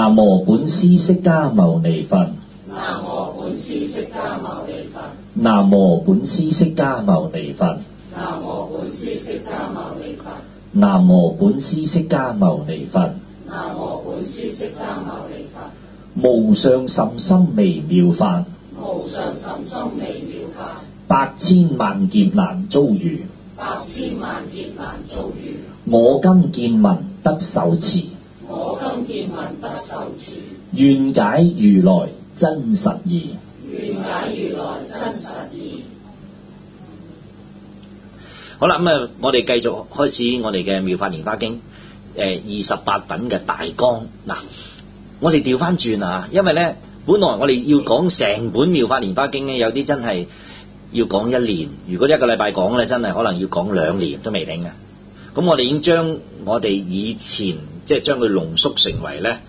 南無本師釋迦牟尼佛。 南無本師釋迦牟尼佛。 南無本師釋迦牟尼佛。 南無本師釋迦牟尼佛。 南無本師釋迦牟尼佛。 南無本師釋迦牟尼佛。 無上甚深微妙法。 無上甚深微妙法。 百千萬劫難遭遇。 百千萬劫難遭遇。 我今見聞得受持。 我今見聞得受持。 願解如來真實義。 願解如來真實義。 好啦，咁啊，我哋繼續開始我哋嘅妙法蓮華經28品嘅大綱。嗱，我哋調翻轉啊，因為咧，本來我哋要講成本妙法蓮華經咧，有啲真係要講1年，如果一個禮拜講咧，真係可能要講2年都未定嘅。咁我哋已經將我哋以前即係將佢濃縮成為咧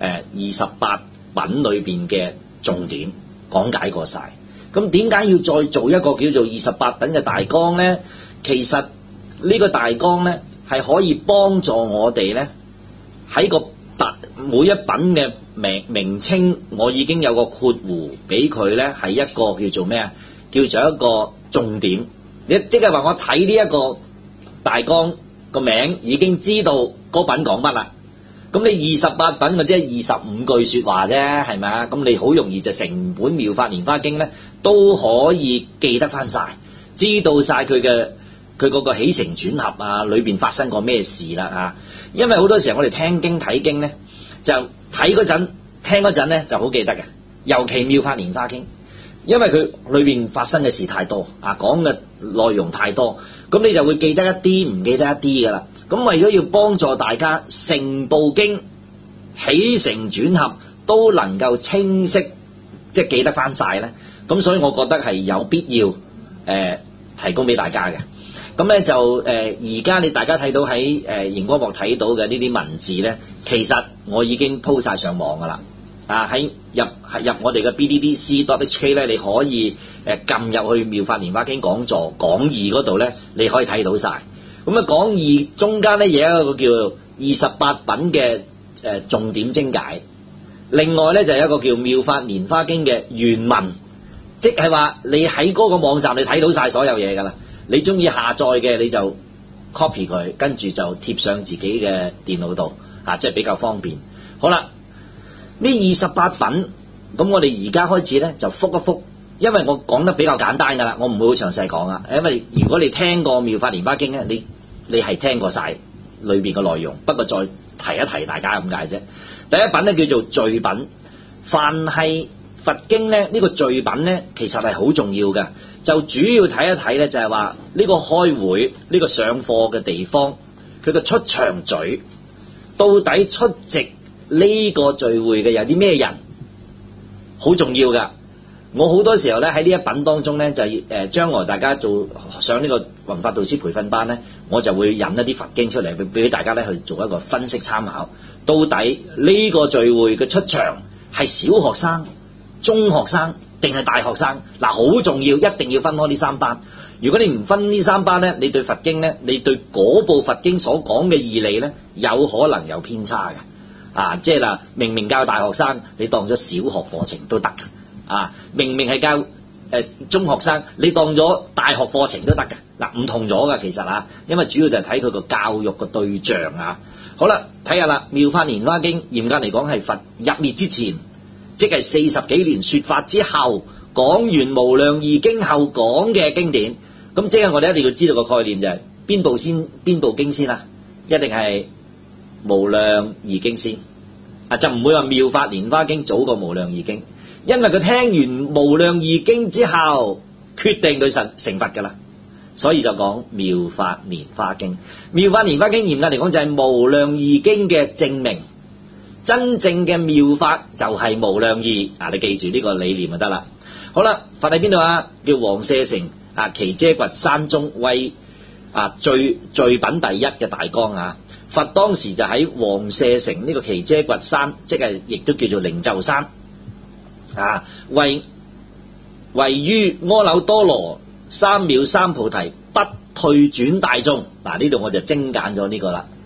28品裏邊嘅重點講解過晒。咁點解要再做一個叫做28品嘅大綱咧？其實呢個大綱咧係可以幫助我哋咧喺個每一品嘅名稱，我已經有個括弧俾佢咧，係一個叫做咩啊？叫做一個重點。你即係話我睇呢一個大綱個名已經知道嗰品講乜啦。咁你28品或者係25句說話啫，係咪啊？咁你好容易就成本妙法蓮華經咧都可以記得翻晒，知道晒佢嗰個起承轉合啊，裏邊發生過咩事啦啊！因為好多時候我哋聽經睇經咧，就睇嗰陣聽嗰陣咧就好記得嘅，尤其妙法蓮華經，因為佢裏邊發生嘅事太多啊，講嘅內容太多，咁你就會記得一啲，唔記得一啲噶啦。咁為咗要幫助大家成部經起承轉合都能夠清晰，即係記得翻晒咧，咁所以我覺得係有必要提供俾大家嘅。咁咧就而家大家睇到喺熒光幕睇到嘅呢啲文字咧，其實我已經鋪晒上網噶啦。啊，喺入我哋嘅 BDDC.HK 咧，你可以撳入去妙法蓮華經講座講義嗰度咧，你可以睇到晒。咁啊講義中間咧有一個叫28品嘅重點精解，另外咧就有一個叫妙法蓮華經嘅原文，即係話你喺嗰個網站你睇到晒所有嘢噶啦。你中意下載嘅你就 copy 佢，跟住就貼上自己嘅電腦度，即係比較方便。好啦，呢28品，咁我哋而家開始咧就復一復，因為我講得比較簡單噶啦，我唔會好詳細講啊。因為如果你聽過妙法蓮華經咧，你係聽過晒裏邊嘅內容，不過再提一提大家咁解啫。第一品咧叫做序品，凡係佛經咧呢個序品咧其實係好重要嘅。就主要睇一睇咧，就係話呢個開會呢個上課嘅地方，佢嘅出場序，到底出席呢個聚會嘅有啲咩人，好重要噶。我好多時候咧喺呢一品當中咧，就將來大家做上呢個弘法導師培訓班咧，我就會引一啲佛經出嚟俾大家咧去做一個分析參考。到底呢個聚會嘅出場係小學生、中學生定係大學生？嗱，好重要，一定要分開呢3班。如果你唔分呢3班咧，你對佛經咧，你對嗰部佛經所講嘅義理咧，有可能有偏差嘅。即係啦，明明教大學生，你當咗小學課程都得嘅。明明係教中學生，你當咗大學課程都得嘅。嗱，唔同咗噶，其實因為主要就係睇佢個教育嘅對象啊。好啦，睇下啦，妙法蓮華經嚴格嚟講係佛入滅之前，即係40幾年說法之後，講完無量義經後講嘅經典。咁即係我哋一定要知道個概念就係邊部經先啊？一定係無量義經先就唔會話妙法蓮華經早過無量義經，因為佢聽完無量義經之後決定佢成佛噶啦，所以就講妙法蓮華經。妙法蓮華經嚴格嚟講就係無量義經嘅證明，真正嘅妙法就係無量義。你記住呢個理念就得啦。好啦，佛喺邊度啊？叫王舍城耆闍崛山中為序品第一嘅大綱佛當時就喺王舍城呢個耆闍崛山，即係亦都叫做靈鷲山位於阿耨多羅三藐三菩提不退轉大眾。呢度我就精簡咗呢個啦。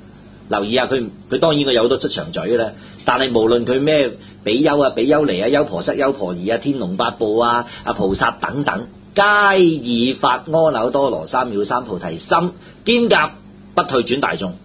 留意下佢當然佢有好多出場嘴啦，但係無論佢咩比丘啊、比丘尼啊、優婆塞、優婆夷啊、天龍八部啊、菩薩等等，皆以發阿耨多羅三藐三菩提心，兼夾不退轉大眾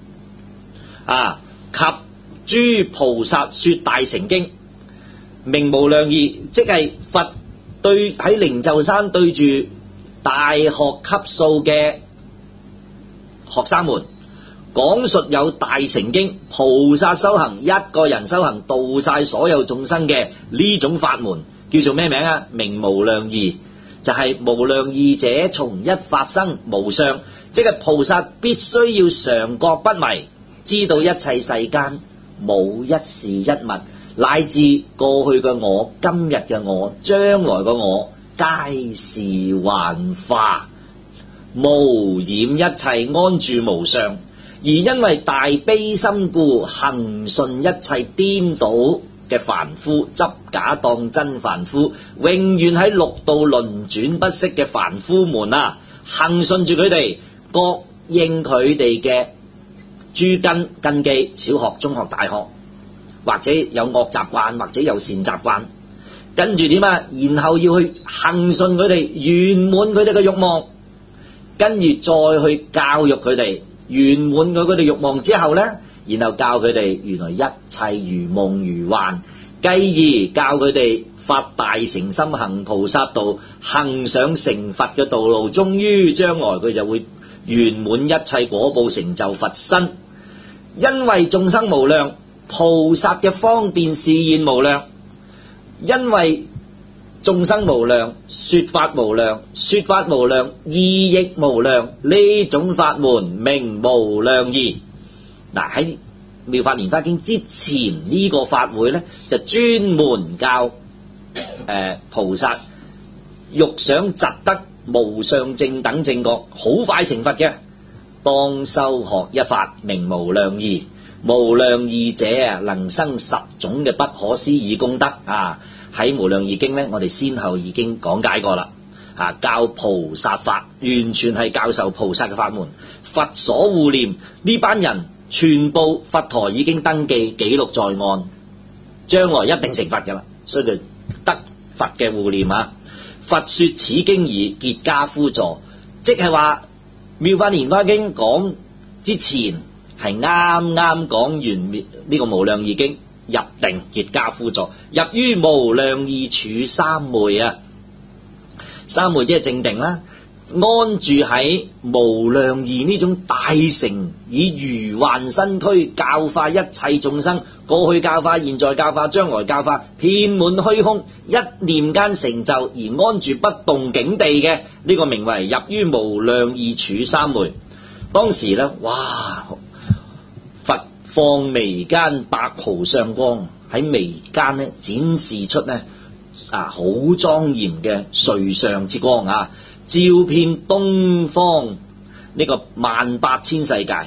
及諸菩薩說大乘經，名無量義，即係佛對喺靈鷲山對住大學級數嘅學生們講述有大乘經，菩薩修行一個人修行度晒所有眾生嘅呢種法門，叫做咩名啊？名無量義，就係無量義者從一法生無相，即係菩薩必須要常覺不迷，知道一切世間冇一事一物，乃至過去嘅我、今日嘅我、將來嘅我，皆是幻化，無染一切，安住無相。而因為大悲心故，恒順一切顛倒嘅凡夫，執假當真凡夫，永遠喺六道輪轉不息嘅凡夫們恒順住佢哋，各應佢哋嘅諸根基，小學、中學、大學，或者有惡習慣，或者有善習慣，跟住點啊？然後要去恒順佢哋，圓滿佢哋嘅慾望，跟住再去教育佢哋。圓滿佢哋慾望之後呢，然後教佢哋原來一切如夢如幻，繼而教佢哋發大誠心行菩薩道，行上成佛嘅道路，終於將來佢就會圓滿一切果報，成就佛身。因為眾生無量，菩薩嘅方便示現無量，因為眾生無量，說法無量，說法無量，義亦無量，呢種法門名無量義。嗱，喺妙法蓮華經之前呢個法會呢，就專門教菩薩欲想疾得無上正等正覺，好快成佛嘅，當修學一法名無量義。無量義者能生10種嘅不可思議功德喺無量義經呢，我哋先後已經講解過啦。教菩薩法，完全係教授菩薩嘅法門，佛所護念，呢班人全部佛陀已經登記記錄在案，將來一定成佛噶啦，所以佢得佛嘅護念佛說此經已，結跏趺坐，即係話妙法蓮華經講之前係啱啱講完呢個無量義經，入定結跏趺坐，入於無量義處三昧三昧即係正定啦，安住喺無量義呢種大乘，以如幻身軀教化一切眾生，過去教化，現在教化，將來教化，遍滿虛空，一念間成就而安住不動境地嘅，呢個名為入於無量義處三昧。當時呢，哇！佛放眉間百毫相光，喺眉間呢展示出呢好莊嚴嘅瑞相之光照遍東方呢個18000世界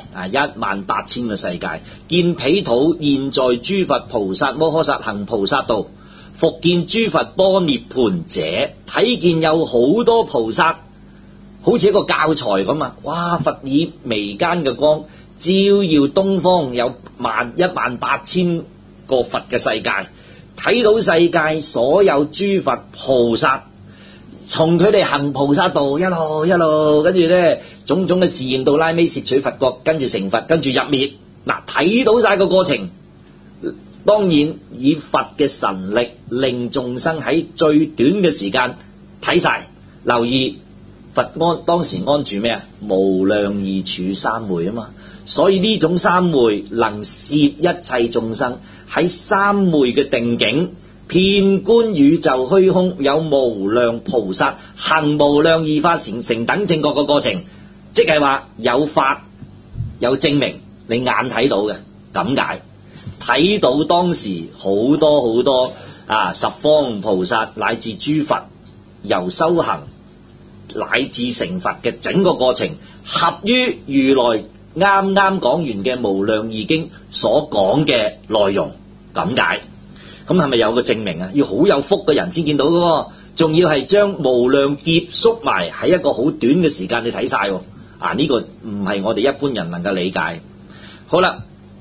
18000個世界，見彼土現在諸佛菩薩摩訶薩行菩薩道，復見諸佛般涅槃者，睇見有好多菩薩好似一個教材咁哇！佛以眉間嘅光照耀東方有18000個佛嘅世界，睇到世界所有諸佛菩薩，從佢哋行菩薩道一路，跟住咧種種嘅示現到拉尾攝取佛國，跟住成佛，跟住入滅。睇到晒個過程，當然以佛嘅神力令眾生喺最短嘅時間睇晒。留意佛當時安住咩無量義處三昧所以呢種三昧能攝一切眾生喺三昧嘅定境，遍觀宇宙虛空，有無量菩薩行無量義法成等正覺嘅過程，即係話有法有證明，你眼睇到嘅，咁解睇到當時好多十方菩薩乃至諸佛由修行乃至成佛嘅整個過程，合於如來啱啱講完嘅無量義經所講嘅內容，咁解。咁係咪有個證明要好有福嘅人先見到嘅，仲要係將無量劫縮埋喺一個好短嘅時間你睇晒，呢個唔係我哋一般人能夠理解。好啦，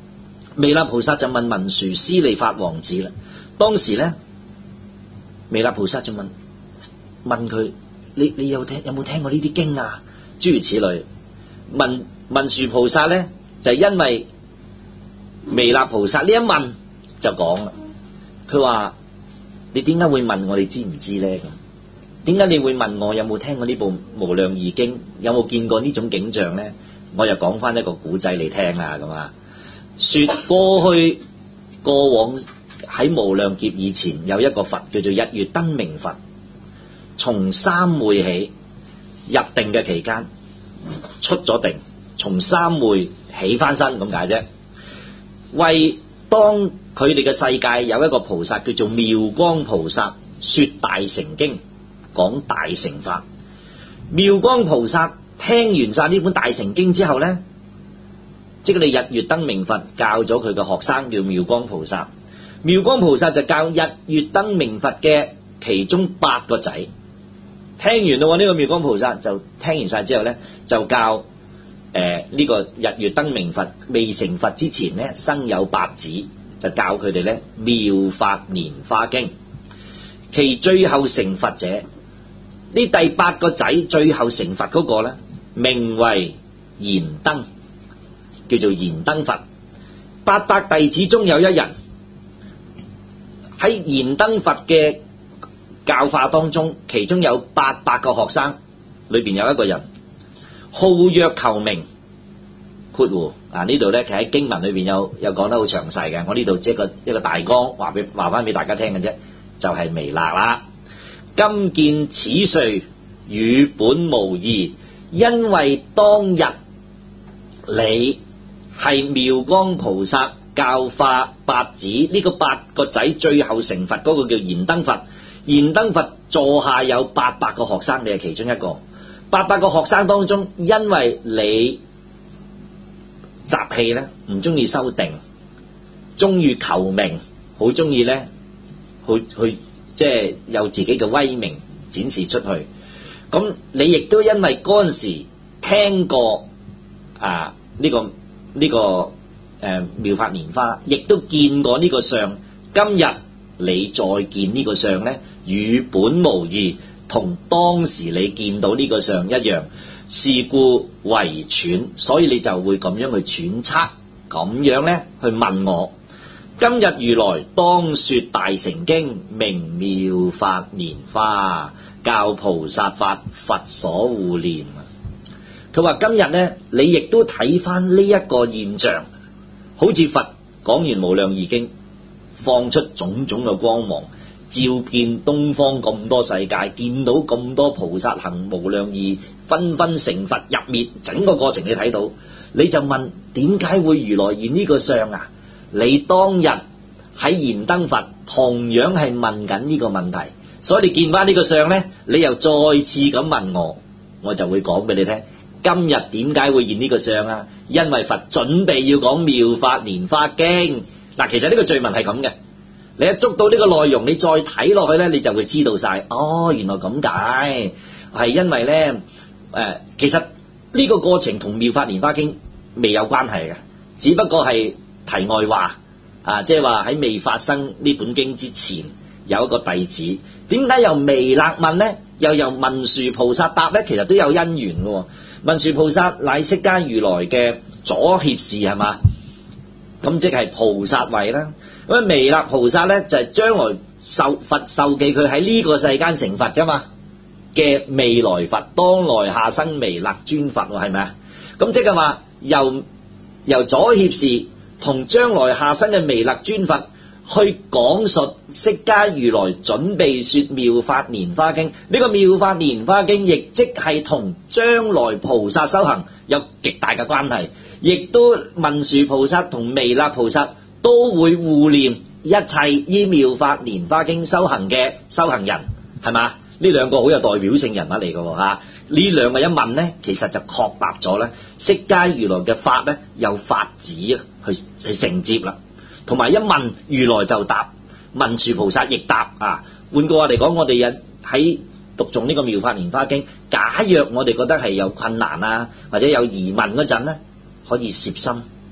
彌勒菩薩就問文殊師利法王子啦。當時咧，彌勒菩薩就問佢：你有冇聽過呢啲經啊？諸如此類。文殊菩薩咧就因為彌勒菩薩呢一問就講啦，佢話：你點解會問我？你知唔知咧？咁點解你會問我有冇聽過呢部無量義經？有冇見過呢種景象咧？我又講翻一個古仔你聽啦，咁啊，說過往喺無量劫以前有一個佛叫做日月燈明佛，從三昧起入定嘅期間出咗定，從三昧起翻身咁解啫。為當佢哋嘅世界有一個菩薩叫做妙光菩薩，說大乘經，講大乘法。妙光菩薩聽完晒呢本大乘經之後呢，即係你日月燈明佛教咗佢嘅學生叫妙光菩薩，妙光菩薩就教日月燈明佛嘅其中8個仔。聽完咯，呢個妙光菩薩就聽完晒之後呢，就教呢個日月燈明佛未成佛之前呢，生有8子，就教佢哋呢妙法蓮花經。其最後成佛者，呢第8個仔最後成佛嗰個呢，名為燃燈，叫做燃燈佛。800弟子中有一人喺燃燈佛嘅教化當中，其中有800個學生，裏邊有一個人好躍求名，括弧呢度咧，其實喺經文裏邊有講得好詳細嘅，我呢度即係一個大綱，話翻俾大家聽嘅啫，就係彌勒啦。今見此瑞與本無異，因為當日你係妙光菩薩教化8子，呢個8個仔最後成佛嗰個叫燃燈佛。燃燈佛座下有800個學生，你係其中一個。800個學生當中，因為你習氣咧，唔中意修定，中意求名，好中意咧，去即係有自己嘅威名展示出去。咁你亦都因為嗰陣時聽過呢個妙法蓮花，亦都見過呢個相。今日你再見呢個相咧，與本無異，同當時你見到呢個相一樣，是故為揣，所以你就會咁樣去揣測，咁樣咧去問我。今日如來當說大乘經，名妙法蓮花，教菩薩法，佛所護念。佢話今日咧，你亦都睇翻呢一個現象，好似佛講完無量義經，放出種種嘅光芒，照見東方咁多世界，見到咁多菩薩行無量義，紛紛成佛入滅，整個過程你睇到，你就問點解會如來現呢個相啊？你當日喺燃燈佛同樣係問緊呢個問題，所以你見翻呢個相呢，你又再次咁問我就會講俾你聽，今日點解會現呢個相啊？因為佛準備要講妙法蓮花經。嗱，其實呢個序文係咁嘅，你一捉到呢個內容，你再睇落去呢，你就會知道晒。哦，原來咁解，係因為呢，其實呢個過程同妙法蓮花經未有關係嘅，只不過係題外話即係話喺未發生呢本經之前，有一個弟子，點解由彌勒問呢？又由文殊菩薩答呢？其實都有因緣嘅。文殊菩薩乃釋迦如來嘅左脅侍係嘛？咁即係菩薩位啦。咁彌勒菩薩咧就係將來佛授記佢喺呢個世間成佛噶嘛嘅未來佛，當來下生彌勒尊佛係咪啊？咁即係話由左脅侍同將來下生嘅彌勒尊佛去講述釋迦如來準備說妙法蓮花經。呢個妙法蓮花經亦即係同將來菩薩修行有極大嘅關係，亦都文殊菩薩同彌勒菩薩都會護念一切依妙法蓮花經修行嘅修行人，係嘛？呢兩個好有代表性人物嚟嘅吓。呢兩個一問呢，其實就確答咗咧，釋迦如來嘅法咧有法子去承接啦。同埋一問如來就答，文殊菩薩亦答啊。換句話嚟講，我哋喺讀誦呢個妙法蓮花經，假若我哋覺得係有困難或者有疑問嗰陣呢，可以攝心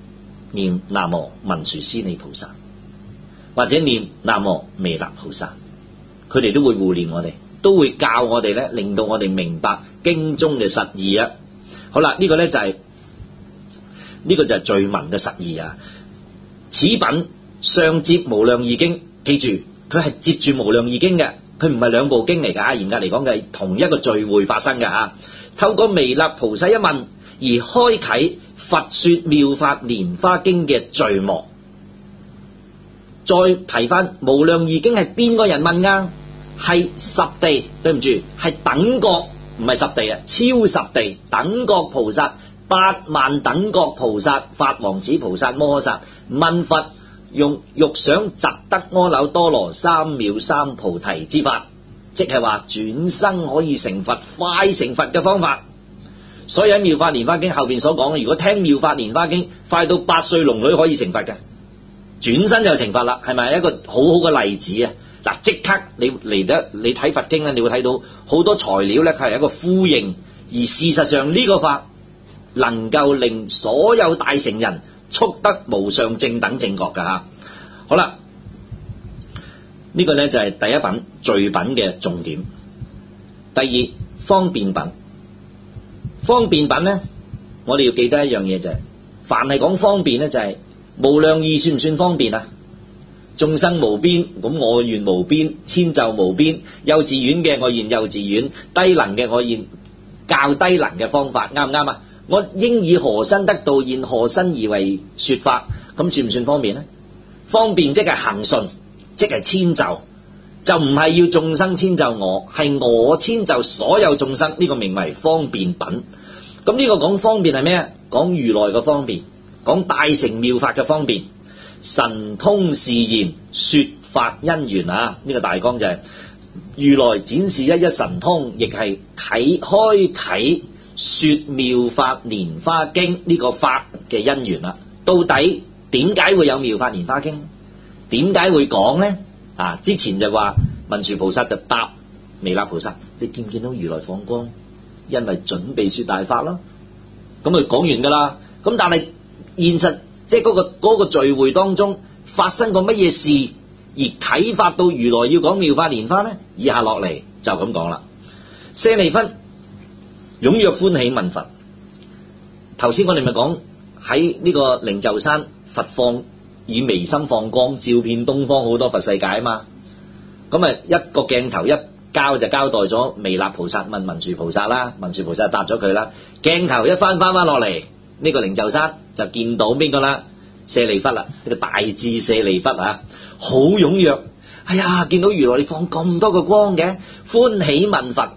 念南無文殊師利菩薩，或者念南無彌勒菩薩，佢哋都會護念我哋，都會教我哋咧，令到我哋明白經中嘅實義啊。好啦，呢個咧就係序文嘅實義啊。此品上接無量義經，記住佢係接住無量義經嘅，佢唔係兩部經嚟㗎。嚴格嚟講嘅係同一個聚會發生嘅啊。透過彌勒菩薩一問而開啟佛說妙法蓮華經嘅序幕。再提翻無量義經係邊個人問㗎？係十地，對唔住，係等覺，唔係十地啊，超十地等覺菩薩，8萬等覺菩薩，法王子菩薩摩訶薩問佛，用欲想集得阿耨多羅三藐三菩提之法，即係話轉生可以成佛、快成佛嘅方法。所以喺妙法蓮華經後邊所講，如果聽妙法蓮華經，快到8歲龍女可以成佛嘅，轉身就成佛啦，係咪一個好好嘅例子啊？嗱，即刻你睇佛經咧，你會睇到好多材料咧，係一個呼應，而事實上呢個法能夠令所有大乘人速得無上正等正覺㗎嚇。好啦，呢個咧就係第一品序品嘅重點。第二，方便品。方便品咧，我哋要記得一樣嘢就係，凡係講方便咧，就係無量義算唔算方便啊？眾生無邊，咁我願無邊，遷就無邊。幼稚園嘅我願幼稚園，低能嘅我願較低能嘅方法，啱唔啱啊？我應以何身得道，現何身而為說法，咁算唔算方便呢？方便即係行順，即係遷就，就唔係要眾生遷就我，係我遷就所有眾生，呢個名為方便品。咁呢個講方便係咩？講如來嘅方便，講大乘妙法嘅方便。神通示現說法因緣啊！呢個大綱就係如來展示一一神通，亦係開啟說妙法蓮華經呢個法嘅因緣啦。到底點解會有妙法蓮華經？點解會講呢？啊，之前就話文殊菩薩就答彌勒菩薩：你見唔見到如來放光？因為準備說大法咯。咁佢講完噶啦。咁但係現實即係嗰個聚會當中發生過乜嘢事，而啟發到如來要講妙法蓮華呢？以下落嚟就咁講啦。舍利弗踴躍歡喜問佛。頭先我哋咪講喺呢個靈鷲山，佛放以眉心放光，照遍東方好多佛世界啊嘛。咁啊一個鏡頭一交就交代咗彌勒菩薩問文殊菩薩啦，文殊菩薩答咗佢啦。鏡頭一翻落嚟，呢個靈鷲山就見到邊個啦？舍利弗啦，呢個大智舍利弗啊，好踴躍。哎呀，見到如來你放咁多個光嘅，歡喜問佛，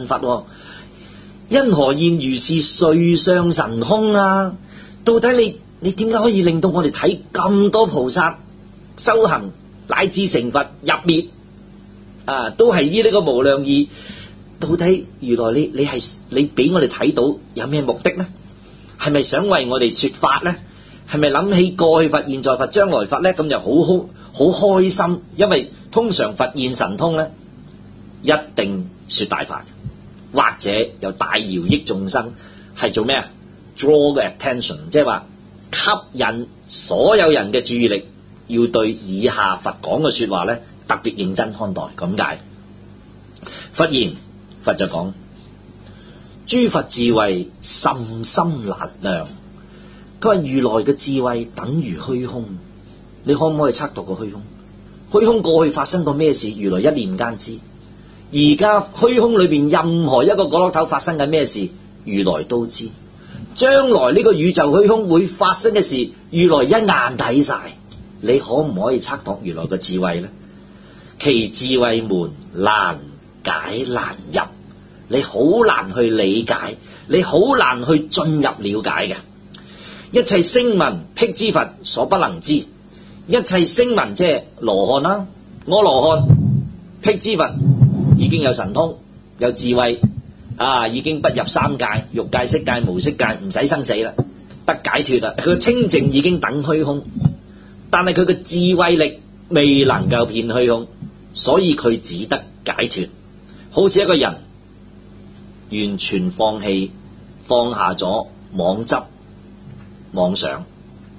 因何現如是瑞相神通啊？到底你點解可以令到我哋睇咁多菩薩修行乃至成佛入滅啊？都係依呢個無量義。到底如來你俾我哋睇到有咩目的呢？係咪想為我哋說法呢？係咪諗起過去佛、現在佛、將來佛呢？咁就好開心，因為通常佛現神通呢，一定說大法，或者有大饒益眾生，係做咩啊 ？Draw the attention， 即係話吸引所有人嘅注意力，要對以下佛講嘅說話呢特別認真看待，咁解。佛言，佛就講：諸佛智慧甚深難量。佢話如來嘅智慧等於虛空，你可唔可以測度個虛空？虛空過去發生過咩事？如來一念間知。而家虛空裏邊任何一個角落頭發生緊咩事，如來都知。將來呢個宇宙虛空會發生嘅事，如來一眼睇晒。你可唔可以測度如來嘅智慧呢？其智慧門難解難入，你好難去理解，你好難去進入了解嘅。一切聲聞辟支佛所不能知，一切聲聞即係羅漢啦，阿羅漢辟支佛已經有神通有智慧啊，已經不入三界，欲界色界無色界，唔使生死啦，得解脫啦。佢嘅清淨已經等虛空，但係佢嘅智慧力未能夠遍虛空，所以佢只得解脫。好似一個人完全放下咗妄執妄想，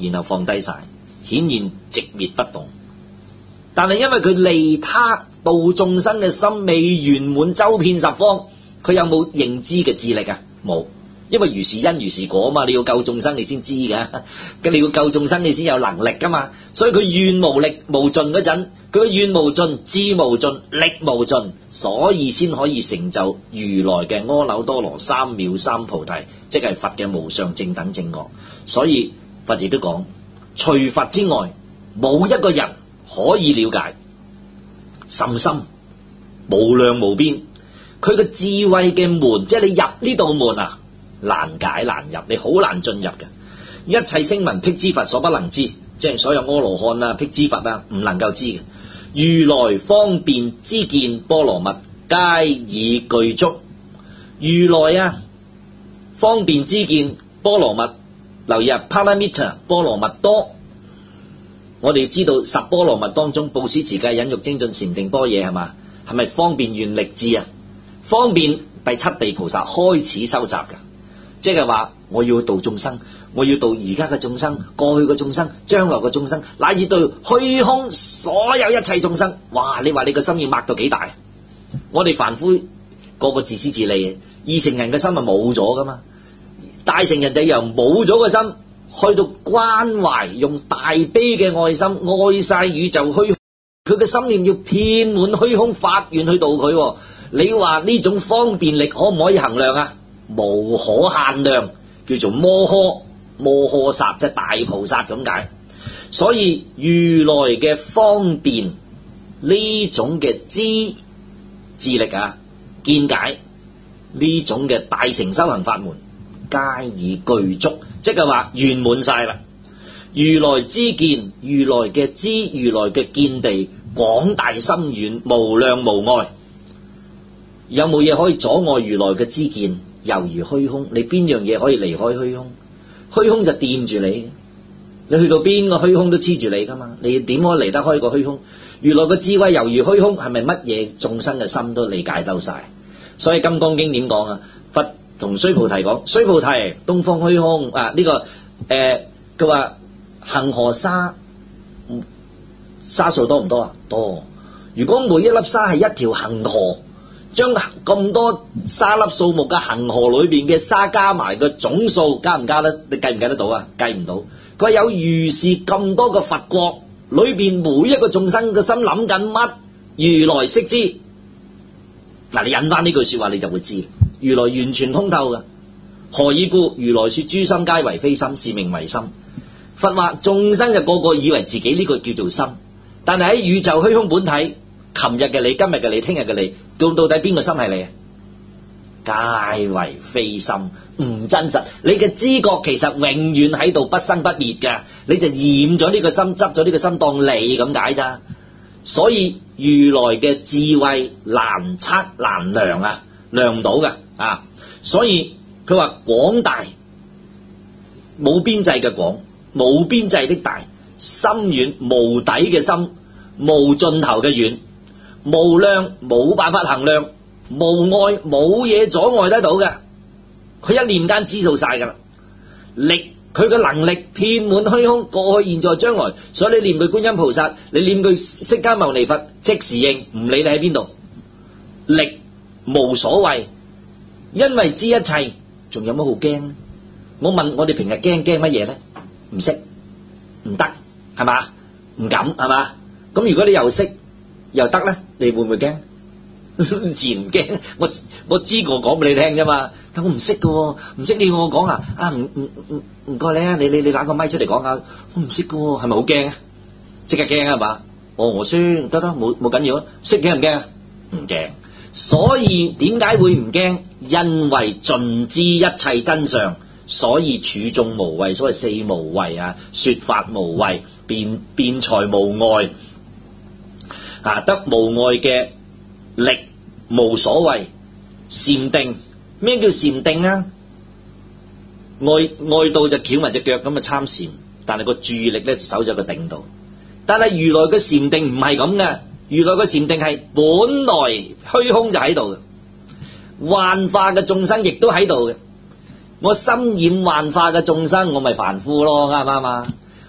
然後放低晒，顯然寂滅不動。但係因為佢利他度眾生嘅心未圓滿周遍十方，佢有冇認知嘅智力啊？冇，因為如是因如是果啊嘛，你要救眾生你先知㗎，你要救眾生你先有能力㗎嘛，所以佢願無力無盡嗰陣，佢嘅願無盡、智無盡、力無盡，所以先可以成就如來嘅阿耨多羅三藐三菩提，即係佛嘅無上正等正覺。所以佛亦都講，除佛之外冇一個人可以了解，甚深無量無邊。佢嘅智慧嘅門，即係你入呢道門啊，難解難入，你好難進入嘅。一切聲聞辟支佛所不能知，即係所有阿羅漢啊、辟支佛啊唔能夠知嘅。如來方便知見波羅蜜，皆已具足。如來啊，方便知見波羅蜜，留意啊 ，Paramita 波羅蜜多。我哋知道十波羅蜜當中，布施持戒忍辱精進禪定般若係嘛？係咪方便願力智啊？方便第七地菩薩開始收集嘅，即係話我要度眾生，我要度而家嘅眾生、過去嘅眾生、將來嘅眾生，乃至到虛空所有一切眾生。哇！你話你個心要擘到幾大？我哋凡夫個個自私自利，二乘人嘅心係冇咗噶嘛，大乘人就由冇咗個心去到關懷，用大悲嘅愛心愛晒宇宙虛空，佢嘅心念要遍滿虛空發願去度佢。你話呢種方便力可唔可以衡量啊？無可限量，叫做摩訶薩，即係大菩薩咁解。所以如來嘅方便呢種嘅智力啊、見解呢種嘅大乘修行法門，皆已具足，即係話圓滿晒啦。如來知見，如來嘅知，如來嘅見地廣大深遠，無量無礙。有冇嘢可以阻礙如來嘅知見？猶如虛空，你邊樣嘢可以離開虛空？虛空就掂住你，你去到邊個虛空都黐住你噶嘛？你點可以離得開個虛空？如來嘅智慧猶如虛空，係咪乜嘢眾生嘅心都理解到晒？所以金剛經點講啊？佛同須菩提講：須菩提，東方虛空啊，佢話恒河沙數多唔多啊？多。如果每一粒沙係一條恒河，將咁多沙粒數目嘅恒河裏邊嘅沙加埋嘅總數，加唔加得？你計唔計得到啊？計唔到。佢話有如是咁多個佛國裏邊，每一個眾生嘅心諗緊乜，如來悉知。嗱，你引翻呢句說話，你就會知，如來完全通透嘅。何以故？如來說諸心皆為非心，是名為心。佛話眾生就個個以為自己呢個叫做心，但係喺宇宙虛空本體，琴日嘅你、今日嘅你、聽日嘅你，到底邊個心係你啊？皆為非心，唔真實。你嘅知覺其實永遠喺度不生不滅嘅，你就染咗呢個心，執咗呢個心當你咁解咋。所以如來嘅智慧難測難量啊，量唔到嘅啊。所以佢話廣大，冇邊際嘅廣，冇邊際的大，深遠無底嘅深，無盡頭嘅遠，無量冇辦法衡量，無礙冇嘢阻礙得到嘅，佢一念間知道晒噶啦。力佢嘅能力遍滿虛空，過去現在將來，所以你念佢觀音菩薩，你念佢釋迦牟尼佛，即時應，唔理你喺邊度，力無所謂，因為知一切，仲有乜好驚？我問我哋平日驚乜嘢咧？唔識，唔得，係嘛？唔敢，係嘛？咁如果你又識又得咧，你會唔會驚？自然唔驚。我知我講俾你聽啫嘛，但我唔識嘅，唔識你要我講啊？唔該你啊，你攞個咪出嚟講下，我唔識嘅，係咪好驚啊？即刻驚係嘛？我識得啦，冇緊要啊。識驚唔驚啊？唔驚。所以點解會唔驚？因為盡知一切真相，所以處眾無畏，所謂四無畏啊，說法無畏，辯才無礙啊，得無礙嘅力，無所謂。禪定，咩叫禪定啊？外道就翹埋隻腳咁啊參禪，但係個注意力咧就守咗個定度。但係如來嘅禪定唔係咁嘅，如來嘅禪定係本來虛空就喺度嘅，幻化嘅眾生亦都喺度嘅。我心染幻化嘅眾生，我咪凡夫咯，啱唔啱啊？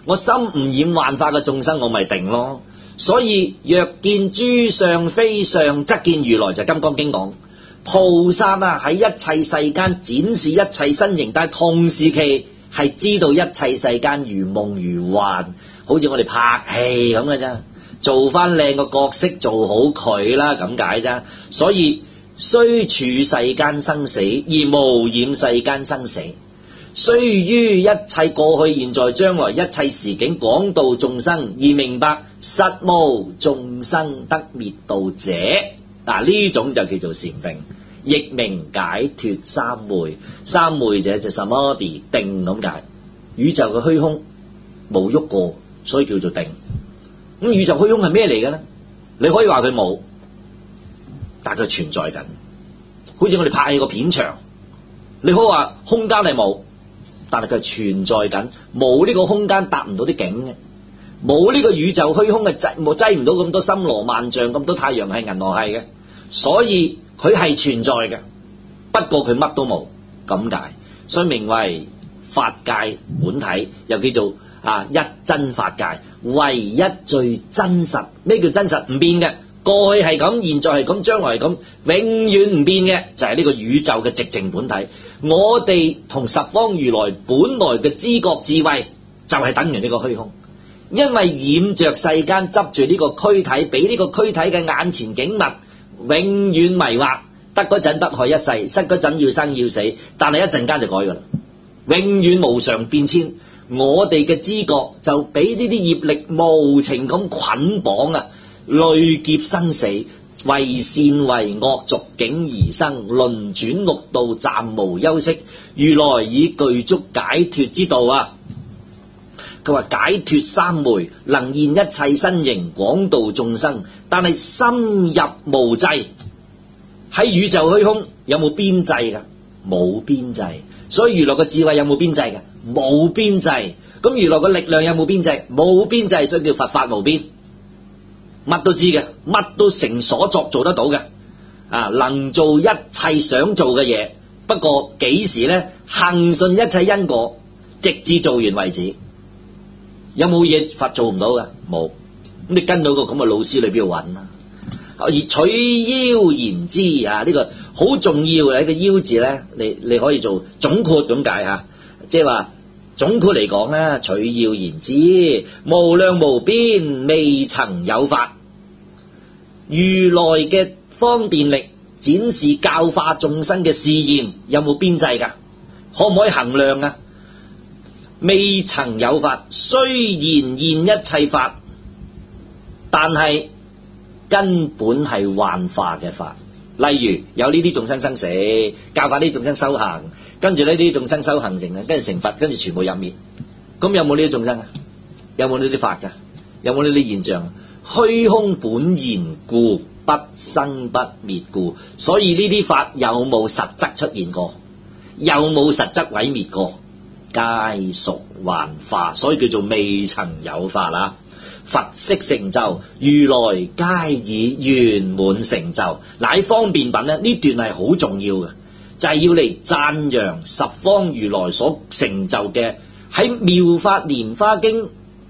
我心唔染幻化嘅眾生，我咪定咯。所以若見諸相非相，則見如來，就《金剛經》講。菩薩啊，喺一切世間展示一切身形，但係同時期係知道一切世間如夢如幻，好似我哋拍戲咁嘅啫，做翻靚個角色，做好佢啦，咁解啫。所以雖處世間生死，而無染世間生死。雖於一切過去現在將來一切時境廣度眾生，而明白實無眾生得滅道者。嗱，呢種就叫做禪定，亦名解脫三昧。三昧者就 samadhi 定咁解。宇宙嘅虛空冇喐過，所以叫做定。咁宇宙虛空係咩嚟嘅呢？你可以話佢冇，但係佢存在緊。好似我哋拍戲個片場，你可以話空間係冇，但係佢係存在緊。冇呢個空間搭唔到啲景嘅，冇呢個宇宙虛空係擠唔到咁多森羅萬象，咁多太陽系銀河系嘅，所以佢係存在嘅。不過佢乜都冇咁解，所以名為法界本體，又叫做一真法界，唯一最真實。咩叫真實？唔變嘅，過去係咁，現在係咁，將來係咁，永遠唔變嘅就係呢個宇宙嘅寂靜本體。我哋同十方如來本來嘅知覺智慧就係等於呢個虛空，因為染着世間執住呢個軀體，俾呢個軀體嘅眼前景物永遠迷惑，得嗰陣得害一世，失嗰陣要生要死，但係一陣間就改噶啦，永遠無常變遷。我哋嘅知覺就俾呢啲業力無情咁捆綁啊，累劫生死，為善為惡，逐境而生，輪轉六道，暫無休息。如來以具足解脫之道啊！佢話解脫三昧，能現一切身形，廣度眾生。但係深入無際，喺宇宙虛空有冇邊際㗎？冇邊際。所以如來嘅智慧有冇邊際㗎？冇邊際。咁如來嘅力量有冇邊際？冇邊際，所以叫佛法無邊。乜都知嘅，乜都成所作做得到嘅，能做一切想做嘅嘢。不過幾時呢？恆順一切因果，直至做完為止。有冇嘢佛做唔到嘅？冇。咁你跟到個咁嘅老師，你邊度揾啊？而取邀言之呢個好重要嘅一個邀字呢，你可以做總括咁解吓，即係話總括嚟講咧，取邀言之，無量無邊，未曾有法。如來嘅方便力展示教化眾生嘅試驗有冇邊際㗎？可唔可以衡量啊？未曾有法，雖然現一切法，但係根本係幻化嘅法。例如有呢啲眾生生死，教化呢啲眾生修行，跟住呢啲眾生修行成啊，跟住成佛，跟住全部入滅。咁有冇呢啲眾生啊？有冇呢啲法㗎？有冇呢啲現象？虛空本然故，不生不滅故。所以呢啲法有冇實質出現過？有冇實質毀滅過？皆屬幻化，所以叫做未曾有法啦。佛悉成就，如來皆以圓滿成就。嗱，喺方便品呢段係好重要嘅，就係要嚟讚揚十方如來所成就嘅喺妙法蓮華經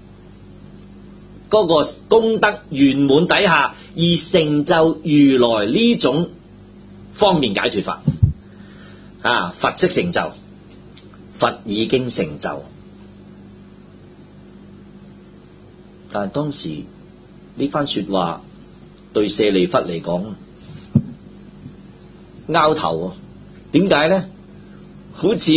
嗰個功德圓滿底下而成就如來呢種方便解脫法。佛悉成就，佛已經成就。但係當時呢番說話對舍利弗嚟講拗頭啊，點解呢？好似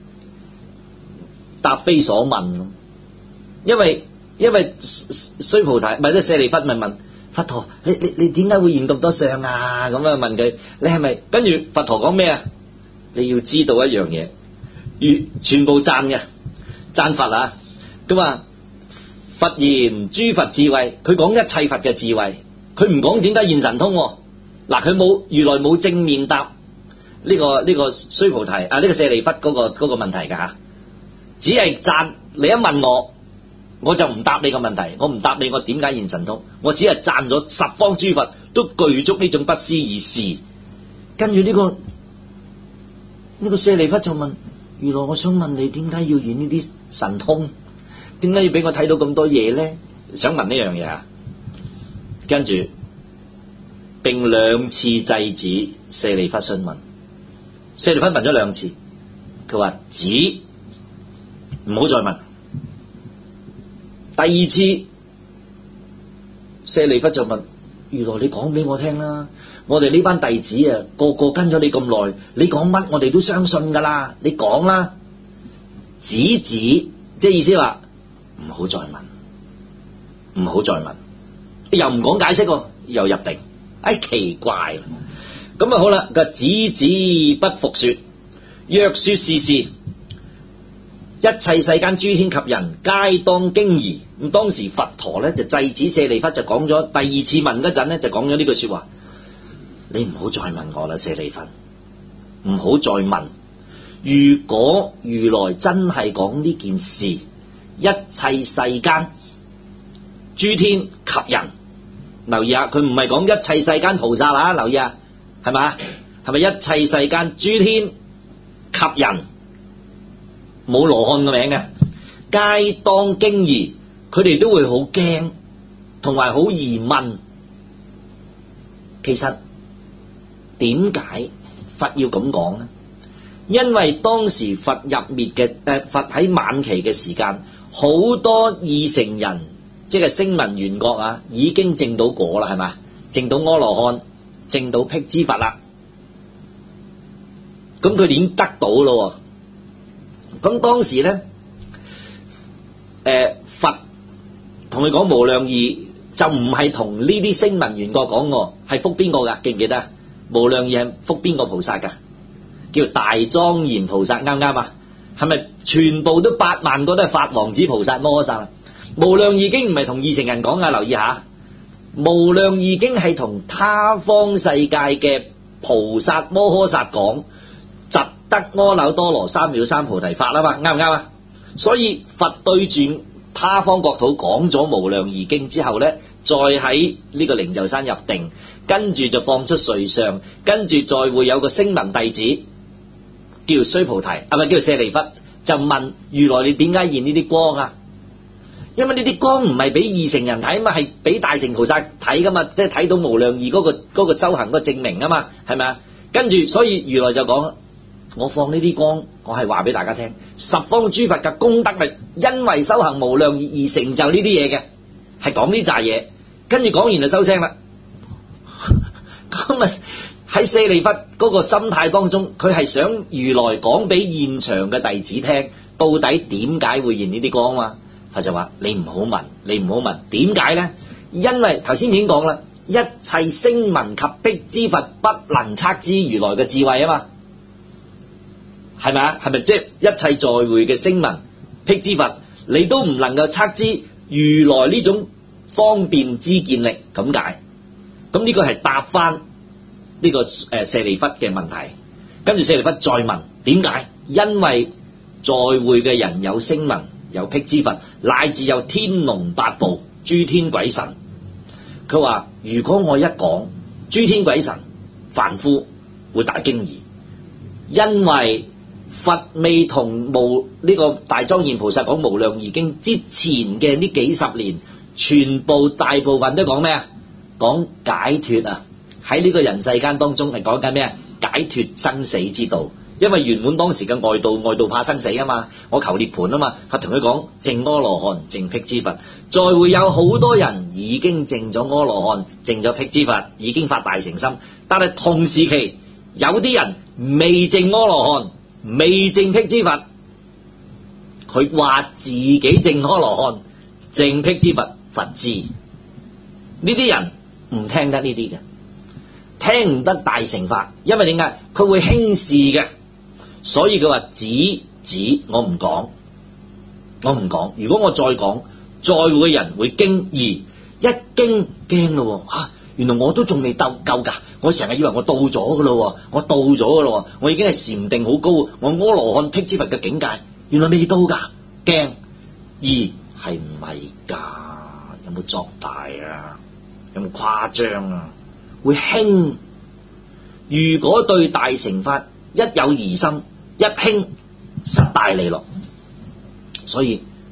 答非所問咁。因為須菩提唔係，舍利弗咪問佛陀：你點解會現咁多相啊？咁樣問佢，你係咪？跟住佛陀講咩啊？你要知道一樣嘢，全部讚嘅，讚佛啊！咁啊，佛言諸佛智慧，佢講一切佛嘅智慧，佢唔講點解現神通。嗱，佢冇如來冇正面答呢個須菩提呢個舍利弗嗰個問題㗎吓，只係讚。你一問我就唔答你個問題，我唔答你我點解現神通，我只係讚咗十方諸佛都具足呢種不思議事。跟住呢個舍利弗就問如來，我想問你點解要現呢啲神通？ 點解要俾我睇到咁多嘢咧？想問呢樣嘢啊，跟住並2次制止舍利弗詢問。舍利弗問咗2次，佢話止，唔好再問。第2次，舍利弗就問：如來你講俾我聽啦，我哋呢班弟子啊，個個跟咗你咁耐，你講乜我哋都相信噶啦，你講啦。止，即係意思話唔好再問，唔好再問，又唔講解釋喎，又入定，奇怪啦。咁啊好啦，佢止不復說，若說是事，一切世間諸天及人皆當驚疑。咁當時佛陀咧就制止舍利弗，就講咗第2次問嗰陣咧，就講咗呢句說話：你唔好再問我啦，舍利弗，唔好再問。如果如來真係講呢件事，一切世間諸天及人，留意下，佢唔係講一切世間菩薩啊，留意下，係咪？係咪一切世間諸天及人，冇羅漢嘅名嘅，皆當驚疑，佢哋都會好驚，同埋好疑問。其實點解佛要咁講呢？因為當時佛入滅嘅佛喺晚期嘅時間，好多二乘人，即係聲聞緣覺啊，已經證到果啦，係咪？證到阿羅漢，證到辟支佛啦。咁佢哋已經得到咯。咁當時咧，佛同佢講無量義，就唔係同呢啲聲聞緣覺講喎，係覆邊個噶？記唔記得？無量義係覆邊個菩薩噶？叫大莊嚴菩薩，啱唔啱啊？係咪全部都8萬個都係法王子菩薩摩訶薩啊？無量義經唔係同二乘人講啊，留意下，無量義經係同他方世界嘅菩薩摩訶薩講，集得阿耨多羅三藐三菩提法啊嘛，啱唔啱啊？所以佛對住他方國土講咗無量義經之後咧，再喺呢個靈鷲山入定，跟住就放出瑞相，跟住再會有個聲聞弟子叫須菩提，叫舍利弗，就問如來你點解現呢啲光啊？因為呢啲光唔係俾二乘人睇啊嘛，係俾大乘菩薩睇噶嘛，即係睇到無量義嗰個修行嗰個證明啊嘛，係咪啊？跟住所以如來就講，我放呢啲光，我係話俾大家聽，十方諸佛嘅功德力，因為修行無量義而成就呢啲嘢嘅，係講呢扎嘢。跟住講完就收聲啦。咁啊喺舍利弗嗰個心態當中，佢係想如來講俾現場嘅弟子聽，到底點解會現呢啲光啊？佢就話你唔好問，你唔好問，點解咧？因為頭先已經講啦，一切聲聞及辟支佛不能測知如來嘅智慧啊嘛，係咪啊？係咪即係一切在會嘅聲聞辟支佛，你都唔能夠測知如來呢種方便知見力咁解？咁呢個係答翻呢個舍利弗嘅問題。跟住舍利弗再問點解？因為在會嘅人有聲聞，有辟支佛，乃至有天龍八部、諸天鬼神。佢話如果我一講，諸天鬼神凡夫會大驚疑，因為佛未同呢個大莊嚴菩薩講無量義經之前嘅呢幾十年，全部大部分都講咩啊？講解脫啊！喺呢個人世間當中係講緊咩啊？解脫生死之道。因為圓滿當時嘅外道怕生死啊嘛，我求涅槃啊嘛，佛同佢講證阿羅漢，證辟支佛，再會有好多人已經證咗阿羅漢，證咗辟支佛，已經發大乘心，但係同時期有啲人未證阿羅漢，未證辟支佛，佢話自己證阿羅漢，證辟支佛，佛知呢啲人唔聽得呢啲嘅，聽唔得大乘法，因為點解？佢會輕視嘅。所以佢話止，我唔講。如果我再講，在會嘅人會驚疑，一驚咯吓，原來我都仲未夠噶，我成日以為我到咗噶咯，我已經係禪定好高，我阿羅漢辟支佛嘅境界，原來未到噶，驚疑係唔係噶？有冇作大啊？有冇誇張啊？會輕。如果對大乘法一有疑心，一輕失大利咯。所以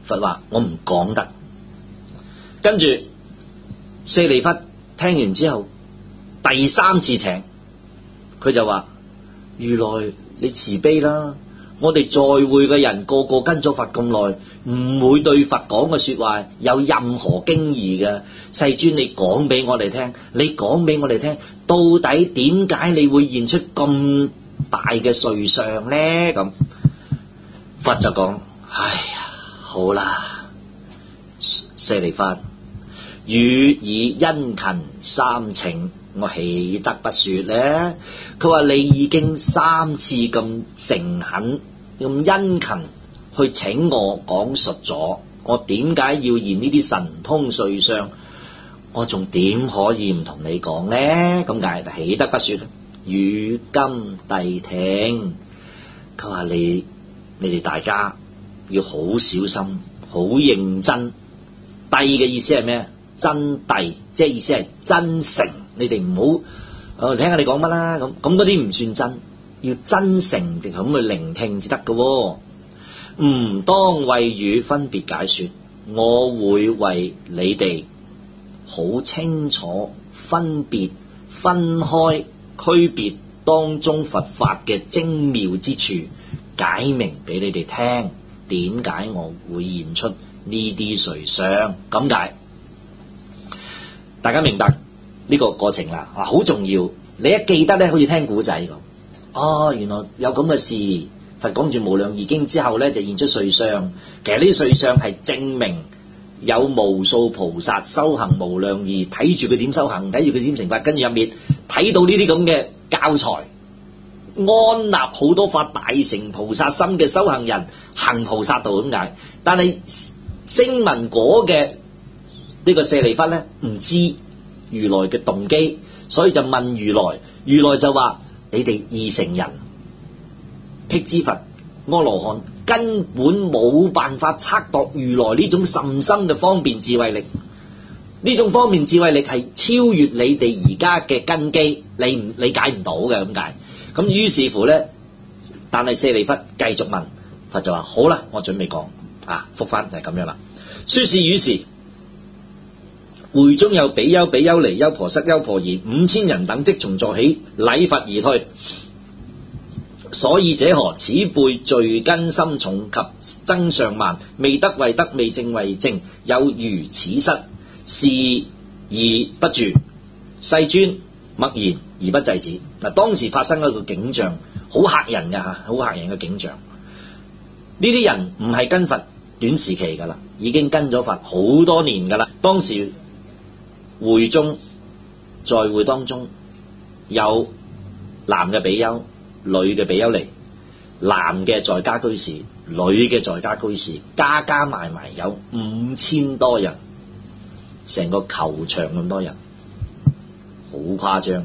佛話我唔講得。跟住舍利弗聽完之後，第三次請佢就話：如來你慈悲啦，我哋在會嘅人個個跟咗佛咁耐，唔會對佛講嘅說話有任何驚異嘅。世尊你講俾我哋聽，你講俾我哋聽，到底點解你會現出咁大嘅瑞相呢？咁佛就講：哎呀，好啦，舍利弗，汝以殷勤三請，我豈得不說呢？佢話你已經三次咁誠懇、咁殷勤去請我講述咗，我點解要現呢啲神通瑞相？我仲點可以唔同你講呢？咁解豈得不說呢？汝今諦聽。佢話你哋大家要好小心，好認真。諦嘅意思係咩？真諦，即係意思係真誠。你哋唔好聽下你講乜啦，咁嗰啲唔算真，要真誠地咁去聆聽至得嘅。唔當為汝分別解說，我會為你哋好清楚分別分開區別當中佛法嘅精妙之處，解明俾你哋聽。點解我會現出呢啲瑞相？咁解，大家明白呢個過程啦，好重要。你一記得咧，好似聽古仔咁。哦，原來有咁嘅事。佛講住無量義經之後咧，就現出瑞相。其實呢啲瑞相係證明有無數菩薩修行無量義，睇住佢點修行，睇住佢點成佛，跟住入面睇到呢啲咁嘅教材，安立好多發大乘菩薩心嘅修行人行菩薩道咁解。但係聲聞果嘅呢個舍利弗咧，唔知如來嘅動機，所以就問如來。如來就話：你哋二乘人辟支佛、阿羅漢根本冇辦法測度如來呢種甚深嘅方便智慧力。呢種方便智慧力係超越你哋而家嘅根基，你理解唔到嘅咁解。咁於是乎咧，但係舍利弗繼續問，佛就話：好啦，我準備講復翻就係咁樣啦。說是與時，會中有比丘、比丘尼、優婆塞、優婆夷5000人等，即從座起，禮佛而退。所以者何？此輩罪根深重及增上慢，未得為得，未證為證，有如此失，是而不住。世尊默然而不制止。嗱，當時發生一個景象，好嚇人嘅好嚇人嘅景象。呢啲人唔係跟佛短時期噶啦，已經跟咗佛好多年噶啦。當時會中在會當中有男嘅比丘、女嘅比丘尼，男嘅在家居士，女嘅在家居士，加加埋埋有5000多人，成個球場咁多人，好誇張。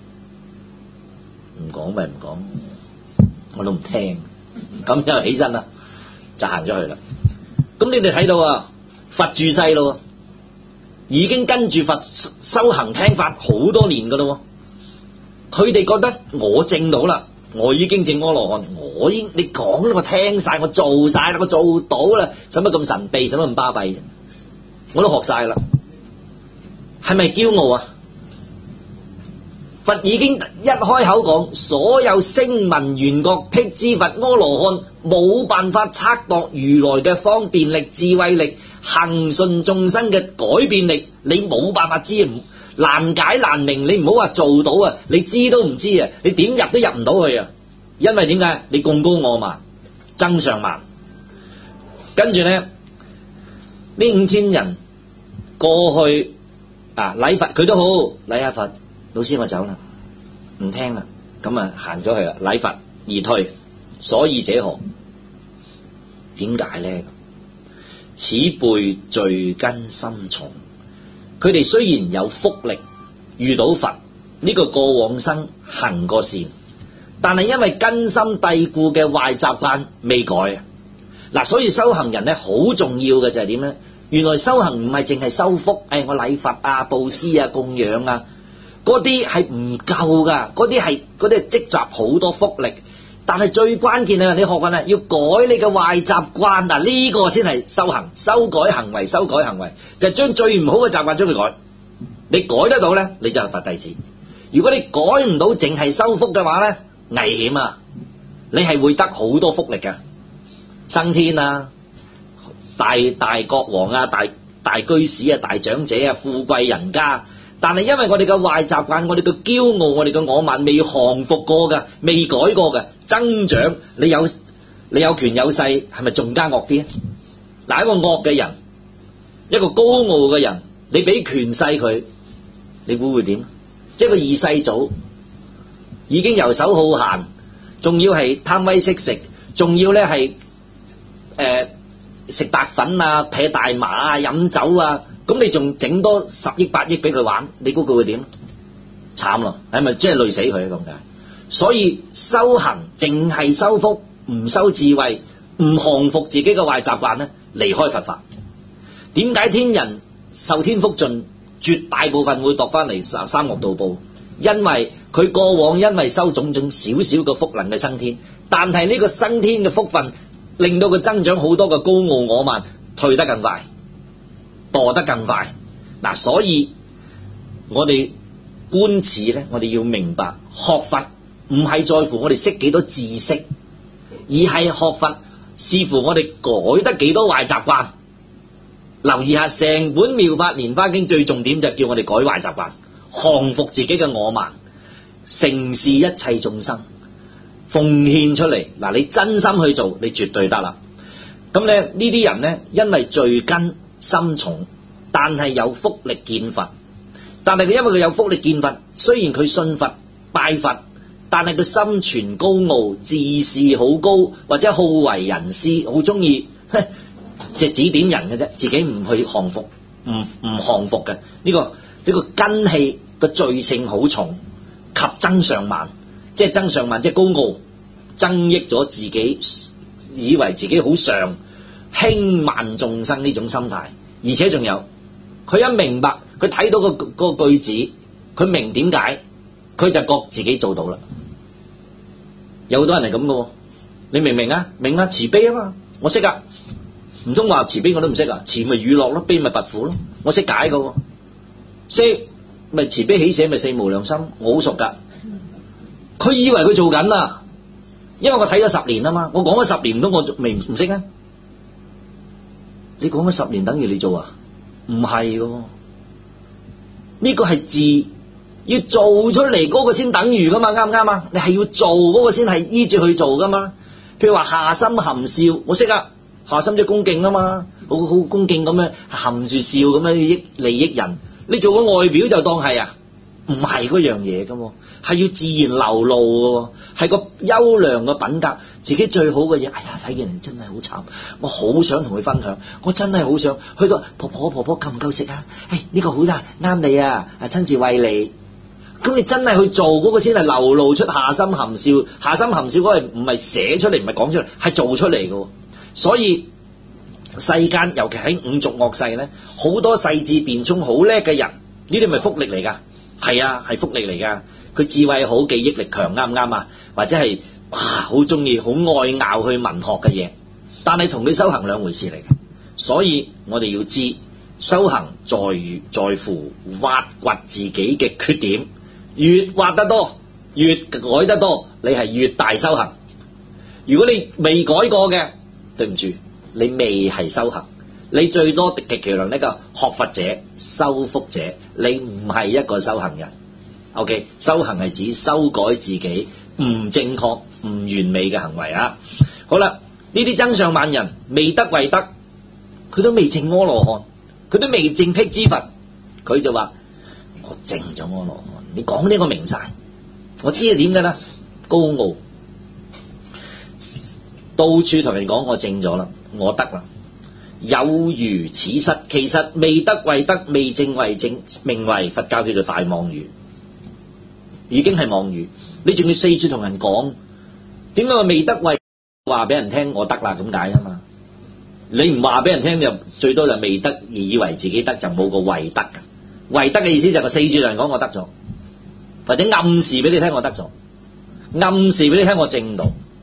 唔講咪唔講，我都唔聽。咁又起身啦，就行咗去啦。咁你哋睇到佛住世咯，已經跟住佛修行聽法好多年噶咯。佢哋覺得我證到啦，我已經證阿羅漢，你講啦，我聽晒，我做晒啦，我做到啦，使乜咁神秘，使乜咁巴閉？我都學晒啦，係咪驕傲啊？佛已經一開口講，所有聲聞緣覺辟支佛、阿羅漢冇辦法測度如來嘅方便力、智慧力、行順眾生嘅改變力，你冇辦法知，難解難明。你唔好話做到啊，你知都唔知啊，你點入都入唔到去啊。因為點解？你貢高我慢，增上慢。跟住咧，呢5000人過去禮佛，佢都好禮下佛。老師我走啦，唔聽啦，咁行咗去啦，禮佛而退。所以者何？點解咧？此輩罪根深重。佢哋雖然有福力遇到佛，呢個過往生行過善，但係因為根深蒂固嘅壞習慣未改啊。所以修行人咧好重要嘅就係點咧？原來修行唔係淨係修福，我禮佛布施供養嗰啲係唔夠噶，嗰啲係積集好多福力。 但係最關鍵啊，你學緊啊，要改你嘅壞習慣嗱，呢個先係修行，修改行為，修改行為就係將最唔好嘅習慣將佢改。你改得到咧，你就係佛弟子。如果你改唔到，淨係修福嘅話咧，危險啊！你係會得好多福力嘅，生天啊，大國王啊，大居士啊，大長者啊，富貴人家。但係因為我哋嘅壞習慣，我哋嘅驕傲，我哋嘅我慢未降服過嘅，未改過嘅，增長。你有權有勢，係咪仲加惡啲啊？嗱，一個惡嘅人，一個高傲嘅人，你俾權勢佢，你估會點？即係個二世祖已經遊手好閒，仲要係貪威識食，仲要咧係食白粉啊、劈大麻啊、飲酒啊。咁你仲整多10億8億俾佢玩，你估佢會點？慘咯，係咪即係累死佢咁解？所以修行淨係修福，唔修智慧，唔降服自己嘅壞習慣咧，離開佛法。點解天人受天福盡，絕大部分會墮翻嚟三惡道報？因為佢過往因為修種種少少嘅福能嘅生天，但係呢個生天嘅福分令到佢增長好多嘅高傲我慢，退得更快，墮得更快。嗱，所以我哋觀此咧，我哋要明白學佛唔係在乎我哋識幾多知識，而係學佛視乎我哋改得幾多壞習慣。留意下成本妙法蓮華經最重點就係叫我哋改壞習慣，降服自己嘅我慢，承事一切眾生，奉獻出嚟。嗱，你真心去做，你絕對得啦。咁咧呢啲人咧，因為罪根深重，但係有福力見佛。但係佢因為佢有福力見佛，雖然佢信佛拜佛，但係佢心存高傲，自視好高，或者好為人師，好中意即係指點人嘅啫，自己唔去降服，唔降服嘅呢個根氣個罪性好重，及增上慢，即係增上慢，即係高傲，增益咗自己，以為自己好上，輕慢眾生呢種心態。而且仲有，佢一明白，佢睇到個句子，佢明點解，佢就覺自己做到啦。有好多人係咁嘅，你明唔明啊？明啊，慈悲啊嘛，我識噶。唔通話慈悲我都唔識啊？慈咪與樂咯，悲咪拔苦咯，我識解噶，識咪慈悲喜捨咪四無量心，我好熟噶。佢以為佢做緊啊，因為我睇咗10年啊嘛，我講咗10年，唔通我未唔識啊？你講咗10年等於你做啊？唔係噶，呢個係字要做出嚟嗰個先等於噶嘛，啱唔啱啊？你係要做嗰個先係依住去做噶嘛。譬如話下心含笑，我識啊。下心即係恭敬啊嘛，好恭敬咁樣含住笑咁樣利益人。你做個外表就當係啊，唔係嗰樣嘢噶喎，係要自然流露噶喎，係個優良嘅品格，自己最好嘅嘢。哎呀，睇見人真係好慘，我好想同佢分享，我真係好想去到婆婆夠唔夠食啊？呢個好啦，啱你啊，親自餵你。咁你真係去做嗰個先係流露出下心含笑，下心含笑嗰個唔係寫出嚟，唔係講出嚟，係做出嚟噶。所以世間尤其喺五濁惡世咧，好多細緻辯聰好叻嘅人，呢啲咪福力嚟噶？係啊，係福力嚟噶。佢智慧好，記憶力強，啱唔啱啊？或者係好中意好愛拗去文學嘅嘢，但係同佢修行兩回事嚟嘅。所以我哋要知修行在乎挖掘自己嘅缺點，越挖得多，越改得多，你係越大修行。如果你未改過嘅，對唔住，你未係修行，你最多極其量呢個學佛者、修福者，你唔係一個修行人。OK， 修行係指修改自己唔正確、唔完美嘅行為啊。好啦，呢啲增上慢人未得為得，佢都未證阿羅漢，佢都未證辟支佛，佢就話我證咗阿羅漢。你講呢個明晒，我知係點㗎啦，高傲。到處同人講我證咗啦，我得啦，有如此失。其實未得為得，未證為證，名為佛教叫做大妄語，已經係妄語。你仲要四處同人講，點解未得為話俾人聽我得啦咁解啊嘛？你唔話俾人聽就最多就未得，而以為自己得，就冇個為得嘅。為得嘅意思就係四處同人講我得咗，或者暗示俾你聽我得咗，暗示俾你聽我證到。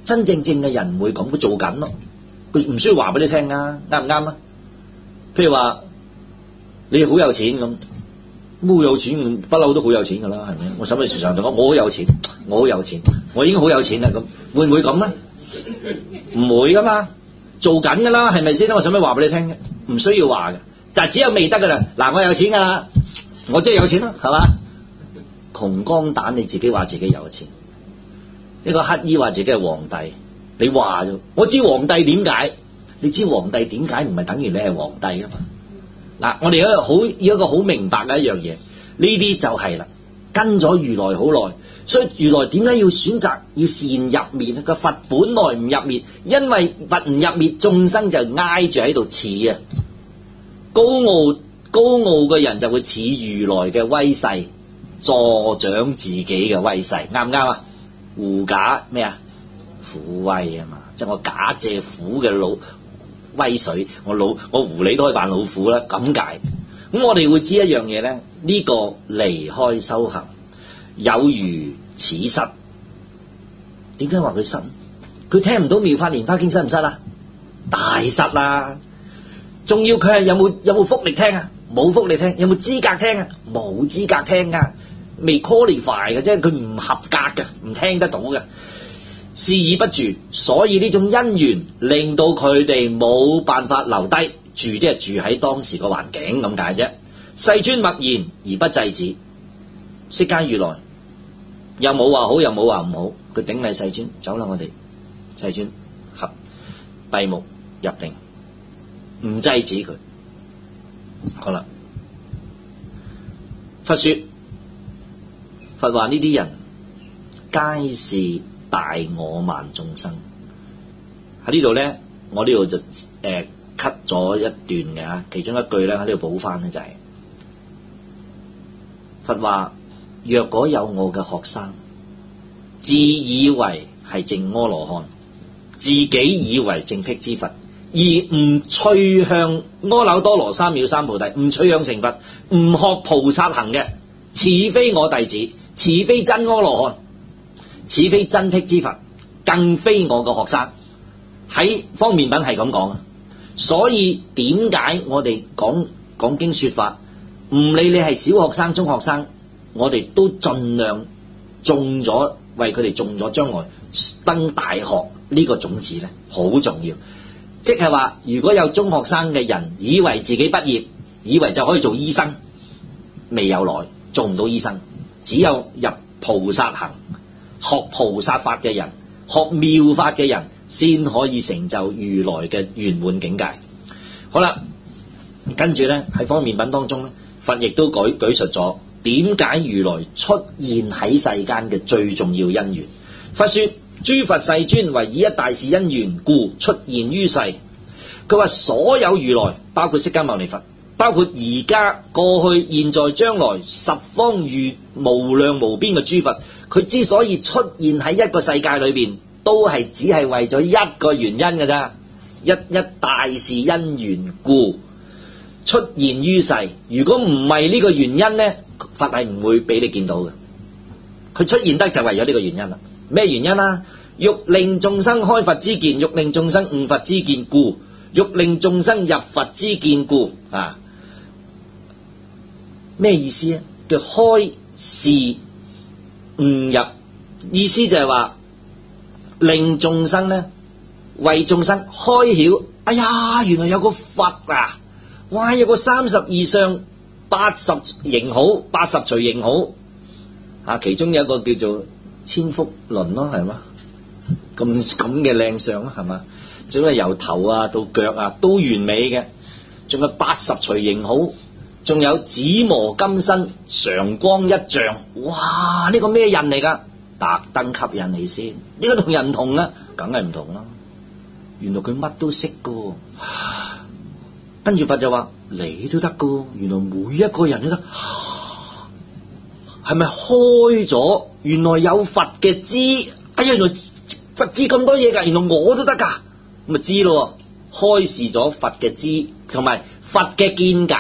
真正嘅人唔會咁，佢做緊咯，佢唔需要話俾你聽啊，啱唔啱啊？譬如話你好有錢咁，好有錢不嬲都好有錢噶啦，係咪？我使乜時常同我好有錢，我好有錢，我已經好有錢啦，咁會唔會咁咧？唔會噶嘛，做緊噶啦，係咪先？我使乜話俾你聽嘅？唔需要話嘅，但係只有未得噶啦。嗱，我有錢噶啦，我真係有錢啦，係嘛？窮光蛋你自己話自己有錢，一個乞兒話自己係皇帝，你話啫。我知皇帝點解，你知皇帝點解唔係等於你係皇帝啊嘛？嗱，我哋要一個好明白嘅一樣嘢，呢啲就係啦，跟咗如來好耐，所以如來點解要選擇要善入滅？個佛本來唔入滅，因為佛唔入滅，眾生就挨住喺度似啊，高傲嘅人就會似如來嘅威勢，助長自己嘅威勢，啱唔啱啊？狐假咩啊？虎威啊嘛，即係我假借虎嘅老威水，我狐狸都可以扮老虎啦，咁解。咁我哋會知一樣嘢咧，呢個離開修行有如此失。點解話佢失？佢聽唔到妙法蓮華經失唔失啊？大失啦！仲要佢係有冇福力聽啊？冇福利聽，有冇資格聽啊？冇資格聽噶，未 qualify 嘅啫，佢唔合格嘅，唔聽得到嘅，視而不住。所以呢種因緣令到佢哋冇辦法留低住，即係住喺當時個環境咁解啫。世尊默然而不制止，釋迦如來又冇話好，又冇話唔好，佢頂禮世尊，走啦，我哋世尊合閉目入定，唔制止佢。好啦，佛說，佛話呢啲人皆是大我慢眾生。喺呢度咧，我呢度就cut 咗一段嘅吓，其中一句咧喺呢度補翻咧就係、是、佛話：若果有我嘅學生，自以為係正阿羅漢，自己以為正辟支佛，而唔趨向阿耨多羅三藐三菩提，唔趨向成佛，唔學菩薩行嘅，似非我弟子，似非真阿羅漢，似非真辟支佛，更非我嘅學生。喺方便品係咁講啊。所以點解我哋講經說法，唔理你係小學生、中學生，我哋都盡量為佢哋種咗將來登大學呢個種子咧，好重要。即係話，如果有中學生嘅人以為自己畢業，以為就可以做醫生，未有來，做唔到醫生。只有入菩薩行，學菩薩法嘅人，學妙法嘅人，先可以成就如來嘅圓滿境界。好啦，跟住咧喺方便品當中咧，佛亦都舉述咗點解如來出現喺世間嘅最重要因緣。佛說：諸佛世尊為以一大事因緣故出現於世。佢話所有如來，包括釋迦牟尼佛，包括而家、過去、現在、將來十方如無量無邊嘅諸佛，佢之所以出現喺一個世界裏邊，都係只係為咗一個原因嘅咋，一大事因緣故出現於世。如果唔係呢個原因呢，佛係唔會俾你見到嘅。佢出現得就為咗呢個原因啦。咩原因啊？欲令眾生開佛之見，欲令眾生悟佛之見故，欲令眾生入佛之見故啊。咩意思啊？叫開示悟入，意思就係話令眾生呢，為眾生開曉。哎呀，原來有個佛啊！哇，有個32相80形好，80隨形好啊！其中有一個叫做千福輪咯，係嘛？咁嘅靚相啊，係嘛？總係由頭啊到腳啊都完美嘅，仲有80隨形好，仲有紫磨金身，常光一丈。哇！呢個咩人嚟噶？特登吸引你先，呢個同人唔同啊，梗係唔同啦。原來佢乜都識噶，跟住佛就話你都得噶，原來每一個人都得，係咪開咗？原來有佛嘅知，哎呀，原來佛知咁多嘢噶，原來我都得噶，咁咪知咯，開示咗佛嘅知同埋佛嘅見解，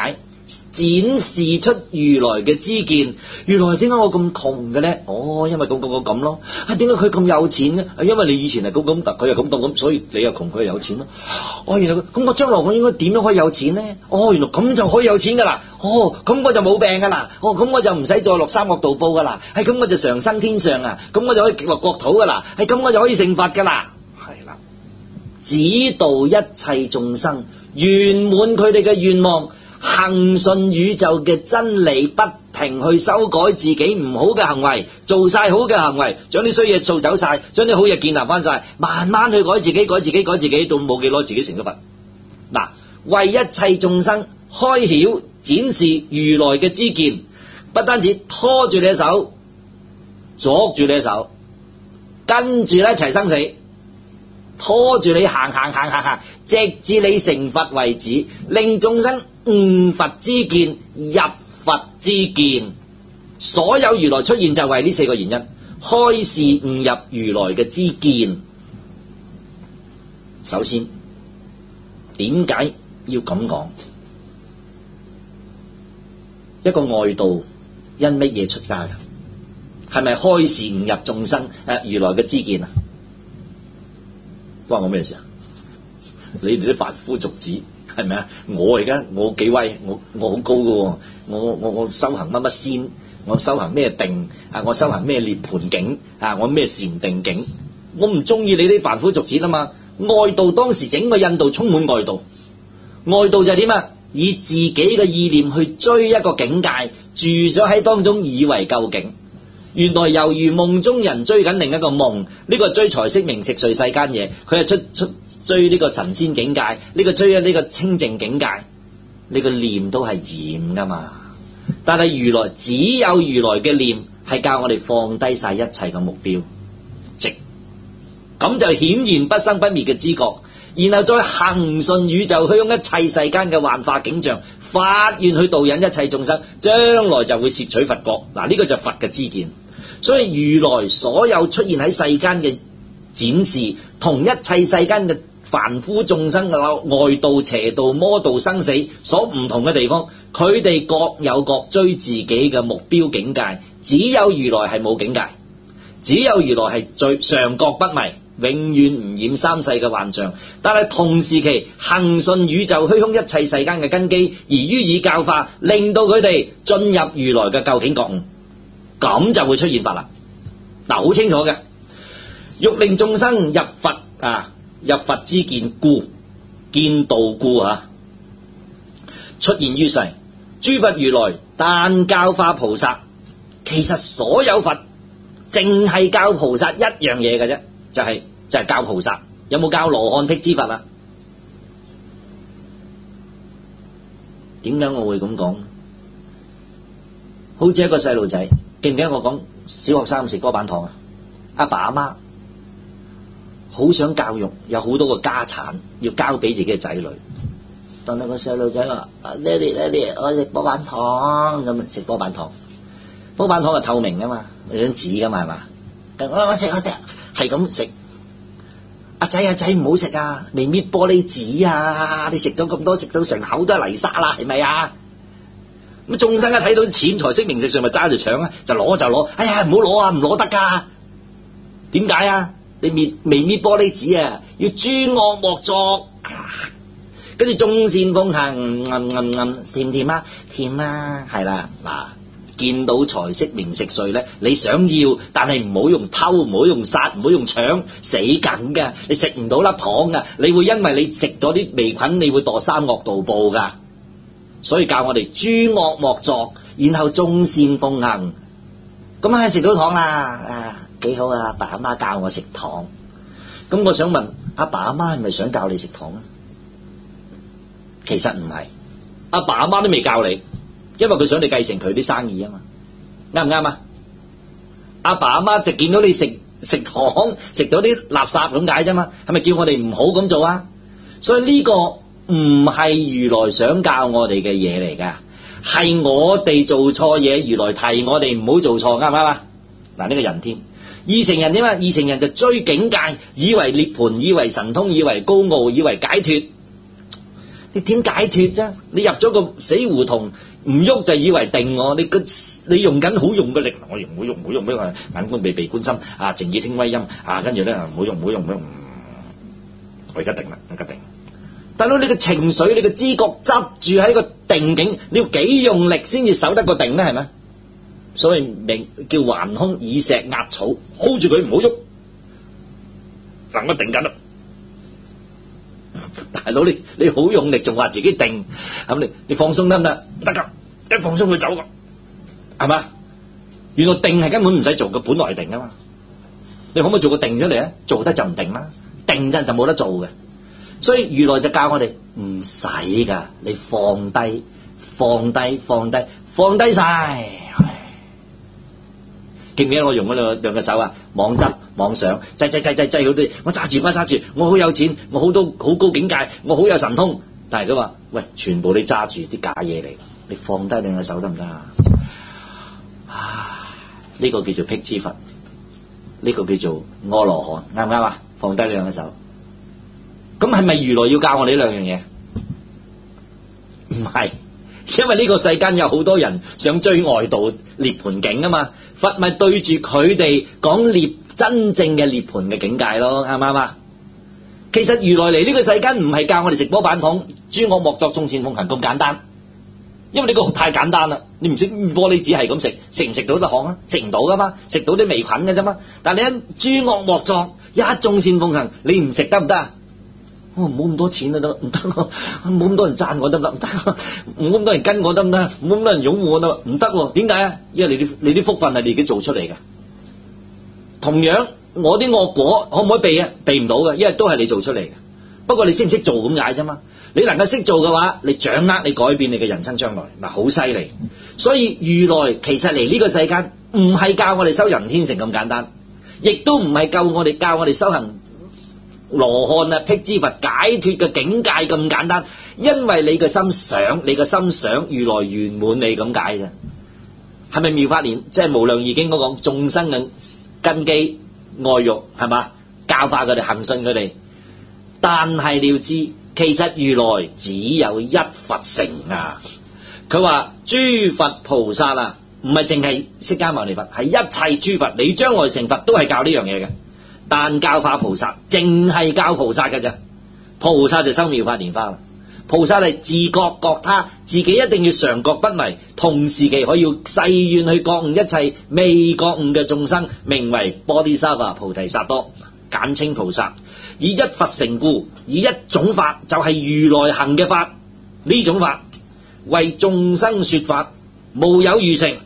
展示出如來嘅知見。如來點解我咁窮嘅咧？因為咁咯。點解佢咁有錢咧？因為你以前係咁，佢又咁，所以你又窮，佢又有錢咯。原來咁我將來我應該點樣可以有錢咧？原來咁就可以有錢噶啦。咁我就冇病噶啦。咁我就唔使再落三惡道報噶啦。咁我就常生天上啊。咁我就可以極樂國土噶啦。咁我就可以成佛噶啦。係啦，指導一切眾生圓滿佢哋嘅願望，行順宇宙嘅真理，不停去修改自己唔好嘅行為，做晒好嘅行為，將啲衰嘢掃走晒，將啲好嘢建立翻晒，慢慢去改自己，到冇幾耐自己成咗佛。嗱，為一切眾生開曉展示如來嘅知見，不單止拖住你嘅手，捉住你嘅手，跟住咧一齊生死，拖住你行，直至你成佛為止，令眾生悟佛之見，入佛之見。所有如來出現就係為呢4個原因，開示悟入如來嘅知見。首先，點解要咁講？一個外道因乜嘢出家㗎？係咪開示悟入眾生如來嘅知見啊？關我咩事啊？你哋啲凡夫俗子係咪啊？我而家我幾威，我好高噶，我修行乜仙，我修行咩定我修行咩涅槃境我咩禪定境，我唔中意你啲凡夫俗子啊嘛。外道當時整個印度充滿外道，外道就係點啊？以自己嘅意念去追一個境界，住咗喺當中，以為究竟。原來猶如夢中人追緊另一個夢，呢個追財色名食睡世間嘢，佢係出追呢個神仙境界，呢個追呢個清淨境界，呢個念都係染噶嘛。但係如來只有如來嘅念係教我哋放低晒一切嘅目標，直咁就顯現不生不滅嘅知覺，然後再行順宇宙虛空一切世間嘅幻化景象，發願去導引一切眾生，將來就會攝取佛國。嗱，呢個就係佛嘅知見。所以如來所有出現喺世間嘅展示，同一切世間嘅凡夫眾生外道、邪道、魔道、生死所唔同嘅地方，佢哋各有各追自己嘅目標境界，只有如來係冇境界，只有如來係最常覺不迷，永遠唔染三世嘅幻象。但係同時期行順宇宙虛空一切世間嘅根基，而予以教化，令到佢哋進入如來嘅究竟覺悟，咁就會出現法啦。嗱，好清楚嘅，欲令眾生入佛入佛之見故，見道故出現於世。諸佛如來但教化菩薩，其實所有佛淨係教菩薩一樣嘢嘅啫，就係教菩薩。有冇教羅漢辟支佛啊？點解我會咁講？好似一個細路仔，記唔記得我講小學生食波板糖啊？阿爸阿媽好想教育，有好多個家產要交俾自己嘅仔女，但係個細路仔話：爹哋，我食波板糖。咁食波板糖，波板糖係透明噶嘛，有張紙噶嘛，係嘛？我食係咁食。阿仔唔好食啊，未搣玻璃紙啊！你食咗咁多，食到成口都係泥沙啦，係咪啊？咁眾生一睇到錢財色名食睡，咪揸住搶啊，就攞。哎呀，唔好攞啊，唔攞得噶。點解啊？你未搣玻璃紙啊，要諸惡莫作。跟住眾善奉行，甜唔甜啊？甜啊，係啦。嗱，見到財色名食睡咧，你想要，但係唔好用偷，唔好用殺，唔好用搶，死梗噶。你食唔到粒糖噶，你會因為你食咗啲微菌，你會墮三惡道報噶。所以教我哋諸惡莫作，然後眾善奉行。咁食到糖啦，幾好啊！阿爸阿媽教我食糖。咁我想問，阿爸阿媽係咪想教你食糖啊？其實唔係，阿爸阿媽都未教你，因為佢想你繼承佢啲生意啊嘛，啱唔啱啊？阿爸阿媽就見到你食糖，食咗啲垃圾咁解啫嘛，係咪叫我哋唔好咁做啊？所以呢個唔係如來想教我哋嘅嘢嚟噶，係我哋做錯嘢，如來提我哋唔好做錯，啱唔啱啊？嗱，呢個人添，二乘人點啊？二乘人就追境界，以為涅槃，以為神通，以為高傲，以為解脫。 你點解脫啫？你入咗個死胡同，唔喐就以為定我，你用緊好用嘅力，我唔好用咩？眼觀鼻，鼻觀心啊，靜耳聽威音啊，跟住咧唔好用，我而家定啦，大佬，你個情緒、你個知覺執住喺個定境，你要幾用力先至守得個定咧？係咪？所以名叫橫空以石壓草，hold住佢唔好喐。嗱，我定緊啦。大佬，你好用力，仲話自己定，咁你放鬆得唔得？得噶，一放鬆佢走噶，係嘛？原來定係根本唔使做嘅，本來係定噶嘛。你可唔可以做個定出嚟啊？做得就唔定啦，定就冇得做嘅。所以如來就教我哋唔使噶，你放低晒。記唔記得我用嗰兩個手啊？妄執妄想，擠好啲。我揸住，我好有錢，我好高境界，我好有神通。但係佢話：喂，全部你揸住啲假嘢嚟，你放低兩個手得唔得啊？呢個叫做辟支佛，呢個叫做阿羅漢，啱唔啱啊？放低兩個手。咁係咪如來要教我哋呢兩樣嘢？唔係。因為呢個世間有好多人想追外道涅槃境啊嘛，佛咪對住佢哋講真正嘅涅槃嘅境界咯，啱唔啱啊？其實如來嚟呢個世間唔係教我哋食波板糖、諸惡莫作、眾善奉行咁簡單，因為呢個太簡單啦，你唔識玻璃紙係咁食唔食到得行啊？食唔到噶嘛，食到啲微菌嘅啫嘛。但係你一諸惡莫作，一眾善奉行，你唔食得唔得啊？唔好咁多錢啊，得唔得？冇咁多人讚我得唔得？唔得，冇咁多人跟我得唔得？冇咁多人擁護我得唔得？點解啊？因為你啲福分係你自己做出嚟嘅。同樣我啲惡果可唔可以避啊？避唔到嘅，因為都係你做出嚟嘅。不過你識唔識做咁解啫嘛？你能夠識做嘅話，你掌握你改變你嘅人生將來，嗱，好犀利。所以如來其實嚟呢個世間唔係教我哋修人天成咁簡單，亦都唔係教我哋修行羅漢啊、辟支佛解脫嘅境界咁簡單，因為你嘅心想如來圓滿你咁解啫。係咪妙法蓮即係無量義經嗰講眾生嘅根基愛欲係嘛？教化佢哋行信佢哋，但係你要知，其實如來只有一佛乘啊。佢話諸佛菩薩啊，唔係淨係釋迦牟尼佛，係一切諸佛，你將來成佛都係教呢樣嘢嘅。但教化菩薩，淨係教菩薩嘅啫。菩薩就修妙法蓮花啦。菩薩係自覺覺他，自己一定要常覺不迷，同時期可以誓願去覺悟一切未覺悟嘅眾生，名為波啲沙華菩提薩多，簡稱菩薩。以一佛乘故，以一種法就係如來行嘅法，呢種法為眾生說法，無有餘成。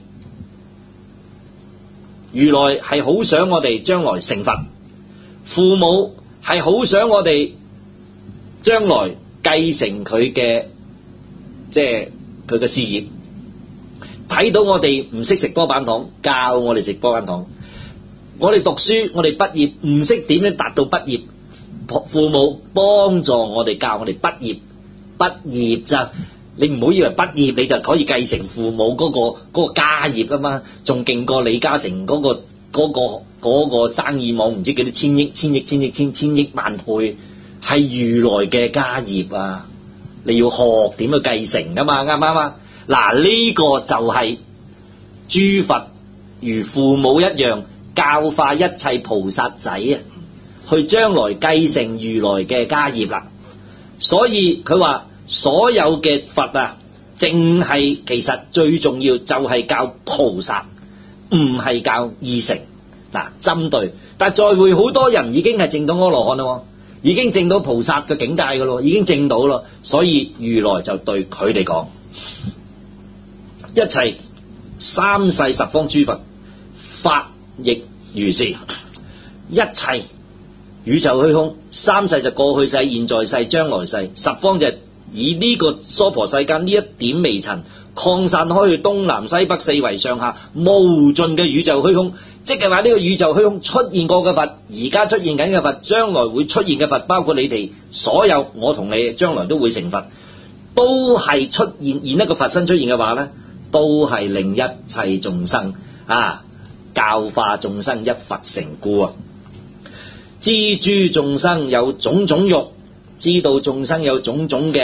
如來係好想我哋將來成佛。父母係好想我哋將來繼承佢嘅佢嘅事業，睇到我哋唔識食波板糖，教我哋食波板糖。我哋讀書，我哋畢業唔識點樣達到畢業，父母幫助我哋教我哋畢業咋？你唔好以為畢業你就可以繼承父母嗰個家業啊嘛，仲勁過李嘉誠嗰個生意網唔知幾多千億萬倍，係如來嘅家業啊！你要學點去繼承噶嘛，啱唔啱啊？嗱，呢個就係諸佛如父母一樣教化一切菩薩仔啊，去將來繼承如來嘅家業啦。所以佢話所有嘅佛啊，淨係其實最重要就係教菩薩，唔係教二乘。嗱，針對，但係在會好多人已經係證到阿羅漢咯，已經證到菩薩嘅境界噶咯，已經證到咯，所以如來就對佢哋講：一切三世十方諸佛法亦如是，一切宇宙虛空，三世就過去世、現在世、將來世，十方就以呢個娑婆世間呢一點微塵擴散開去東南西北四維上下無盡嘅宇宙虛空，即係話呢個宇宙虛空出現過嘅佛，而家出現緊嘅佛，將來會出現嘅佛，包括你哋所有，我同你將來都會成佛，都係出現一個佛身出現嘅話呢，都係令一切眾生教化眾生一佛乘故啊！知諸眾生有種種欲，知道眾生有種種嘅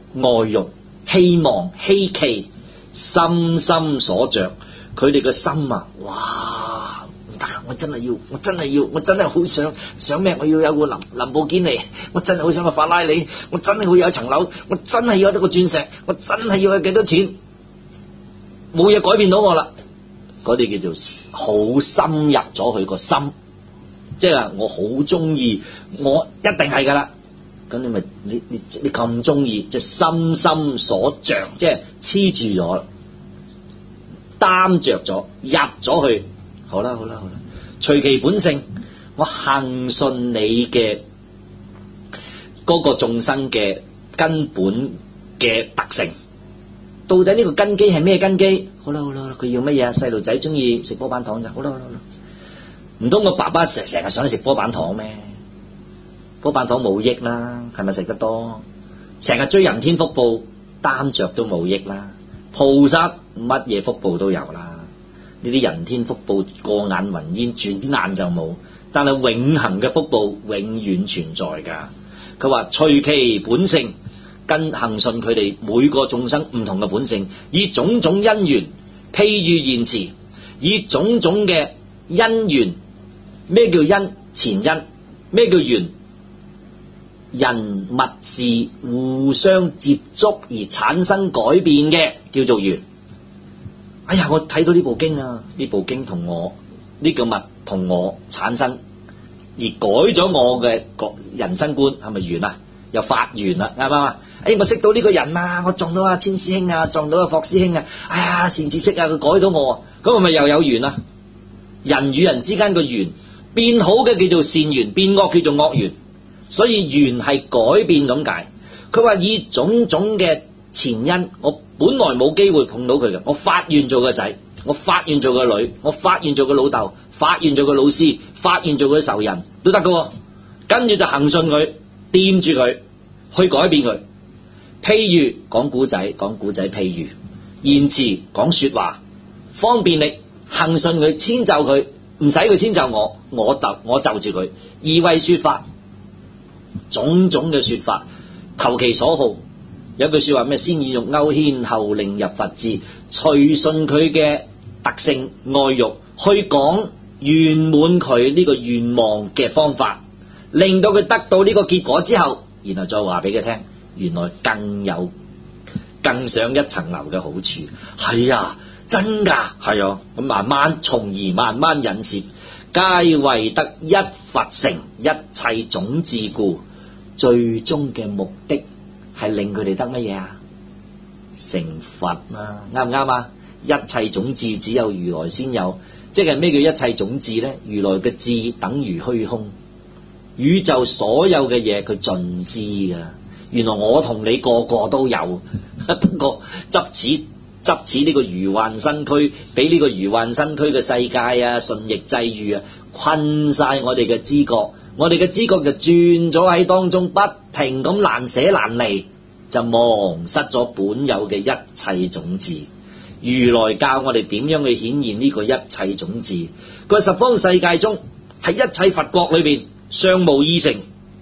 愛欲、希望、希冀，深深所着。佢哋嘅心啊，哇！唔得，我真係好想咩？我要有個林寶堅尼，我真係好想個法拉利，我真係好有一層樓，我真係要有個鑽石，我真係要有幾多錢？冇嘢改變到我啦。嗰啲叫做好深入咗佢個心，即係話我好中意，我一定係噶啦。咁你咪你咁中意，即係深深所着，即係黐住咗，擔着咗，入咗去。好啦，隨其本性，我恆順你嘅嗰個眾生嘅根本嘅特性。到底呢個根基係咩根基？好啦，佢要乜嘢？細路仔中意食波板糖咋？好啦，唔通個爸爸成日想食波板糖咩？波板糖冇益啦，係咪食得多？成日追人天福報，擔着都冇益啦。菩薩乜嘢福報都有啦。呢啲人天福報過眼雲煙，轉眼就冇，但係永恆嘅福報永遠存在噶。佢話隨其本性，跟恆順佢哋每個眾生唔同嘅本性，以種種因緣譬喻言辭，以種種嘅因緣。咩叫因？前因。咩叫緣？人物事互相接觸而產生改變嘅叫做緣。哎呀，我睇到呢部經啊，呢部經同我呢個物同我產生而改咗我嘅人生觀，係咪緣啊？又發緣啦，啱唔啱啊？我識到呢個人啊，我撞到阿千師兄啊，撞到阿霍師兄啊，哎呀，善知識啊，佢改到我，咁係咪又有緣啊？人與人之間嘅緣，變好嘅叫做善緣，變惡叫做惡緣。所以緣係改變咁解。佢話以種種嘅前因，我本來冇機會碰到佢嘅，我發願做個仔，我發願做個女，我發願做個老豆，發願做個老師，發願做個仇人都得㗎。跟住就恆順佢，掂住佢，去改變佢。譬如講古仔，譬如言辭講說話，方便力恆順佢，遷就佢，唔使佢遷就我，我就住佢，而為說法。種種嘅說法，投其所好。有句說話咩？先以欲勾牽，後令入佛智。隨順佢嘅特性愛欲，去講圓滿佢呢個願望嘅方法，令到佢得到呢個結果之後，然後再話俾佢聽，原來更上一層樓嘅好處。係啊，真噶，係啊。咁從而慢慢引涉，皆為得一佛成，一切種智故。最終嘅目的係令佢哋得乜嘢啊？成佛啊，啱唔啱啊？一切種智只有如來先有，即係咩叫一切種智呢？如來嘅智等於虛空，宇宙所有嘅嘢佢盡知噶。原來我同你個個都有，不過執此呢個如幻身軀，俾呢個如幻身軀嘅世界啊，順逆際遇啊，困晒我哋嘅知覺。我哋嘅知覺就轉咗喺當中，不停咁難捨難離，就忘失咗本有嘅一切種智。如來教我哋點樣去顯現呢個一切種智。佢話十方世界中，喺一切佛國裏邊，尚無二乘，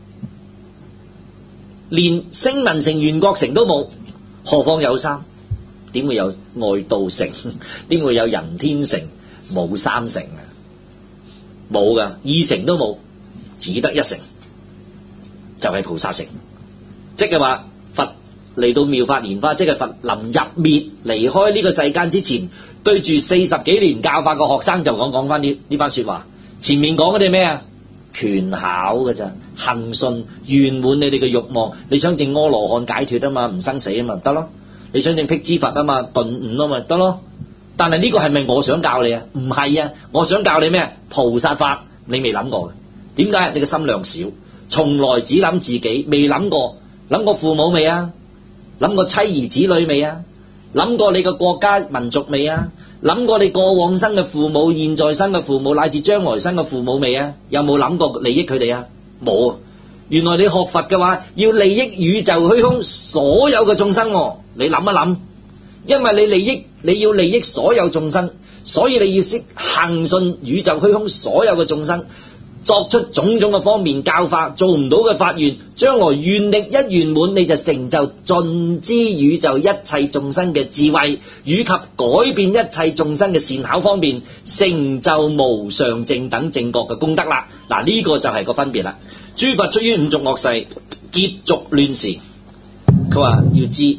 連聲聞乘、緣覺乘都冇，何況有三？點會有外道乘？點會有人天乘？冇三乘啊，冇噶，二乘都冇。只得一乘，就係菩薩乘。即係話佛嚟到妙法蓮花，即係佛臨入滅離開呢個世間之前，對住40幾年教法嘅學生就講翻呢班說話。前面講嗰啲咩啊？權巧嘅咋，恆順圓滿你哋嘅欲望。你想證阿羅漢解脫啊嘛，唔生死啊嘛，得咯。你想證辟支佛啊嘛，頓悟啊嘛，得咯。但係呢個係咪我想教你啊？唔係啊，我想教你咩？菩薩法，你未諗過嘅。點解？你嘅心量少，從來只諗自己，未諗過父母未啊？諗過妻兒子女未啊？諗過你嘅國家民族未啊？諗過你過往生嘅父母、現在生嘅父母乃至將來生嘅父母未啊？有冇諗過利益佢哋啊？冇。原來你學佛嘅話，要利益宇宙虛空所有嘅眾生。你諗一諗，因為你要利益所有眾生，所以你要識恆順宇宙虛空所有嘅眾生。 作出種種嘅方面教化，做唔到嘅發願，將來願力一圓滿，你就成就盡知宇宙一切眾生嘅智慧，以及改變一切眾生嘅善巧方便，成就無上正等正覺嘅功德啦。嗱，呢個就係個分別啦。諸佛出於五濁惡世，劫濁亂時，佢話要知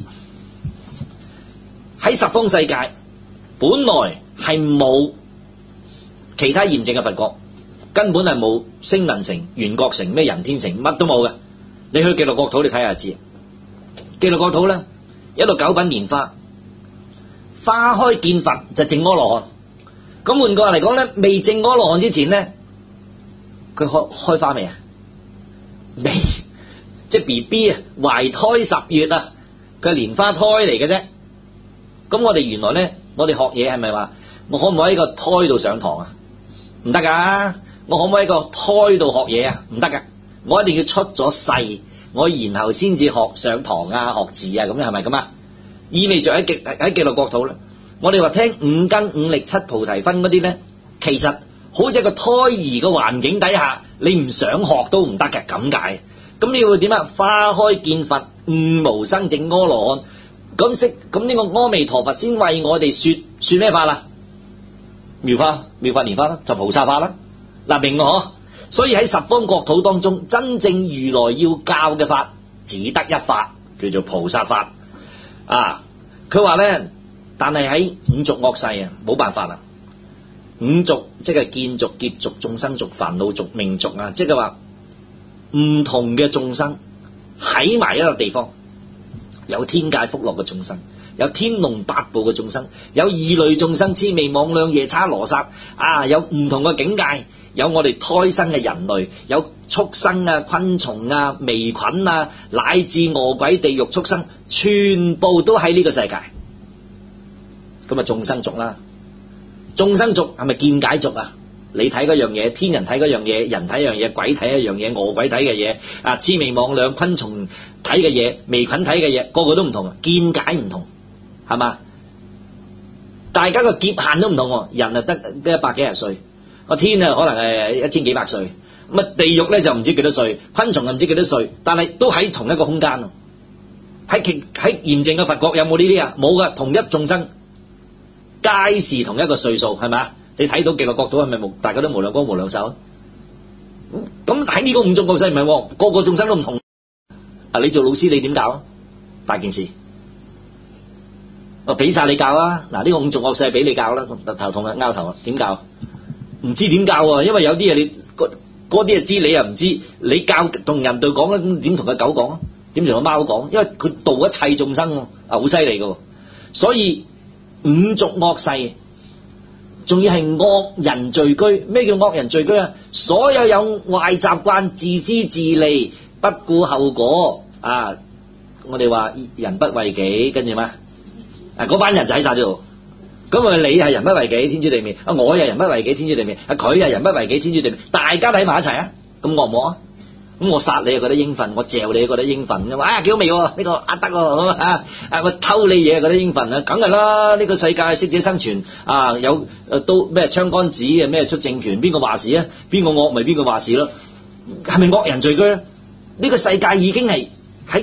喺十方世界本來係冇其他驗證嘅佛國，根本係冇聲聞城、緣覺城、咩人天城，乜都冇嘅。你去極樂國土你睇下就知。極樂國土咧，一路九品蓮花，花開見佛就證阿羅漢。咁換句話嚟講咧，未證阿羅漢之前咧，佢開花未啊？未，即係 BB 啊，懷胎10月啊，佢係蓮花胎嚟嘅啫。咁我哋原來咧，我哋學嘢係咪話我可唔可以喺個胎度上堂啊？唔得噶。我可唔可以喺個胎度學嘢啊？唔得噶。我一定要出咗世，我然後先至學上堂啊、學字啊，咁係咪咁啊？意味着喺極樂國土咧，我哋話聽五根五力七菩提分嗰啲咧，其實好似一個胎兒嘅環境底下，你唔想學都唔得嘅，咁解。咁你會點啊？花開見佛，悟無生證阿羅漢。咁呢個阿彌陀佛先為我哋說咩法啦？妙法蓮花啦，就菩薩法啦。嗱，明我，所以喺十方國土當中，真正如來要教嘅法只得一法，叫做菩薩法啊。佢話咧，但係喺五濁惡世啊，冇辦法啦。五濁即係見濁、劫濁、眾生濁、煩惱濁、命濁啊，即係話唔同嘅眾生喺埋一個地方。有天界福樂嘅眾生，有天龍八部嘅眾生，有異類眾生，魑魅魍魎夜叉羅剎啊，有唔同嘅境界，有我哋胎生嘅人類，有畜生啊、昆蟲啊、微菌啊，乃至餓鬼、地獄畜生，全部都喺呢個世界。咁啊，眾生族啦，眾生族係咪見解族啊？你睇嗰樣嘢，天人睇嗰樣嘢，人睇一樣嘢，鬼睇一樣嘢，餓鬼睇嘅嘢，啊，魑魅魍魎昆蟲睇嘅嘢，微菌睇嘅嘢，個個都唔同，見解唔同，係嘛？大家個劫限都唔同，人啊得100幾廿歲，個天啊可能係1000幾百歲，咁啊地獄咧就唔知幾多歲，昆蟲又唔知幾多歲，但係都喺同一個空間。喺嚴正嘅佛國有冇呢啲啊？冇噶，同一眾生皆是同一個歲數，係咪？你睇到極樂國土係咪大家都無量光無量壽？咁喺呢個五濁惡世唔係，個個眾生都唔同。啊，你做老師你點教啊？大件事，我俾晒你教啊！嗱，呢個五濁惡世俾你教啦，頭痛啊，拗頭啊，點教？唔知點教啊？因為有啲嘢你嗰啲知你又唔知，你教同人對講咧，點同個狗講啊？點同個貓講？因為佢度一切眾生啊，好犀利噶。所以五濁惡世。仲要係惡人聚居，咩叫惡人聚居啊？所有有壞習慣、自私自利、不顧後果啊！我哋話人不為己，跟住咩？嗰班人就喺晒呢度。咁啊，你係人不為己，天誅地滅；我又人不為己，天誅地滅；佢又人不為己，天誅地滅。大家喺埋一齊啊！咁惡唔惡啊？咁我殺你又覺得應份，我嚼你又覺得應份噶嘛？幾好味喎！呢個得喎，我偷你嘢又覺得應份啊！梗係啦，呢個世界適者生存啊，有都咩槍桿子嘅咩出政權，邊個話事啊？邊個惡咪邊個話事咯？係咪惡人聚居啊？呢個世界已經係喺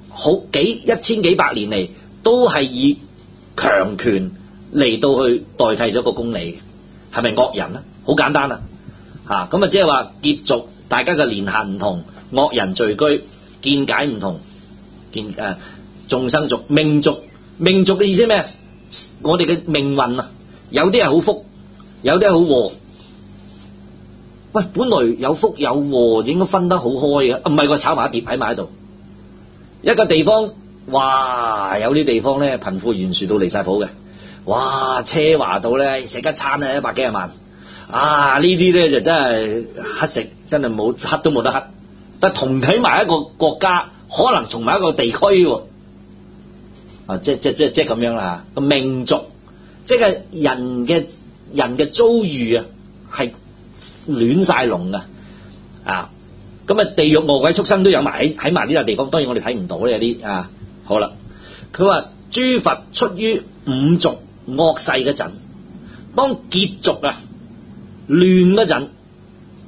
1000幾百年嚟，都係以強權嚟到去代替咗個公理嘅，係咪惡人啊？好簡單啊！咁啊，即係話劫濁。大家嘅年限唔同，惡人聚居，見解唔同，眾生濁、命濁。命濁嘅意思咩？我哋嘅命運啊，有啲係好福，有啲係好禍。喂，本來有福有禍，應該分得好開嘅，唔係個炒埋一碟喺埋喺度。一個地方，哇，有啲地方咧貧富懸殊到離晒譜嘅，哇，奢華到咧食一餐咧100幾廿萬。啊！呢啲咧就真係乞食，真係冇乞都冇得乞。但同喺埋一個國家，可能從埋一個地區喎。啊，即係咁樣啦嚇。命濁，即係人嘅遭遇啊，係亂晒龍噶。啊，咁啊，地獄餓鬼畜生都有埋喺埋呢笪地方。當然我哋睇唔到咧，有啲啊。好啦，佢話諸佛出於五濁惡世嗰陣，當劫濁啊！亂嗰陣，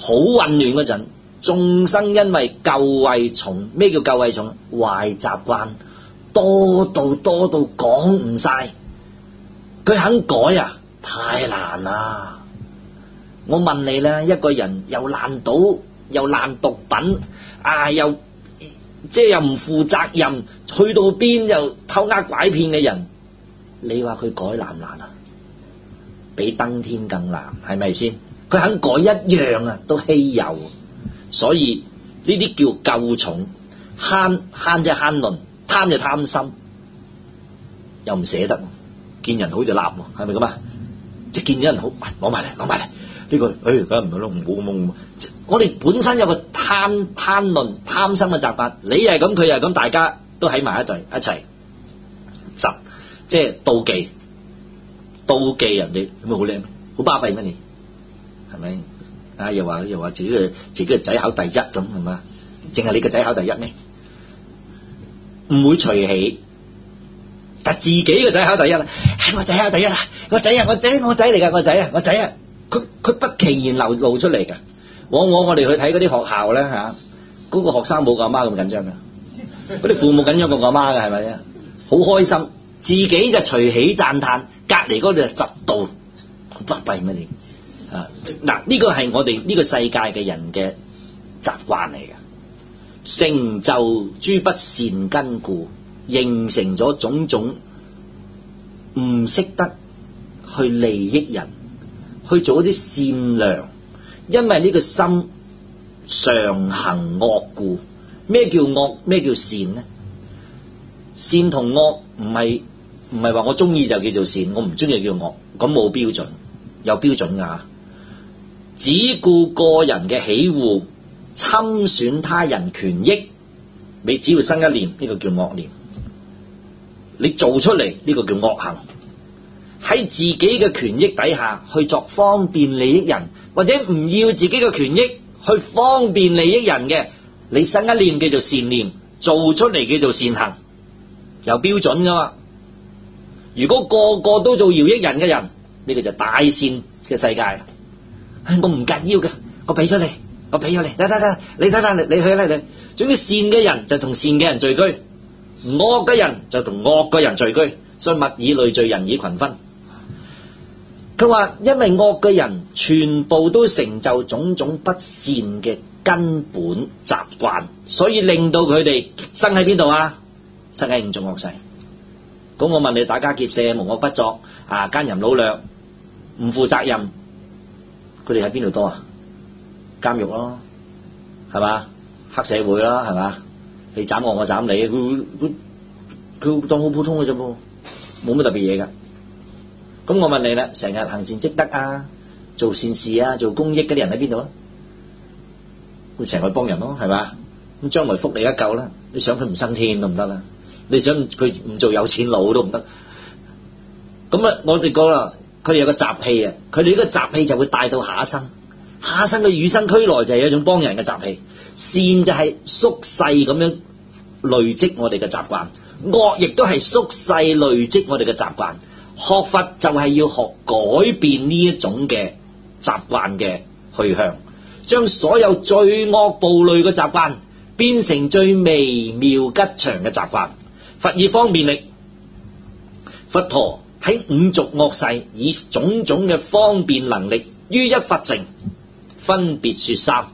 好混亂嗰陣，眾生因為舊慧重，咩叫舊慧重？壞習慣多到講唔晒，佢肯改啊，太難啦！我問你啦，一個人又爛賭又爛毒品啊，又即係又唔負責任，去到邊又偷呃拐騙嘅人，你話佢改難唔難啊？比登天更難，係咪先？佢肯改一樣啊，都稀有。所以呢啲叫舊重，慳就慳吝，貪就貪心，又唔捨得，見人好就立，係咪咁啊？即係見咗人好，攞埋嚟，呢個梗係唔好咯，唔好咁。我哋本身有個貪吝、貪心嘅習慣，你又係咁，佢又係咁，大家都喺埋一隊一齊窒，即係妒忌人哋，咁咪好叻咩？好巴閉咩你？係咪？啊又話自己嘅仔考第一咁係嘛？淨係你個仔考第一咩？唔會隨喜，但自己個仔考第一啦，係我仔考第一啦，我仔啊，我仔嚟㗎，我仔啊，佢不其然露出嚟㗎。往往我哋去睇嗰啲學校咧嚇，嗰個學生冇個阿媽咁緊張㗎，嗰啲父母緊張過個阿媽㗎，係咪啊？好開心，自己就隨喜讚歎，隔離嗰度就嫉妒，好巴閉咩你？啊嗱，呢個係我哋呢個世界嘅人嘅習慣嚟嘅，成就諸不善根故，形成咗種種唔識得去利益人，去做一啲善良，因為呢個心常行惡故。咩叫惡？咩叫善呢？善同惡唔係話我中意就叫做善，我唔中意叫惡，咁冇標準，有標準㗎。只顧個人嘅喜惡，侵損他人權益，你只要生一念，呢個叫惡念。你做出嚟呢個叫惡行。喺自己嘅權益底下去作方便利益人，或者唔要自己嘅權益去方便利益人嘅，你生一念叫做善念，做出嚟叫做善行，有標準噶嘛。如果個個都做饒益人嘅人，呢個就大善嘅世界。我唔緊要嘅，我俾咗你，得，你睇，你去啦你。總之善嘅人就同善嘅人聚居，惡嘅人就同惡嘅人聚居，所以物以類聚，人以群分。佢話因為惡嘅人全部都成就種種不善嘅根本習慣，所以令到佢哋生喺邊度啊？生喺五種惡世。咁我問你，打家劫舍、無惡不作啊，奸淫擄掠、唔負責任，佢哋喺邊度多啊？監獄咯，係嘛？黑社會啦，係嘛？你斬我，我斬你，佢當好普通嘅啫噃，冇乜特別嘢噶。咁我問你啦，成日行善積德啊，做善事啊，做公益嗰啲人喺邊度啊？會成日幫人咯，係嘛？咁將來福利一夠啦，你想佢唔升天都唔得啦，你想佢唔做有錢佬都唔得。咁啊，我哋講啦，佢哋有個習氣啊，佢哋呢個習氣就會帶到下一生，下一生嘅與生俱來就係一種幫人嘅習氣。善就係縮細咁樣累積我哋嘅習慣，惡亦都係縮細累積我哋嘅習慣。學佛就係要學改變呢一種嘅習慣嘅去向，將所有最惡暴戾嘅習慣變成最微妙吉祥嘅習慣。佛以方便力，佛陀喺五濁惡世以種種嘅方便能力於一佛乘分別說三。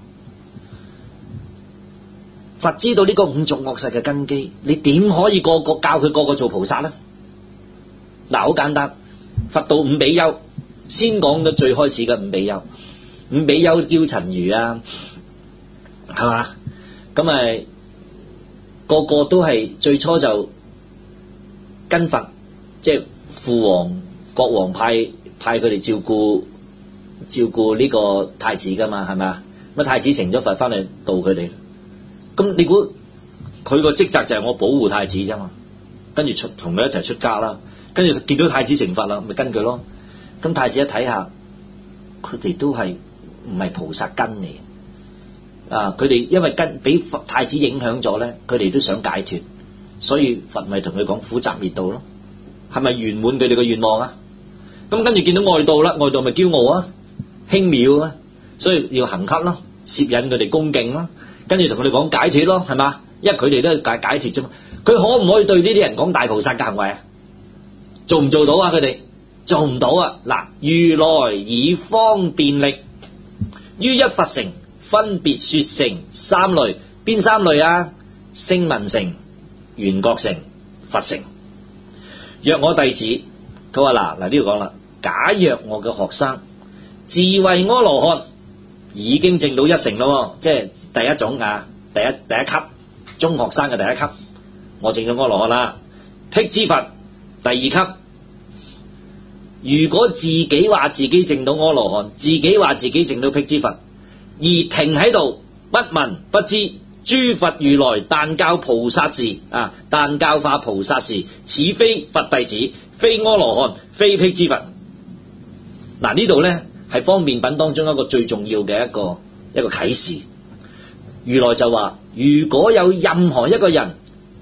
佛知道呢個五濁惡世嘅根基，你點可以個個教佢個個做菩薩呢？嗱，好簡單，佛道五比丘，先講咗最開始嘅五比丘。五比丘憍陳如啊，係嘛？咁咪個個都係最初就跟佛，即係父王、國王派佢哋照顧呢個太子噶嘛，係咪啊？咁太子成咗佛翻嚟度佢哋，咁你估佢個職責就係我保護太子啫嘛？跟住同佢一齊出家啦。跟住見到太子成佛啦，咪跟佢咯。咁太子一睇下，佢哋都係唔係菩薩根嚟啊？佢哋因為俾太子影響咗咧，佢哋都想解脫，所以佛咪同佢講苦集滅道咯。係咪圓滿佢哋嘅願望啊？咁跟住見到外道啦，外道咪驕傲啊、輕蔑啊， 所以要行乞咯，攝引佢哋恭敬咯，跟住同佢哋講解脫咯，係嘛？因為佢哋都係解脫啫嘛。佢可唔可以對呢啲人講大菩薩嘅行為啊？做唔做到啊？佢哋做唔到啊！嗱，如來以方便力，於一佛乘分別說成三類，邊三類啊？聲聞乘、緣覺乘、佛乘。若我弟子，佢話嗱呢度講啦，假若我嘅學生自為阿羅漢，已經證到一乘咯，即係第一種啊，第一級中學生嘅第一級，我證咗阿羅漢啦。辟支佛第二級，如果自己話自己證到阿羅漢，自己話自己證到辟支佛，而停喺度不聞不知，諸佛如來但教菩薩事啊，但教化菩薩事，此非佛弟子，非阿羅漢，非辟支佛。嗱，呢度咧係方便品當中一個最重要嘅一個啟示。如來就話，如果有任何一個人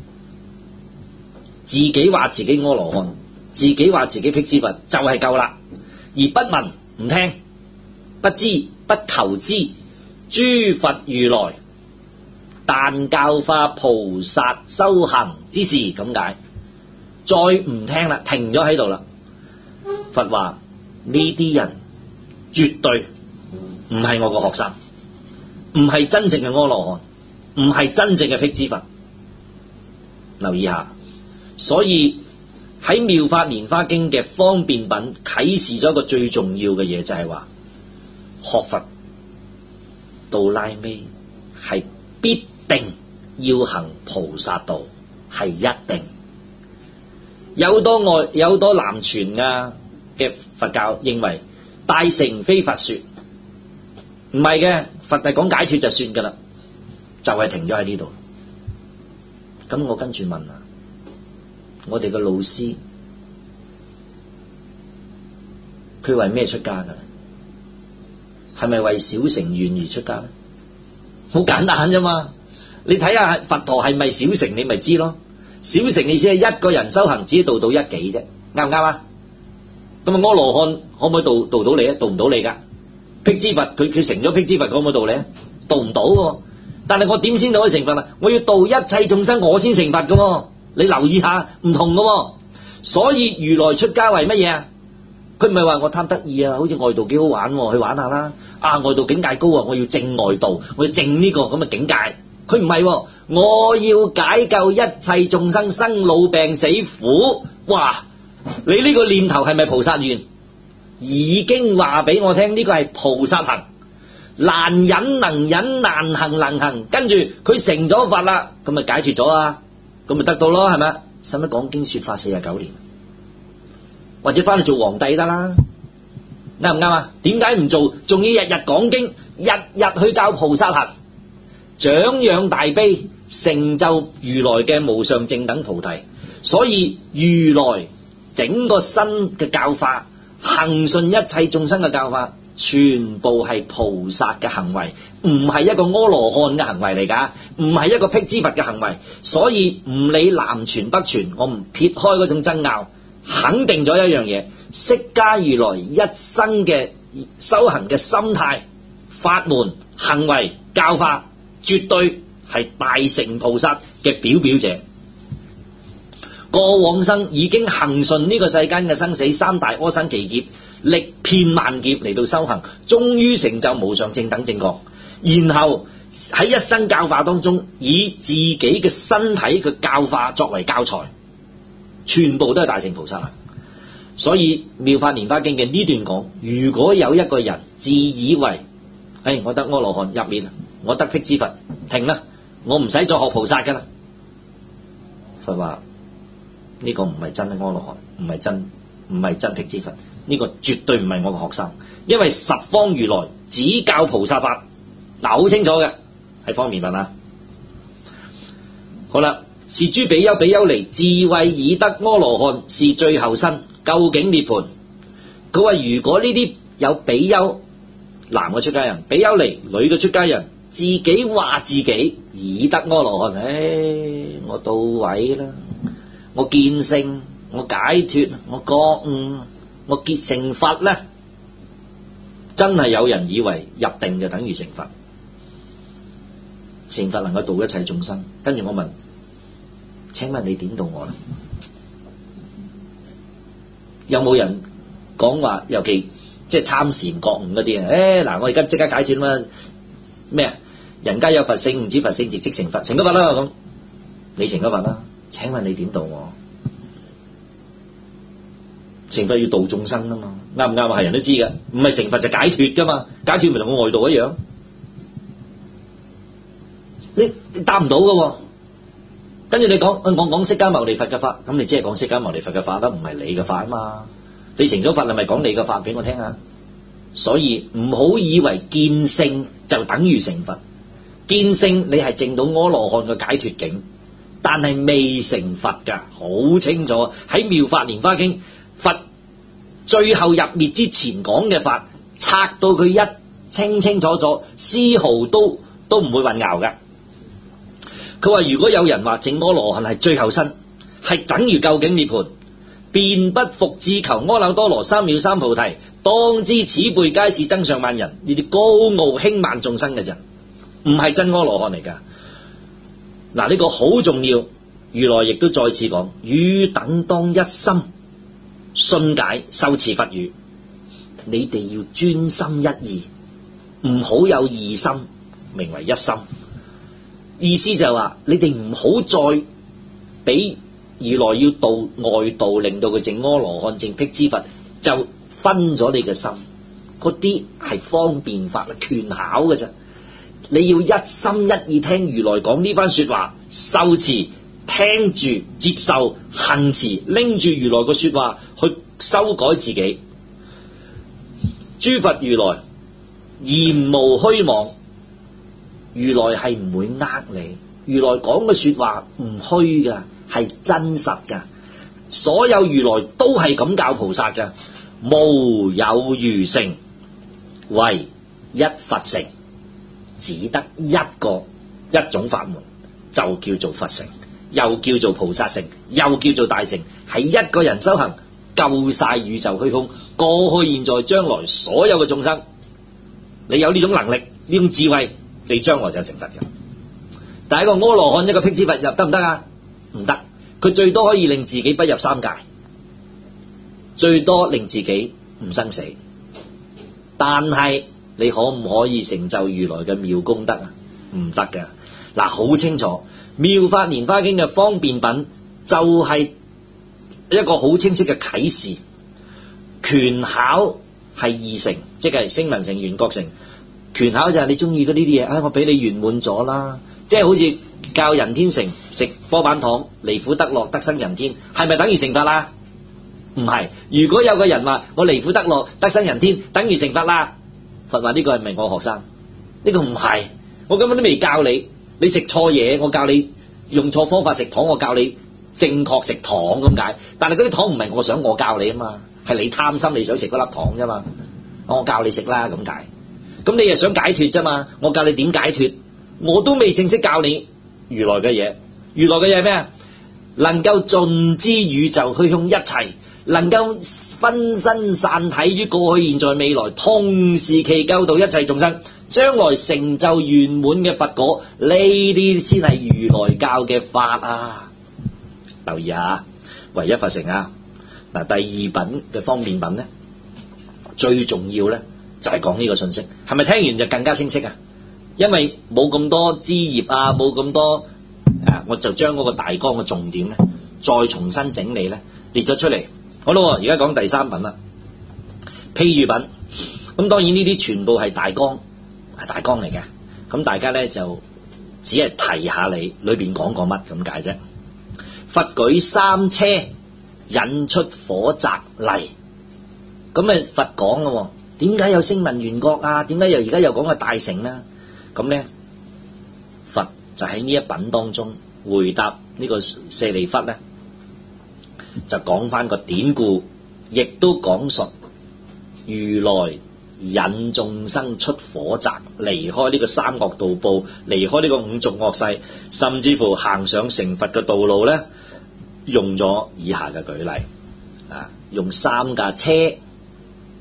自己話自己阿羅漢，自己話自己辟支佛，就係夠啦，而不聞唔聽，不知不求知，諸佛如來但教化菩薩修行之事，咁解。再唔聽啦，停咗喺度啦。佛話呢啲人絕對唔係我個學生，唔係真正嘅阿羅漢，唔係真正嘅辟支佛。留意下，所以喺妙法蓮華經嘅方便品啟示咗一個最重要嘅嘢，就係話學佛到拉尾係必定要行菩薩道，係一定。有多南傳啊嘅佛教認為大乘非佛說，唔係嘅，佛係講解脫就算噶啦，就係停咗喺呢度。咁我跟住問啊，我哋嘅老師佢為咩出家噶？係咪為小乘願而出家咧？好簡單啫嘛，你睇下佛陀係咪小乘，你咪知咯。小乘你只係一個人修行，只度到一己啫，啱唔啱啊？咁啊，阿羅漢可唔可以度到你啊？度唔到你噶。辟支佛佢成咗辟支佛，可唔可以度你啊？度唔到喎。但係我點先到可以成佛啊？我要度一切眾生，我先成佛噶。你留意下，唔同噶。所以如來出家為乜嘢啊？佢唔係話我貪得意啊，好似外道幾好玩，去玩下啦。啊，外道境界高啊，我要證外道，我要證呢個咁嘅境界。佢唔係，我要解救一切眾生生老病死苦。哇！你呢個念頭係咪菩薩願？已經話俾我聽，呢個係菩薩行，難忍能忍，難行能行。跟住佢成咗佛啦，咁咪解脫咗啊？咁咪得到咯，係咪？使乜講經說法49年？或者翻去做皇帝得啦，啱唔啱啊？點解唔做？仲要日日講經，日日去教菩薩行，長養大悲，成就如來嘅無上正等菩提。所以如來整個新嘅教法，行順一切眾生嘅教法，全部係菩薩嘅行為，唔係一個阿羅漢嘅行為嚟噶，唔係一個辟支佛嘅行為。所以唔理南傳北傳，我唔撇開嗰種爭拗，肯定咗一樣嘢，釋迦如來一生嘅修行嘅心態、法門、行為、教法，絕對係大乘菩薩嘅表表者。過往生已經行順呢個世間嘅生死三大阿僧祇劫，歷遍萬劫嚟到修行，終於成就無上正等正覺。然後喺一生教化當中，以自己嘅身體嘅教化作為教材，全部都係大乘菩薩。所以妙法蓮華經嘅呢段講，如果有一個人自以為我得阿羅漢入面，我得辟支佛，停啦，我唔使再學菩薩噶啦。佛話呢個唔係真阿羅漢，唔係真辟支佛，呢個絕對唔係我嘅學生，因為十方如來只教菩薩法，嗱好清楚嘅，係方便品啊。好啦，是諸比丘比丘尼自謂已得阿羅漢，是最後身，究竟涅槃。佢話如果呢啲有比丘男嘅出家人，比丘尼女嘅出家人，自己話自己已得阿羅漢，我到位啦，我見性，我解脫，我覺悟，我結成佛啦。 真係有人以為入定就等於成佛，成佛能夠度一切眾生。跟住我問：請問你點度我啦？有冇人講話？尤其即係參禪覺悟嗰啲啊？嗱，我而家即刻解決嘛咩啊？人皆有佛性，唔知佛性直即成佛，成咗佛啦咁。你成咗佛啦？請問你點度我？成佛要度眾生啊嘛，啱唔啱啊？係人都知嘅，唔係成佛就解脫噶嘛，解脫咪同個外道一樣。你答唔到嘅，跟住你講我講釋迦牟尼佛嘅法，咁你只係講釋迦牟尼佛嘅法啦，唔係你嘅法啊嘛。你成咗佛，你咪講你嘅法俾我聽下。所以唔好以為見性就等於成佛，見性你係證到阿羅漢嘅解脫境，但係未成佛㗎，好清楚喺《妙法蓮華經》。佛最後入滅之前講嘅法，拆到佢一清清楚楚，絲毫都唔會混淆嘅。佢話如果有人話證阿羅漢係最後身，係等於究竟涅槃，便不復志求阿耨多羅三藐三菩提，當知此輩皆是增上慢人。呢啲高傲輕慢眾生嘅人，唔係真阿羅漢嚟㗎。嗱，呢個好重要。如來亦都再次講：汝等當一心信解受持佛語，你哋要專心一意，唔好有二心，名為一心。意思就係話，你哋唔好再俾如來要度外道，令到佢證阿羅漢證辟支佛，就分咗你嘅心。嗰啲係方便法，權巧嘅啫。你要一心一意聽如來講呢番說話，受持。聽住、接受、行持，拎住如來個說話去修改自己。諸佛如來言無虛妄，如來係唔會呃你。如來講嘅說話唔虛噶，係真實噶。所有如來都係咁教菩薩噶，無有餘乘，唯一佛乘，只得一種法門，就叫做佛乘。又叫做菩薩乘，又叫做大乘，係一個人修行，救晒宇宙虛空，過去、現在、將來所有嘅眾生。你有呢種能力、呢種智慧，你將來就成佛嘅。但係一個阿羅漢、一個辟支佛入得唔得啊？唔得，佢最多可以令自己不入三界，最多令自己唔生死。但係你可唔可以成就如來嘅妙功德啊？唔得嘅。嗱，好清楚。妙法蓮華經嘅方便品就係一個好清晰嘅啟示。權巧係二乘，即係聲聞乘、緣覺乘。權巧就係你中意嗰呢啲嘢，我俾你圓滿咗啦。即係好似教人天乘食波板糖，離苦得樂，得生人天，係咪等於成佛啦？唔係。如果有個人話我離苦得樂，得生人天，等於成佛啦，佛話呢個係咪我學生？呢個唔係，我根本都未教你。你食錯嘢，我教你用錯方法食糖，我教你正確食糖咁解。但係嗰啲糖唔係我想我教你啊嘛，係你貪心你想食嗰粒糖啫嘛。我教你食啦咁解。咁你又想解脫啫嘛？我教你點解脫，我都未正式教你如來嘅嘢。如來嘅嘢係咩啊？能夠盡知宇宙虛空一切，能夠分身散體於過去、現在、未來，同時期救度一切眾生，將來成就圓滿嘅佛果，呢啲先係如來教嘅法啊！留意下，唯一佛乘啊！嗱，第二品嘅方便品咧，最重要咧就係講呢個信息，係咪聽完就更加清晰啊？因為冇咁多枝葉啊，冇咁多我就將嗰個大綱嘅重點咧，再重新整理咧，列咗出嚟。好啦，而家講第三品啦，譬喻品。咁當然呢啲全部係大綱，係大綱嚟嘅。咁大家咧就只係提下你裏邊講過乜咁解啫。佛舉三車，引出火宅黎。咁佛講嘅，點解有聲聞緣覺啊？點解而家又講個大乘啦？咁咧，佛就喺呢一品當中回答呢個舍利弗咧，就講翻個典故，亦都講述如來引眾生出火宅，離開呢個三惡道報，離開呢個五濁惡世，甚至乎行上成佛嘅道路咧，用咗以下嘅舉例啊，用三架車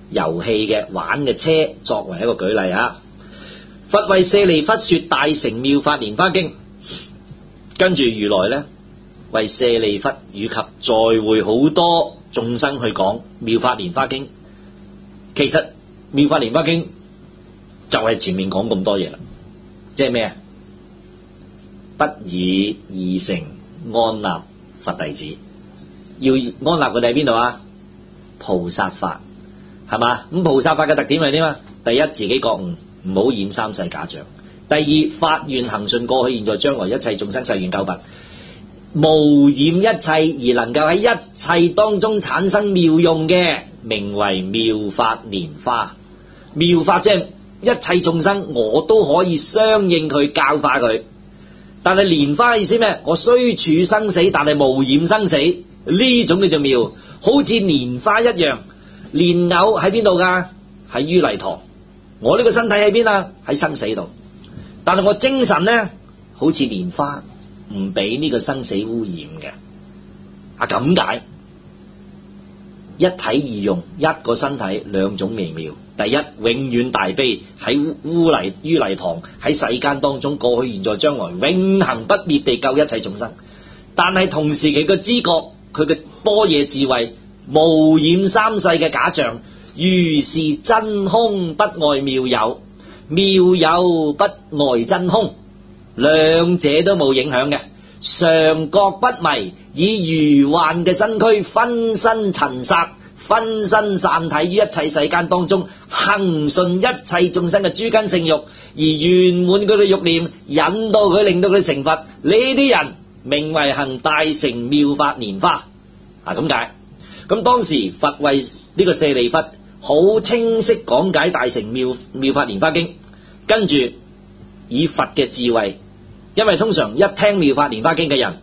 遊戲嘅玩嘅車作為一個舉例啊。佛為舍利弗說大乘妙法蓮華經，跟住如來呢，為舍利弗以及在會好多眾生去講妙法蓮華經。其實妙法蓮華經就係前面講咁多嘢啦，即係咩啊？不以二乘安立佛弟子，要安立佢哋喺邊度啊？菩薩法係嘛？咁菩薩法嘅特點係點啊？第一，自己覺悟，唔好染三世假象；第二，發願恒順過去、現在、將來一切眾生誓願救拔，無染一切而能夠喺一切當中產生妙用嘅，名為妙法蓮華。妙法即係一切眾生我都可以相應佢教化佢。但係蓮華意思咩？我雖處生死，但係無染生死，呢種叫做妙。好似蓮花一樣，蓮藕喺邊度噶？喺於泥塘。我呢個身體喺邊啊？喺生死度。但係我精神呢，好似蓮花，唔俾呢個生死污染嘅。啊，咁解一體二用，一個身體兩種微妙。第一，永遠大悲，喺於泥塘，喺世間當中過去、現在、將來，永恆不滅地救一切眾生。但係同時佢嘅知覺，佢嘅般若智慧，無染三世嘅假象，如是真空不礙妙有，妙有不礙真空，兩者都冇影響嘅。常覺不迷，以如幻嘅身軀分身塵剎，分身散體於一切世間當中，恒順一切眾生嘅諸根性欲，而圓滿佢嘅欲念，引導佢，令到佢成佛。呢啲人名為行大乘妙法蓮華。啊，咁解。咁當時佛為呢個舍利弗好清晰講解大乘妙法蓮華經，跟住以佛嘅智慧，因為通常一聽妙法蓮華經嘅人，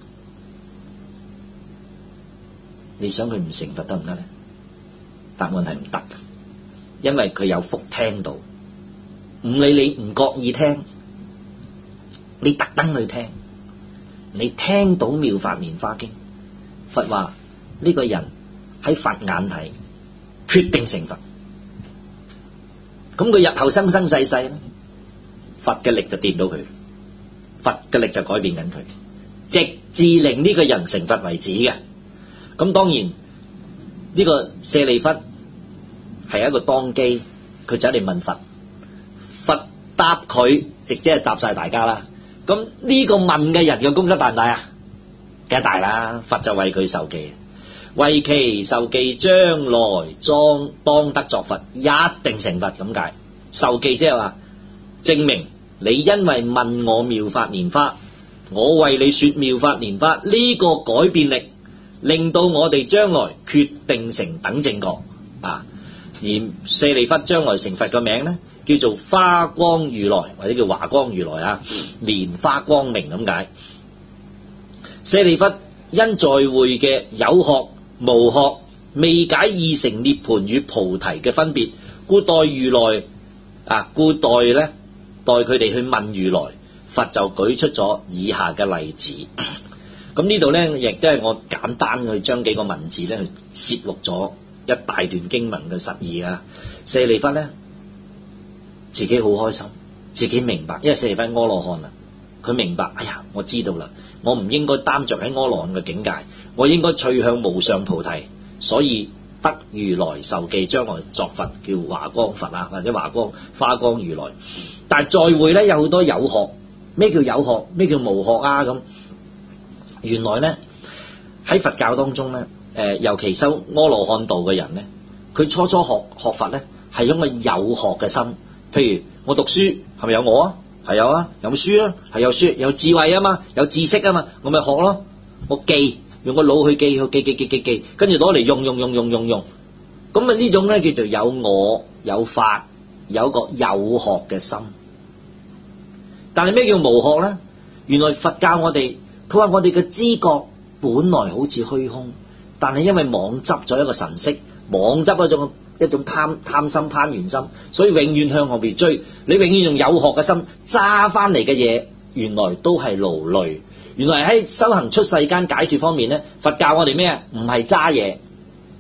你想佢唔成佛得唔得呢？答案係唔得，因為佢有福聽到，唔理你唔覺意聽，你特登去聽，你聽到妙法蓮華經，佛話呢個人喺佛眼睇決定成佛，咁佢日後生生世世咧，佛嘅力就掂到佢，佛嘅力就改變緊佢，直至令呢個人成佛為止嘅。咁當然呢個舍利弗係一個當機，佢走嚟問佛，佛答佢，直接係答晒大家啦。咁呢個問嘅人嘅功德大唔大啊？梗係大啦，佛就為佢受記，為其受記，將來當得作佛，一定成佛咁解。受記即係話證明你因為問我妙法蓮華，我為你說妙法蓮華，呢個改變力令到我哋將來決定成等正覺啊！而舍利弗將來成佛嘅名呢，叫做華光如來，或者叫華光如來啊，蓮花光明咁解。舍利弗因在會嘅有學無學，未解二乘涅槃與菩提嘅分別，故代如來故代佢哋去問如來，佛就舉出咗以下嘅例子。咁呢度呢，亦都係我簡單去將幾個文字呢去攝錄咗一大段經文嘅實義啊。舍利弗呢，自己好開心，自己明白，因為舍利弗阿羅漢啊，佢明白，哎呀，我知道啦，我唔應該擔着喺阿羅漢嘅境界，我應該趣向無上菩提，所以得如來受記，將來作佛，叫華光佛啊，或者華光如來。但係在會呢，有好多有學，咩叫有學？咩叫無學啊？咁原來呢，喺佛教當中呢，尤其修阿羅漢道嘅人呢，佢初學佛呢，係用個有學嘅心。譬如我讀書係咪有我啊？係有啊。有書啊？係有書，有智慧啊嘛，有知識啊嘛，我咪學咯。我記，用個腦去記，跟住攞嚟用。咁啊呢種呢，叫做有我有法，有個有學嘅心。但係咩叫無學呢？原來佛教我哋，佢話我哋嘅知覺本來好似虛空，但係因為妄執咗一個神識，妄執一種貪心攀緣心，所以永遠向後邊追。你永遠用有學嘅心揸翻嚟嘅嘢，原來都係勞累。原來喺修行出世間解脫方面呢，佛教我哋咩啊？唔係揸嘢，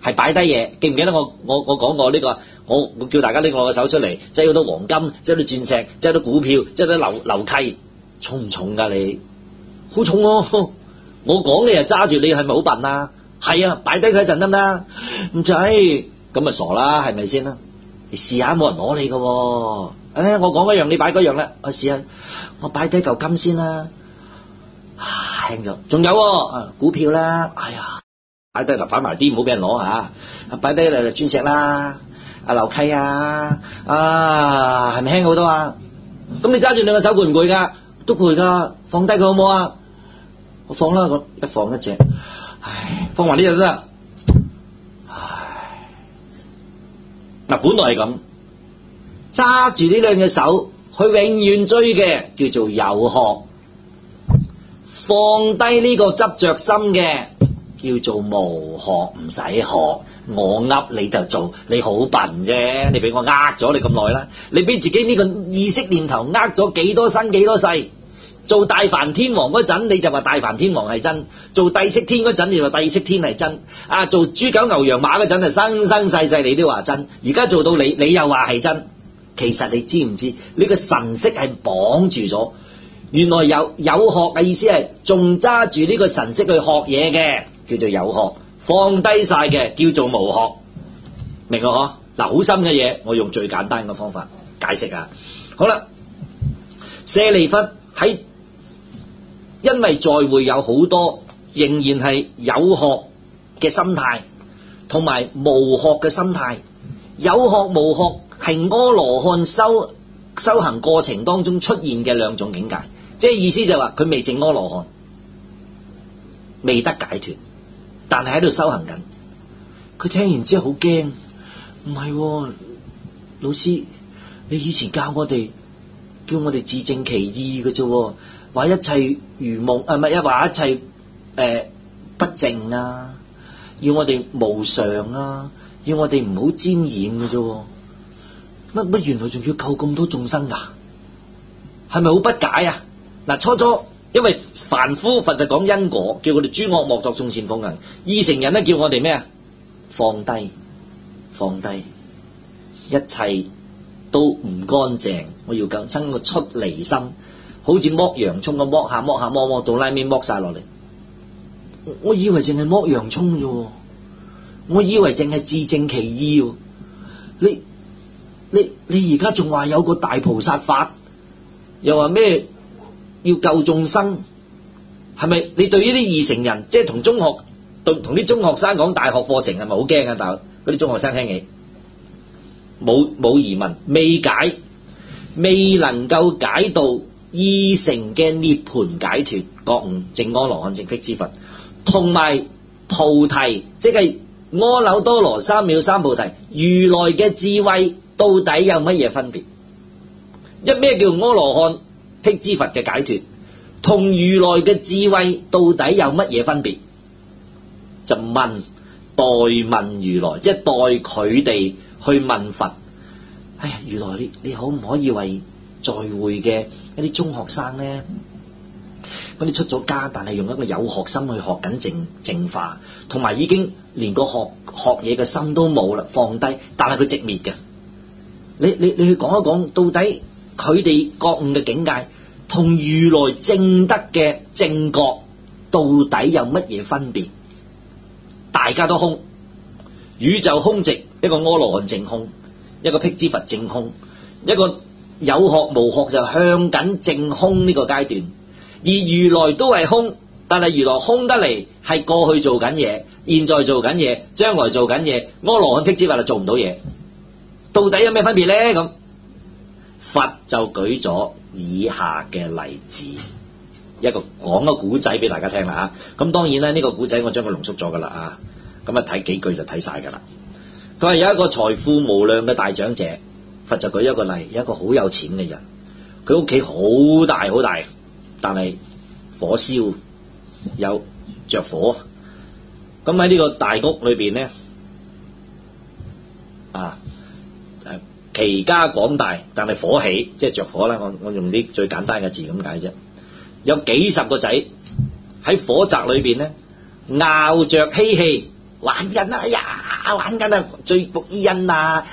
係擺低嘢。記唔記得我講過呢個？我叫大家拎我個手出嚟，擠好多黃金，擠好多鑽石，擠好多股票，擠好多樓契，重唔重㗎你？好重喎！我講你又揸住，你係咪好笨啊？係啊，擺低佢一陣得唔得？唔使，咁咪傻啦，係咪先啦？你試下冇人攞你㗎喎。我講一樣，你擺嗰樣啦。我試下，我擺低嚿金先啦。輕咗，仲有股票啦。哎呀，擺低擺埋啲，唔好俾人攞嚇。擺低鑽石啦，樓契啊，係咪輕好多啊？咁你揸住兩個手攰唔攰㗎？都攰㗎，放低佢好唔好啊？我放啦，我一放一隻，唉，放埋呢隻都得。唉，嗱，本來係咁，揸住呢兩隻手，去永遠追嘅叫做有學。放低呢個執着心嘅叫做無學，唔使學，我噏你就做，你好笨啫！你俾我呃咗你咁耐啦，你俾自己呢個意識念頭呃咗幾多生幾多世？做大梵天王嗰陣你就話大梵天王係真，做帝釋天嗰陣你就話帝釋天係真，做豬狗牛羊馬嗰陣係生生世世你都話真，而家做到你又話係真。其實你知唔知呢個神識係綁住咗？原來有學嘅意思係仲揸住呢個神識去學嘢嘅，叫做有學；放低晒嘅叫做無學。明咯嗬？嗱，好深嘅嘢，我用最簡單嘅方法解釋啊。好啦，舍利弗喺因為在會有好多仍然係有學嘅心態，同埋無學嘅心態。有學無學係阿羅漢修行過程當中出現嘅兩種境界。即係意思就係話佢未證阿羅漢，未得解脫，但係喺度修行緊。佢聽完之後好驚，唔係，老師，你以前教我哋，叫我哋自證其意嘅啫，話一切如夢，唔係話一切不淨啊，要我哋無常啊，要我哋唔好沾染嘅啫。乜原來仲要救咁多眾生㗎？係咪好不解啊？嗱，初因為凡夫佛就講因果，叫我哋諸惡莫作，眾善奉行。二乘人咧叫我哋咩啊？放低，一切都唔乾淨。我要更生個出離心，好似剝洋葱咁剝下到拉面剝晒落嚟。我以為淨係剝洋葱啫，我以為淨係自證其意。你而家仲話有個大菩薩法，又話咩？要救眾生，係咪？你對於啲二乘人，即係同啲中學生講大學課程，係咪好驚啊？大嗰啲中學生聽起冇疑問，未能夠解到二乘嘅涅槃解脫覺悟證阿羅漢證辟支佛，同埋菩提，即係阿耨多羅三藐三菩提，如來嘅智慧到底有乜嘢分別？咩叫阿羅漢辟支佛嘅解脫，同如來嘅智慧到底有乜嘢分別？就代問如來，即係代佢哋去問佛。哎呀，如來你可唔可以為在會嘅一啲中學生咧，嗰啲出咗家但係用一個有學心去學緊淨化，同埋已經連個學嘢嘅心都冇啦，放低，但係佢寂滅嘅。你去講一講，到底佢哋覺悟嘅境界同如來證得嘅正覺到底有乜嘢分別？大家都空，宇宙空寂，一個阿羅漢證空，一個辟支佛證空，一個有學無學就向緊證空呢個階段。而如來都係空，但係如來空得嚟係過去做緊嘢，現在做緊嘢，將來做緊嘢，阿羅漢辟支佛就做唔到嘢。到底有咩分別咧？咁佛就舉咗以下嘅例子，講個古仔俾大家聽啦嚇。咁當然咧，呢個古仔我將佢濃縮咗噶啦啊。咁啊睇幾句就睇晒噶啦。佢話有一個財富無量嘅大長者，佛就舉一個例，有一個好有錢嘅人，佢屋企好大好大，但係火燒有着火。咁喺呢個大屋裏邊咧其家廣大，但係火起，即係着火啦。我用啲最簡單嘅字咁解啫。有幾十個仔喺火宅裏邊咧，拗着嬉戲， 玩緊啦，哎呀玩緊啦，追捕伊恩啊，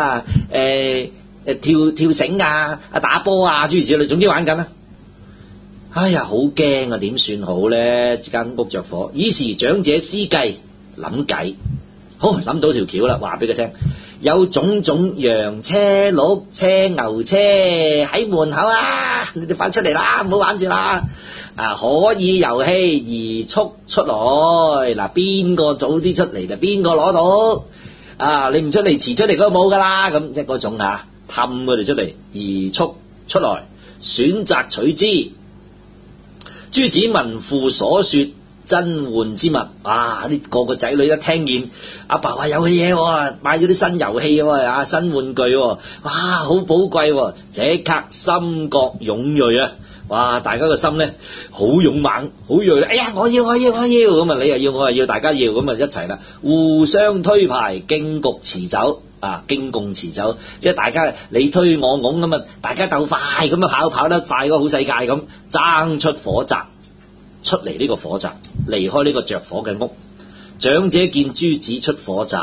跳繩啊，打波啊，諸如此類，總之玩緊啦。哎呀，好驚啊！點算好咧？間屋着火，於是長者思計諗計，好諗到條橋啦，話俾佢聽，有種種羊車、鹿車、牛車喺門口啊！你哋快出嚟啦，唔好玩住啦！可以遊戲移速出來，嗱，邊個早啲出嚟就邊個攞到。你唔出嚟，遲出嚟嗰個冇噶啦，咁即係嗰種氹佢哋出嚟，移速出來，選擇取之。諸子聞父所說珍玩之物，啲個仔女一聽見阿爸話有嘅嘢喎，買咗啲新遊戲喎，新玩具喎，好寶貴喎，即刻心覺踴躍啊！哇！大家個心咧好勇猛，好鋭，哎呀，我要咁啊！你又要，我又要，大家要咁啊，一齊啦，互相推牌，競局持久競共持久，即係大家你推我拱咁啊，大家鬥快咁啊，跑得快嗰個好世界咁，爭出火宅，出嚟呢個火宅，離開呢個着火嘅屋。長者見諸子出火宅，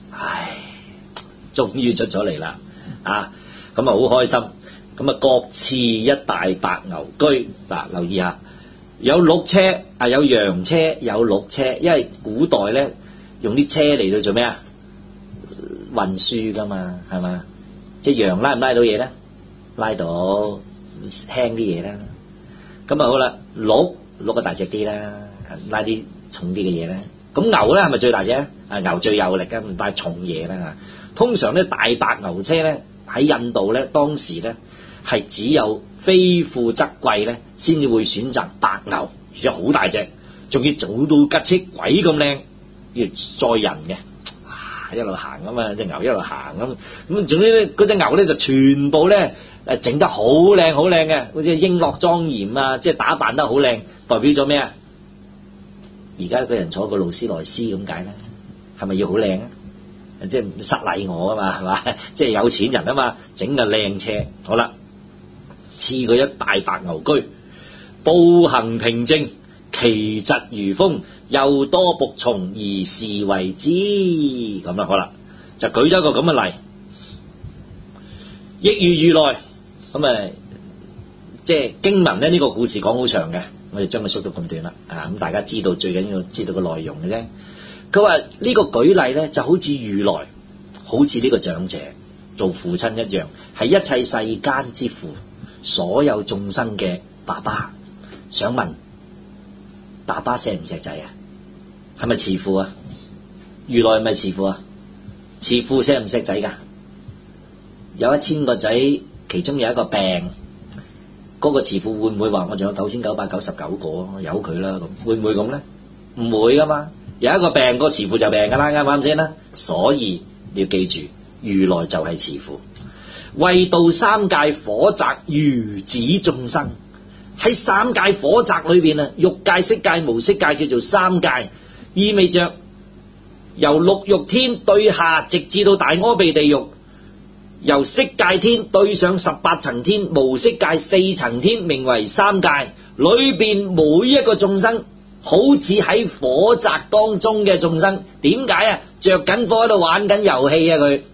終於出咗嚟啦，咁啊好開心。咁啊，各賜一大白牛車。留意下，有鹿車有羊車，有鹿車，因為古代咧用啲車嚟到做咩啊？運輸噶嘛，係嘛？即係羊拉唔拉到嘢咧？拉到輕啲嘢啦。咁啊好啦，鹿啊大隻啲啦，拉啲重啲嘅嘢咧。咁牛咧係咪最大隻？牛最有力嘅，唔帶重嘢啦。通常咧大白牛車咧喺印度咧當時咧係只有非富則貴咧先至會選擇白牛，而且好大隻，仲要早到吉車鬼咁靚，要載人嘅。一路行啊嘛，隻牛一路行咁，總之咧嗰隻牛咧就全部咧整得好靚好靚嘅，好似瓔珞莊嚴啊，即係打扮得好靚，代表咗咩啊？而家個人坐個勞斯萊斯咁解咧，係咪要好靚啊？即係唔失禮我啊嘛，係嘛？即係有錢人啊嘛，整個靚車，好啦，賜佢一大白牛車，步行平靜，其疾如風，又多僕從而是為之。咁啦，好啦，就舉咗一個咁嘅例，亦如如來咁即係經文咧呢個故事講好長嘅，我哋將佢縮到咁短啦。咁大家知道最緊要知道個內容嘅啫。佢話呢個舉例咧就好似如來，好似呢個長者做父親一樣，係一切世間之父，所有眾生嘅爸爸。想問爸爸錫唔錫仔啊？係咪慈父啊？如來係咪慈父啊？慈父錫唔錫仔噶？有1000個仔，其中有一個病，嗰個慈父會唔會話我仲有9999個，由佢啦咁？會唔會咁咧？唔會噶嘛。有一個病，個慈父就病噶啦，啱唔啱先啦？所以你要記住，如來就係慈父，為度三界火宅如子眾生。喺三界火宅裏邊啊，欲界、色界、無色界叫做三界，意味着由六欲天對下，直至到大阿鼻地獄，由色界天對上18層天，無色界4層天，名為三界。裏邊每一個眾生，好似喺火宅當中嘅眾生，點解啊？着緊火喺度玩緊遊戲啊！佢，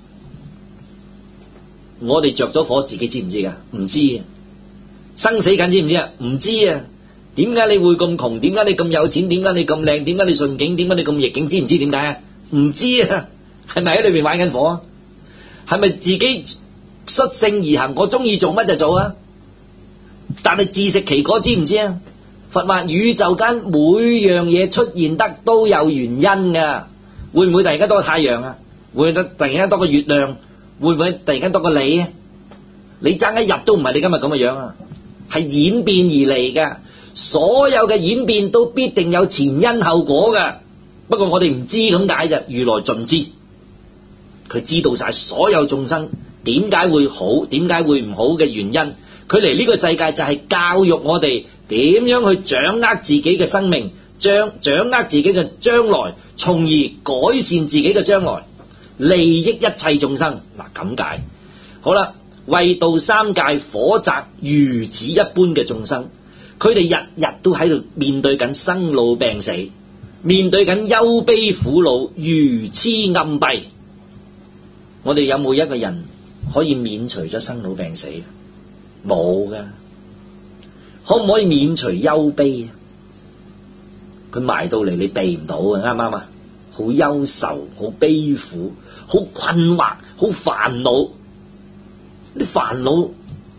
我哋着咗火，自己知唔知噶？唔知啊。生死緊知唔知啊？唔知啊。點解你會咁窮？點解你咁有錢？點解你咁靚？點解你順境？點解你咁逆境？知唔知點解啊？唔知啊。係咪喺裏邊玩緊火啊？係咪自己率性而行？我中意做乜就做啊？但係自食其果，知唔知啊？佛話宇宙間每樣嘢出現得都有原因噶。會唔會突然間多個太陽啊？會唔會突然間多個月亮？會唔會突然間多個你啊？你爭一日都唔係你今日咁嘅樣啊！係演變而嚟嘅，所有嘅演變都必定有前因後果嘅。不過我哋唔知咁解啫，如來盡知，佢知道晒所有眾生點解會好，點解會唔好嘅原因。佢嚟呢個世界就係教育我哋點樣去掌握自己嘅生命，掌握自己嘅將來，從而改善自己嘅將來，利益一切眾生。嗱，咁解好啦。為度三界火宅如子一般嘅眾生，佢哋日日都喺度面對緊生老病死， 面對緊憂悲苦惱、愚痴暗閉，我哋有冇一個人可以免除咗生老病死？冇噶。可唔可以免除憂悲啊？佢埋到嚟，你避唔到啊，啱唔啱啊？好憂愁，好悲苦，好困惑，好煩惱。啲煩惱，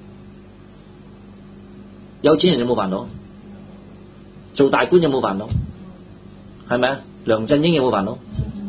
有錢人有冇煩惱？做大官有冇煩惱？係咪啊？梁振英有冇煩惱？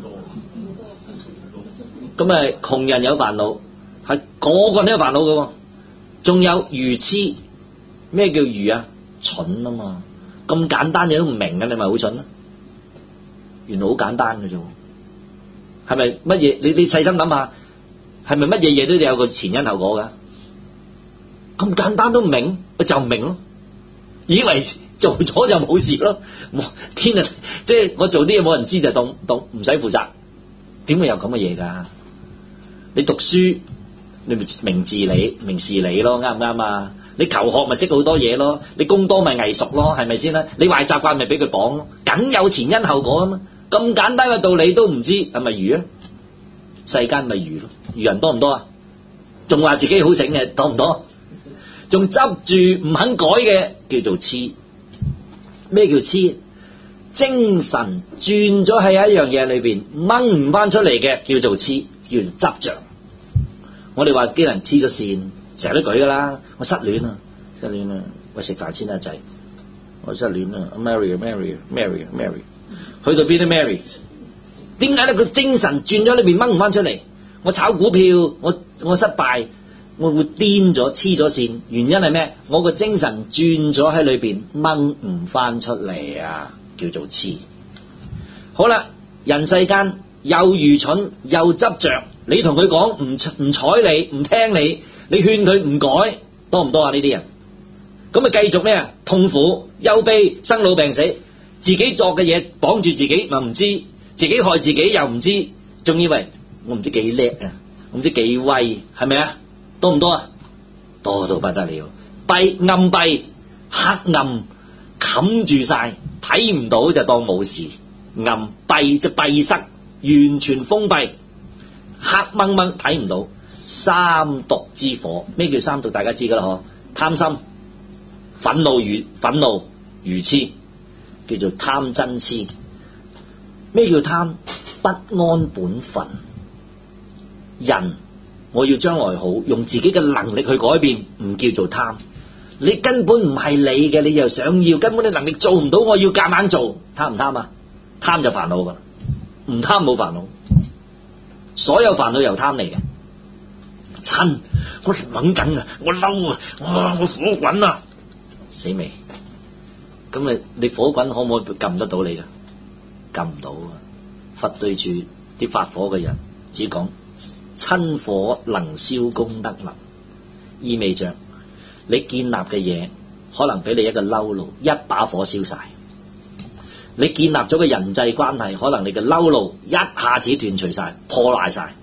咁啊，窮人有煩惱，係個個都有煩惱噶。仲有愚痴，咩叫愚啊？蠢啊嘛！咁簡單嘢都唔明嘅，你咪好蠢咯。原來好簡單嘅啫，係咪乜嘢？你細心諗下，係咪乜嘢嘢都有個前因後果噶？咁簡單都唔明，就唔明咯。以為做咗就冇事咯。天啊！即係我做啲嘢冇人知就當唔使負責，點會有咁嘅嘢噶？你讀書，你咪明事理咯，啱唔啱啊？你求學咪識好多嘢咯，你工多咪藝熟咯，係咪先啦？你壞習慣咪俾佢綁咯，梗有前因後果啊嘛！咁簡單嘅道理都唔知，係咪愚啊？世間咪愚咯，愚人多唔多啊？仲話自己好醒嘅多唔多？仲執住唔肯改嘅叫做痴。咩叫痴？精神轉咗喺一樣嘢裏邊掹唔翻出嚟嘅叫做痴，叫做執着。我哋話啲人黐咗線，成日都舉噶啦。我失戀啊，喂，食飯先啊仔，我失戀啊 ，Mary，去到邊都 Mary。點解咧？佢精神轉咗裏邊掹唔翻出嚟。我炒股票，我失敗，我會癲咗黐咗線。原因係咩？我個精神轉咗喺裏邊掹唔翻出嚟啊，叫做黐。好啦，人世間又愚蠢又執着。你同佢講唔睬你，唔聽你，你勸佢唔改，多唔多啊？呢啲人咁咪繼續咩啊？痛苦、憂悲、生老病死，自己作嘅嘢綁住自己，咪唔知自己害自己又唔知，仲以為我唔知幾叻啊，我唔知幾威，係咪啊？多唔多啊？多到不得了，暗閉、黑暗冚住晒，睇唔到就當冇事，暗閉就閉塞，完全封閉。黑掹掹睇唔到，三毒之火。咩叫三毒？大家知噶啦嗬，貪心、憤怒、愚痴，叫做貪嗔痴。咩叫貪？不安本分。人我要將來好，用自己嘅能力去改變，唔叫做貪。你根本唔係你嘅，你又想要，根本你能力做唔到，我要夾硬做，貪唔貪啊？貪就煩惱噶，唔貪冇煩惱。所有煩惱由貪嚟嘅，親，我猛震啊，我嬲啊，我火滾啊，死未？咁你火滾可唔可以撳得到你噶？撳唔到啊！佛對住啲發火嘅人，只講親火能燒功德林，意味着你建立嘅嘢可能俾你一個嬲怒一把火燒晒。你建立咗個人際關係，可能你嘅嬲怒一下子斷除晒，破壞晒。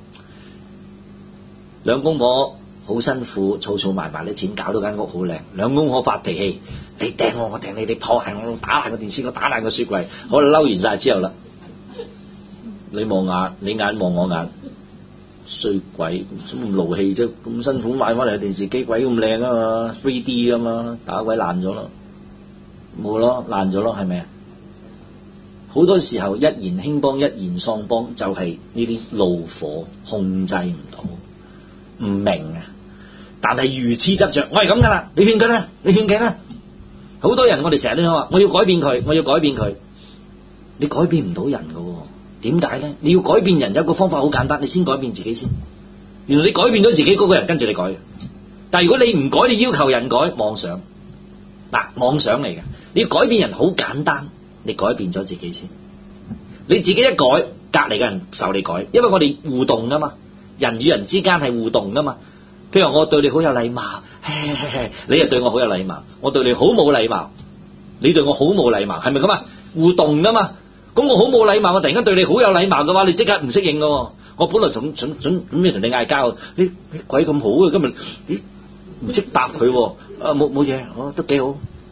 兩公婆好辛苦，儲埋啲錢，搞到間屋好靚。兩公婆發脾氣，你掟我掟你，你破壞我，打爛個電視，我打爛個雪櫃。好啦，嬲完晒之後啦，你望眼，你眼望我眼，衰鬼咁勞氣啫，咁辛苦買翻嚟嘅電視機，鬼咁靚啊嘛 ，3D 噶嘛，打鬼爛咗咯，冇咯，爛咗咯，係咪啊？好多時候一言興邦，一言喪邦，就係呢啲怒火控制唔到，唔明啊！但係愚痴執着，我係咁噶啦，你勸佢啦，你勸佢啦。好多人我哋成日都話，我要改變佢，我要改變佢，你改變唔到人噶。點解咧？你要改變人有一個方法好簡單，你先改變自己先。原來你改變咗自己，嗰個人跟住你改。但係如果你唔改，你要求人改，妄想嗱，妄想嚟嘅。你要改變人好簡單。你改變咗自己先，你自己一改，隔籬嘅人受你改，因為我哋互動噶嘛，人與人之間係互動噶嘛。譬如我對你好有禮貌，你又對我好有禮貌，我對你好冇禮貌，你對我好冇禮貌，係咪咁啊？互動噶嘛。咁我好冇禮貌，我突然間對你好有禮貌嘅話，你即刻唔適應噶。我本來準備同你嗌交，你鬼咁好嘅，今日唔識答佢，冇嘢，都幾好。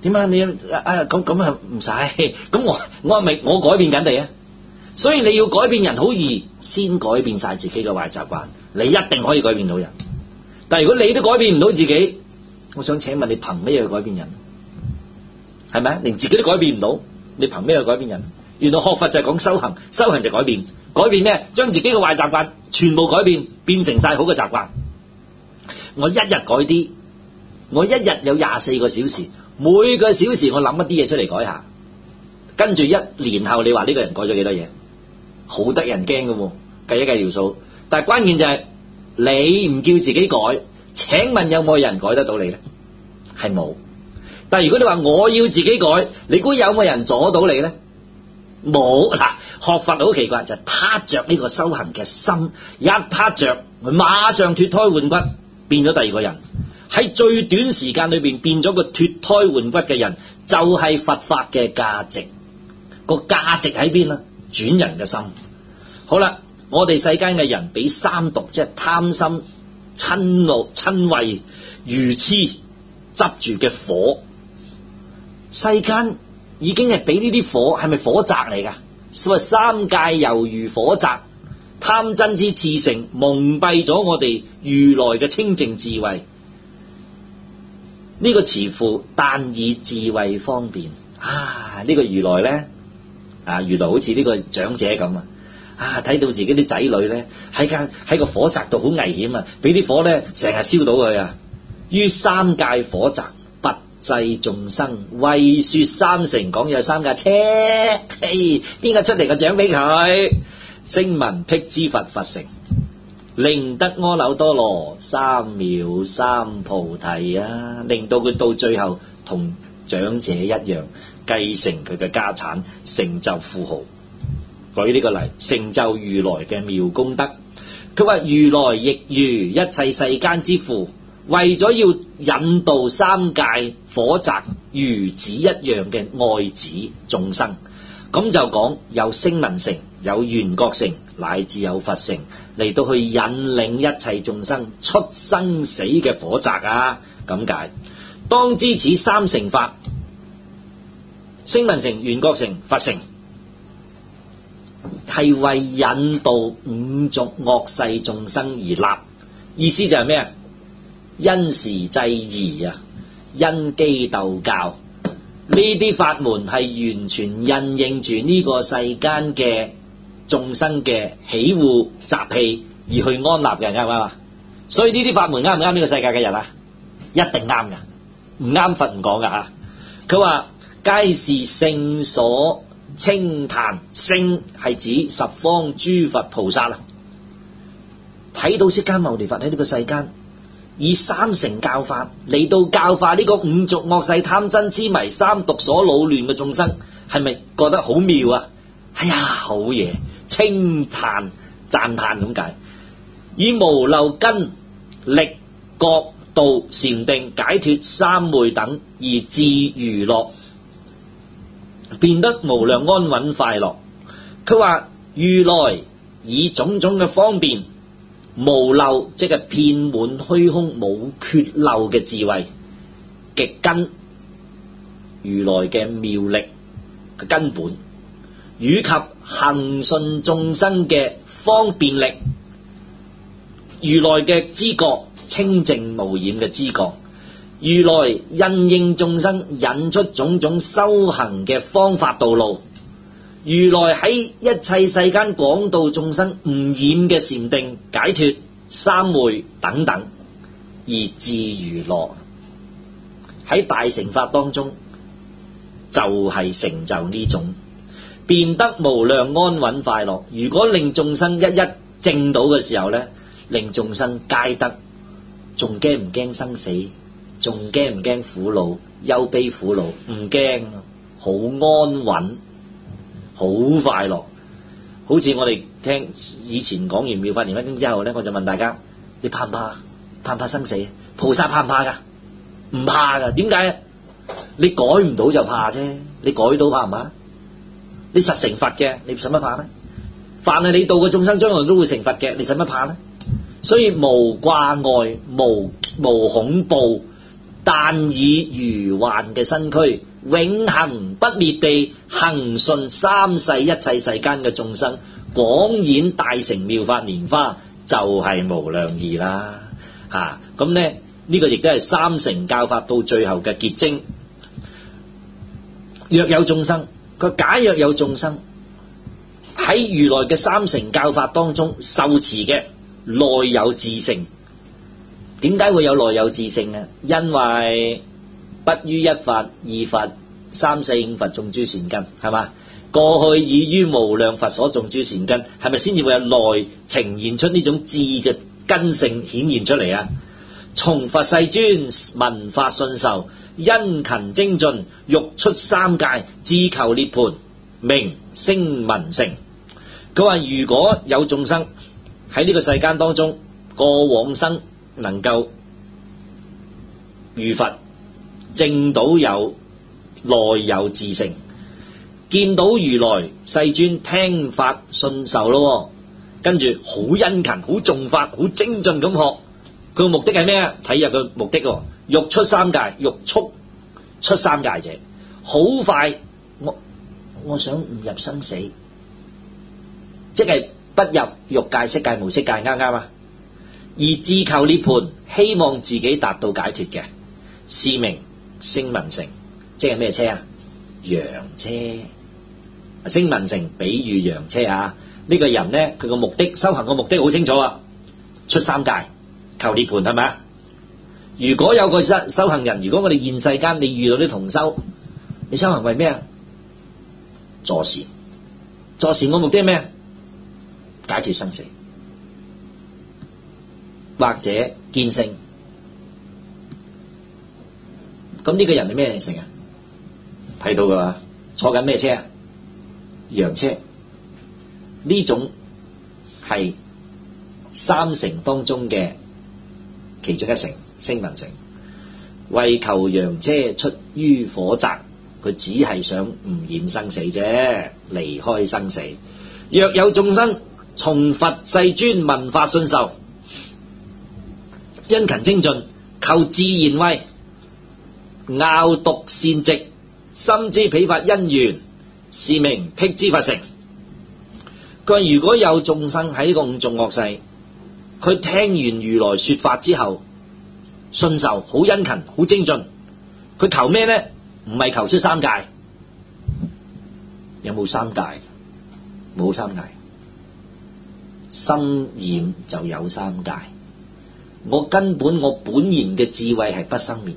點解你咁係唔使？咁我係咪我改變緊你啊？所以你要改變人好易，先改變晒自己嘅壞習慣，你一定可以改變到人。但係如果你都改變唔到自己，我想請問你憑咩去改變人？係咪啊？連自己都改變唔到，你憑咩去改變人？原來學佛就係講修行，修行就改變，改變咩？將自己嘅壞習慣全部改變，變成晒好嘅習慣。我一日改啲，我一日有24個小時，每個小時我諗一啲嘢出嚟改下，跟住1年後你話呢個人改咗幾多嘢？好得人驚㗎喎，計一計條數。但係關鍵就係你唔叫自己改，請問有冇人改得到你呢？係冇。但係如果你話我要自己改，你估有冇人阻到你呢？冇。嗱，學佛好奇怪，就撻着呢個修行嘅心，一撻着，馬上脫胎換骨，變咗第二個人。喺最短時間裏邊變咗個脫胎換骨嘅人，就係佛法嘅價值。個價值喺邊啊？轉人嘅心。好啦，我哋世間嘅人俾三毒，即係貪心、嗔怒、嗔恚、愚痴執住嘅火，世間已經係俾呢啲火，係咪火宅嚟㗎？所謂三界猶如火宅，貪嗔痴熾盛，蒙蔽咗我哋如來嘅清淨智慧。呢個慈父但以智慧方便啊！呢個如來咧啊，如來好似呢個長者咁啊！睇到自己啲仔女咧喺個火宅度好危險啊，俾啲火咧成日燒到佢啊！於三界火宅不濟眾生，為說三乘，講有3架車，嘿，邊個出嚟個獎俾佢？聲聞辟支佛，佛成，令得阿耨多羅三藐三菩提啊！令到佢到最後同長者一樣，繼承佢嘅家產，成就富豪。舉呢個例，成就如來嘅妙功德。佢話如來亦如一切世間之父，為咗要引導三界火宅如子一樣嘅愛子眾生，咁就講有聲聞乘，有緣覺乘，乃至有佛乘，嚟到去引領一切眾生出生死嘅火宅啊！咁解，當知此三乘法，聲聞乘、緣覺乘、佛乘，係為引導五濁惡世眾生而立。意思就係咩啊？因時制宜啊，因機鬥教。呢啲法門係完全因應住呢個世間嘅眾生嘅喜惡習氣而去安立嘅，啱唔啱啊？所以呢啲法門啱唔啱呢個世界嘅人啊？一定啱噶，唔啱佛唔講噶吓。佢話皆是聖所稱歎，聖係指十方諸佛菩薩啊。睇到釋迦牟尼佛喺呢個世間以三乘教法嚟到教化呢個五濁惡世貪嗔痴迷三毒所擾亂嘅眾生，係咪覺得好妙啊？哎呀，好嘢，稱歎讚歎咁解，以無漏根力覺道禪定解脫三昧等而自娛樂，變得無量安穩快樂。佢話如來以種種嘅方便，無漏即係遍滿虛空冇缺漏嘅智慧嘅根，如來嘅妙力嘅根本，以及恆順眾生嘅方便力，如來嘅知覺清淨無染嘅知覺，如來因應眾生引出種種修行嘅方法道路，如來喺一切世間廣度眾生唔染嘅禪定解脫三昧等等而自娛樂。喺大乘法當中就係成就呢種變得無量安穩快樂。如果令眾生一證到嘅時候呢，令眾生皆得，仲驚唔驚生死？仲驚唔驚苦惱憂悲苦惱？唔驚，好安穩，好快樂。好似我哋聽以前講完妙法蓮花經之後呢，我就問大家：你怕唔怕？怕唔怕生死？菩薩怕唔怕噶？唔怕噶。點解？你改唔到就怕啫，你改到怕唔怕？你實成佛嘅，你使乜怕呢？凡係你度嘅眾生將來都會成佛嘅，你使乜怕呢？所以無掛礙，無恐怖， 但以如幻嘅身軀，永恆不滅地恆順三世一切世間嘅眾生，廣演大乘妙法蓮花，就係無量義啦。咁咧呢個亦都係三乘教法到最後嘅結晶。若有眾生，佢假若有眾生喺如來嘅三乘教法當中受持嘅內有自性。點解會有內有自性啊？因為不於一佛、二佛、三四五佛種諸善根，係嘛？過去已於無量佛所種諸善根，係咪先至會有內呈現出呢種智嘅根性顯現出嚟啊？從佛世尊聞法信受，殷勤精進，欲出三界，自求涅槃，名聲聞乘。佢話如果有眾生喺呢個世間當中過往生能夠如佛，證到有內有自性，見到如來世尊聽法信受咯，跟住好殷勤好重法好精進咁學，佢個目的係咩啊？睇入個目的喎，欲出三界，欲速出三界者，好快我想唔入生死，即係不入欲界、色界、無色界，啱唔啱啊？而自求涅槃，希望自己達到解脫嘅，是名聲聞乘。即係咩車啊？羊車。聲聞乘比喻羊車啊！呢個人呢，佢個目的修行個目的好清楚啊，出三界求涅槃，係咪啊？如果有個修行人，如果我哋現世間你遇到啲同修，你修行為咩啊？助善。助善個目的係咩啊？解脫生死。或者見性，咁呢個人係咩乘啊？睇到噶嘛？坐緊咩車啊？羊車。呢種係三乘當中嘅其中一乘，聲聞乘。為求羊車出於火宅，佢只係想唔染生死啫，離開生死。若有眾生從佛世尊聞法信受，殷勤精進，求自然慧，樂讀善直，深知彼法因緣，是名辟支佛乘。佢話如果有眾生喺呢個五濁惡世，佢聽完如來說法之後信受，好殷勤好精進，佢求咩呢？唔係求出三界。有冇三界？冇三界。心染就有三界。我根本我本然嘅智慧係不生滅，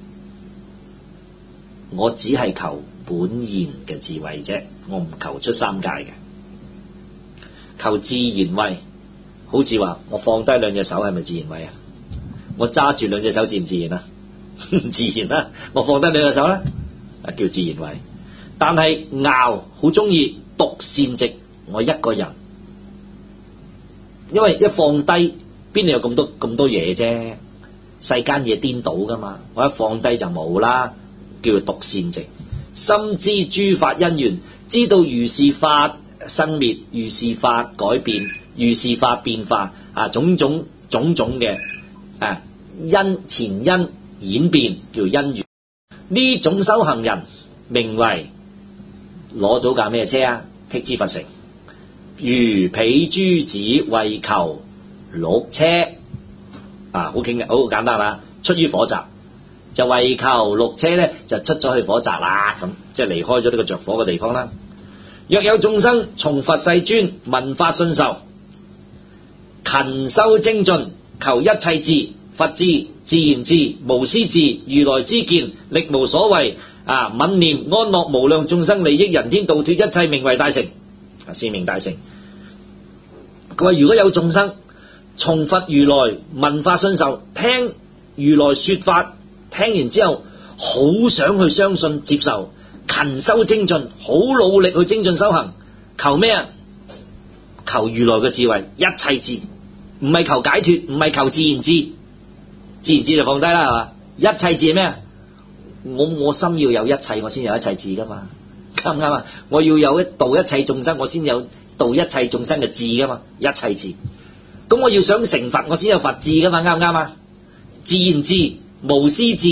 我只係求本然嘅智慧啫，我唔求出三界嘅。求自然慧，好似話我放低兩隻手係咪自然慧啊？我揸住兩隻手自唔自然啊？唔自然啦，我放低兩隻手啦，叫自然慧。但係樂好中意讀善直，我一個人，因為一放低邊度有咁多嘢啫？世間嘢顛倒噶嘛，我一放低就冇啦，叫做讀善直。深知諸法因緣，知道如是法生滅，如是法改變，如是法變化啊，種種嘅因前因演變叫因緣。呢種修行人名為攞咗架咩車啊？辟支佛乘。如彼諸子為求鹿車啊，好簡單啦，出於火宅就為求鹿車咧，就出咗去火宅啦，咁即係離開咗呢個着火嘅地方啦。若有眾生從佛世尊聞法信受，勤修精進，求一切智、佛智、自然智、無師智、如來之見，力無所為啊！憫念安樂無量眾生，利益人天，度脫一切，名為大乘。是名大乘。佢話如果有眾生從佛如來聞法信受，聽如來說法，聽完之後好想去相信接受，勤修精進，好努力去精進修行，求咩啊？求如來嘅智慧，一切智，唔係求解脫，唔係求自然智，自然智就放低啦，係嘛？一切智係咩啊？我心要有一切，我先有一切智噶嘛，啱唔啱啊？我要有度一切眾生，我先有度一切眾生嘅智噶嘛，一切智。咁我要想成佛，我先有佛智噶嘛，啱唔啱啊？自然智、無師智、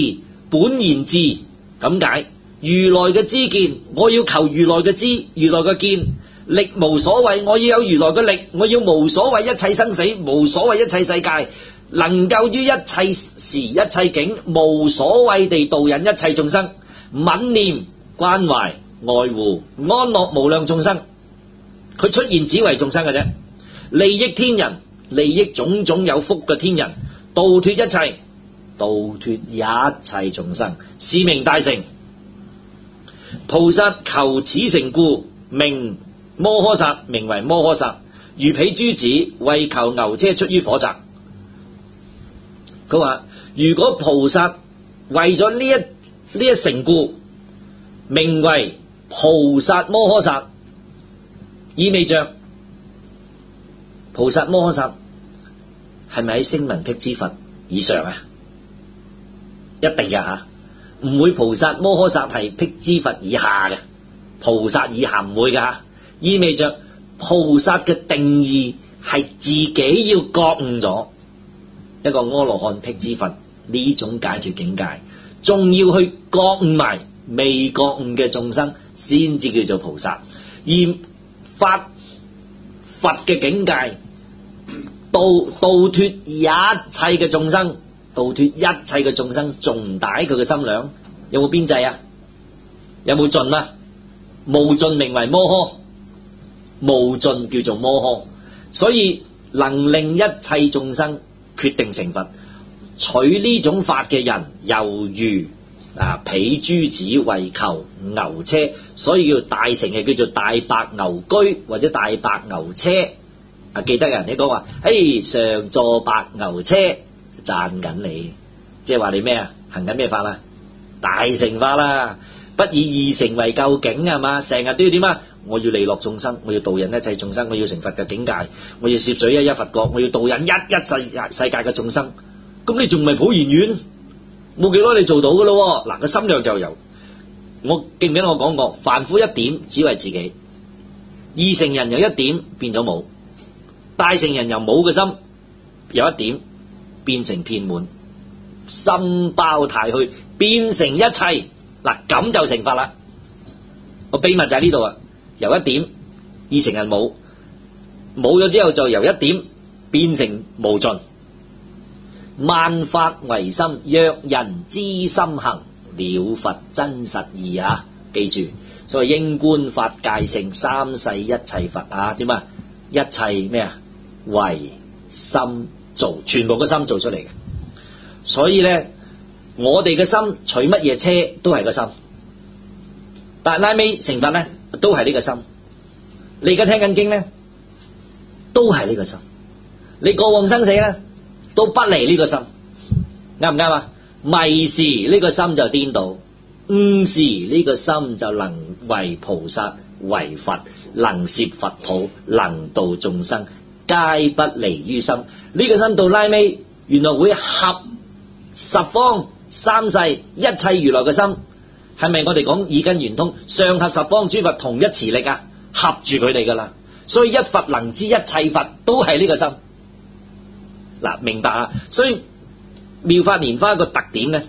本然智咁解。如來嘅知見，我要求如來嘅知，如來嘅見，力無所謂，我要有如來嘅力，我要無所謂一切生死，無所謂一切世界，能夠於一切時一切境，無所謂地導引一切眾生，憫念關懷愛護安樂無量眾生。佢出現只為眾生嘅啫，利益天人，利益種種有福嘅天人，度脫一切，度脫一切眾生，是名大乘。菩薩求此乘故，名摩訶薩，名為摩訶薩。如彼諸子，為求牛車出於火宅。佢話如果菩薩為咗呢一乘故，名為菩薩摩訶薩，意味着菩薩摩訶薩係咪喺聲聞辟支佛以上啊？一定嘅吓，唔會菩薩摩訶薩係辟支佛以下嘅，菩薩以下唔會噶。意味着菩薩嘅定義係自己要覺悟咗一個阿羅漢辟支佛呢種解脫境界，仲要去覺悟埋未覺悟嘅眾生，先至叫做菩薩。而發佛嘅境界，度脫一切嘅眾生，度脫一切嘅眾生，仲唔大佢嘅心量？有冇邊際啊？有冇盡啊？無盡名為摩訶，無盡叫做摩訶。所以能令一切眾生決定成佛，取呢種法嘅人，猶如彼諸子為求牛車，所以叫大乘嘅，叫做大白牛居或者大白牛車。記得人哋講話，嘿，上座白牛車，讚緊你，即係話你咩啊？行緊咩法啊？大乘法啦，不以二乘為究竟係嘛？成日都要點啊？我要利樂眾生，我要導引一切眾生，我要成佛嘅境界，我要攝取一一佛國，我要導引一世界嘅眾生。咁你仲唔係普賢遠？冇幾多你做到噶咯？嗱，個心量就由我記唔記得我講過，凡夫一點只為自己，二乘人由一點變咗冇，大乘人由冇嘅心由一點變成遍滿，心包太虛變成一切。嗱，咁就成佛啦。個秘密就喺呢度啊！由一點二乘人冇咗之後，就由一點變成無盡。萬法唯心，若人知心行，了佛真實義啊！記住，所謂應觀法界性，三世一切佛啊！點啊？一切咩啊？唯心做，全部個心做出嚟嘅。所以咧，我哋嘅心取乜嘢車都係個心，但係拉尾成佛咧都係呢個心。你而家聽緊經咧，都係呢個心。你過往生死咧，都不離呢個心，啱唔啱啊？迷時呢個心就顛倒，悟時呢個心就能為菩薩為佛，能攝佛土，能度眾生，皆不離於心。呢個心到拉尾，原來會合十方三世一切如來嘅心。係咪我哋講耳根圓通，上合十方諸佛同一磁力啊？合住佢哋噶啦，所以一佛能知一切佛，都係呢個心。嗱，明白啊？所以妙法蓮花個特點咧，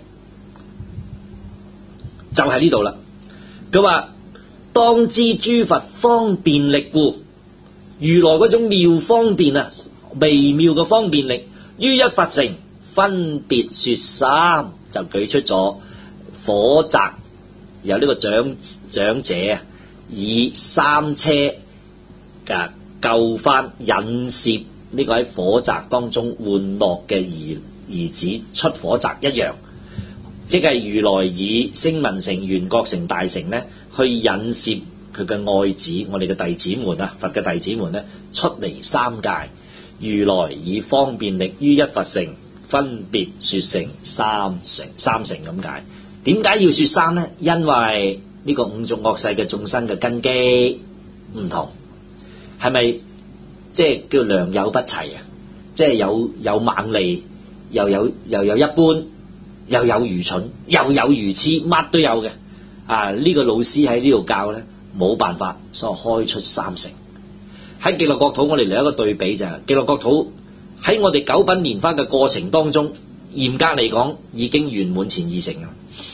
就喺呢度啦。佢話當知諸佛方便力故，如來嗰種妙方便啊，微妙嘅方便力，於一佛乘分別說三，就舉出咗火宅，由呢個長者啊，以三車嘅救翻引攝呢個喺火宅當中玩樂嘅兒子出火宅一樣，即係如來以聲聞乘、緣覺乘、大乘咧，去引攝佢嘅愛子，我哋嘅弟子們啊，佛嘅弟子們咧出嚟三界。如來以方便力於一佛乘分別說成三乘咁解。點解要說三咧？因為呢個五濁惡世嘅眾生嘅根基唔同，係咪即係叫良莠不齊啊？即係有猛利，又有一般，又有愚蠢，又有愚痴，乜都有嘅。呢個老師喺呢度教咧，冇辦法，所以開出三乘。喺極樂國土，我哋嚟一個對比就係極樂國土喺我哋九品蓮花嘅過程當中， 嚴格嚟講已經圓滿前二成啦。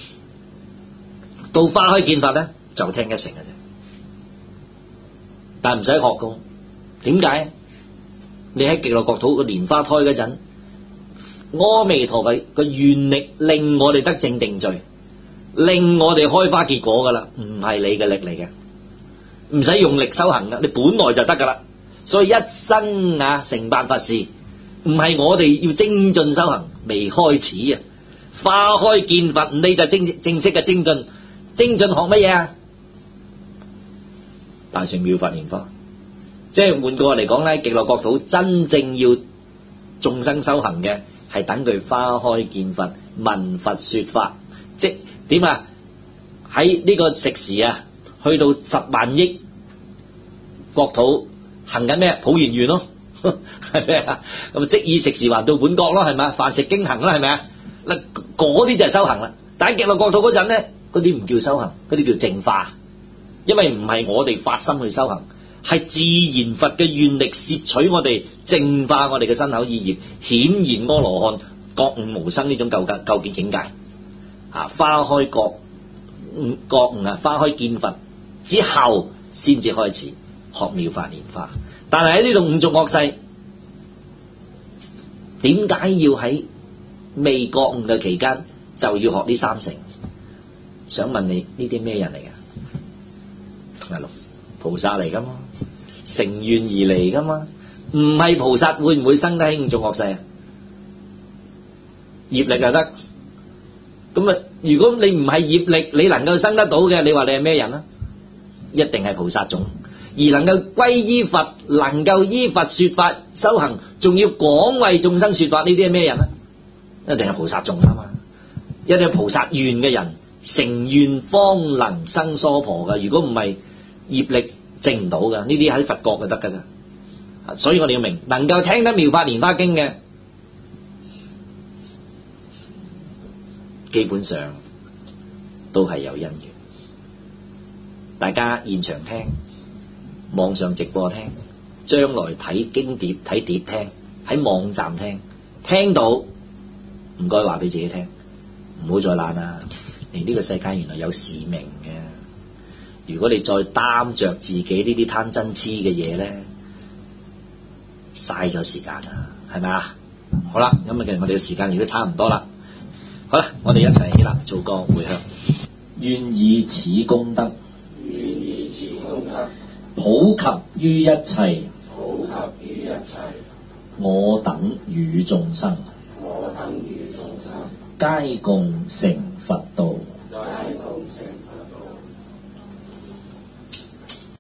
到花開見佛咧就聽一成嘅啫，但係唔使學噶。點解？你喺極樂國土個蓮花胎嗰陣，阿彌陀佛個願力令我哋得正定罪，令我哋開花結果噶啦，唔係你嘅力嚟嘅，唔使用力修行噶，你本來就得噶啦。所以一生成辦法事，唔係我哋要精進修行，未開始啊！花開見佛，你就正式嘅精進。精進學乜嘢啊？大乘妙法蓮花。即係換句話嚟講咧，極樂國土真正要眾生修行嘅係等佢花開見佛，聞佛說法。即點啊？喺呢個食時啊，去到10萬億國土行緊咩？普賢願咯，係咪啊？咁即以食時還到本國咯，係咪啊？凡食經行啦，係咪啊？嗱，嗰啲就係修行啦。但喺極樂國土嗰陣咧，嗰啲唔叫修行，嗰啲叫淨化，因為唔係我哋發心去修行，係自然佛嘅願力攝取我哋，淨化我哋嘅身口意業，顯現阿羅漢覺悟無生呢種究竟境界。花開覺悟啊，花開見佛之後先至開始學妙法蓮花。但係喺呢度五濁惡世，點解要喺未覺悟嘅期間就要學呢三成？想問你呢啲咩人嚟㗎？係咯，菩薩嚟噶嘛，成願而嚟噶嘛，唔係菩薩會唔會生得起五濁惡世啊？業力就得。咁啊，如果你唔係業力，你能夠生得到嘅，你話你係咩人啊？一定係菩薩種，而能夠歸依佛，能夠依佛說法修行，仲要廣為眾生說法，呢啲係咩人啊？一定係菩薩種啊嘛，一定係菩薩願嘅人。成願方能生娑婆噶，如果唔係業力證唔到噶，呢啲喺佛國就得噶咋。所以我哋要明，能夠聽得妙法蓮花經嘅，基本上都係有因緣。大家現場聽，網上直播聽，將來睇經碟睇碟聽，喺網站聽，聽到唔該話俾自己聽，唔好再懶啦。呢個世界原來有使命嘅，如果你再擔着自己呢啲貪嗔癡嘅嘢咧，嘥咗時間啦，係咪啊？好啦，咁啊，其實我哋嘅時間亦都差唔多啦。好啦，我哋一齊起立做個回向， 願以此功德， 願以此功德， 普及於一切， 普及於一切， 我等與眾生， 我等與眾生， 皆共成佛道。 皆共成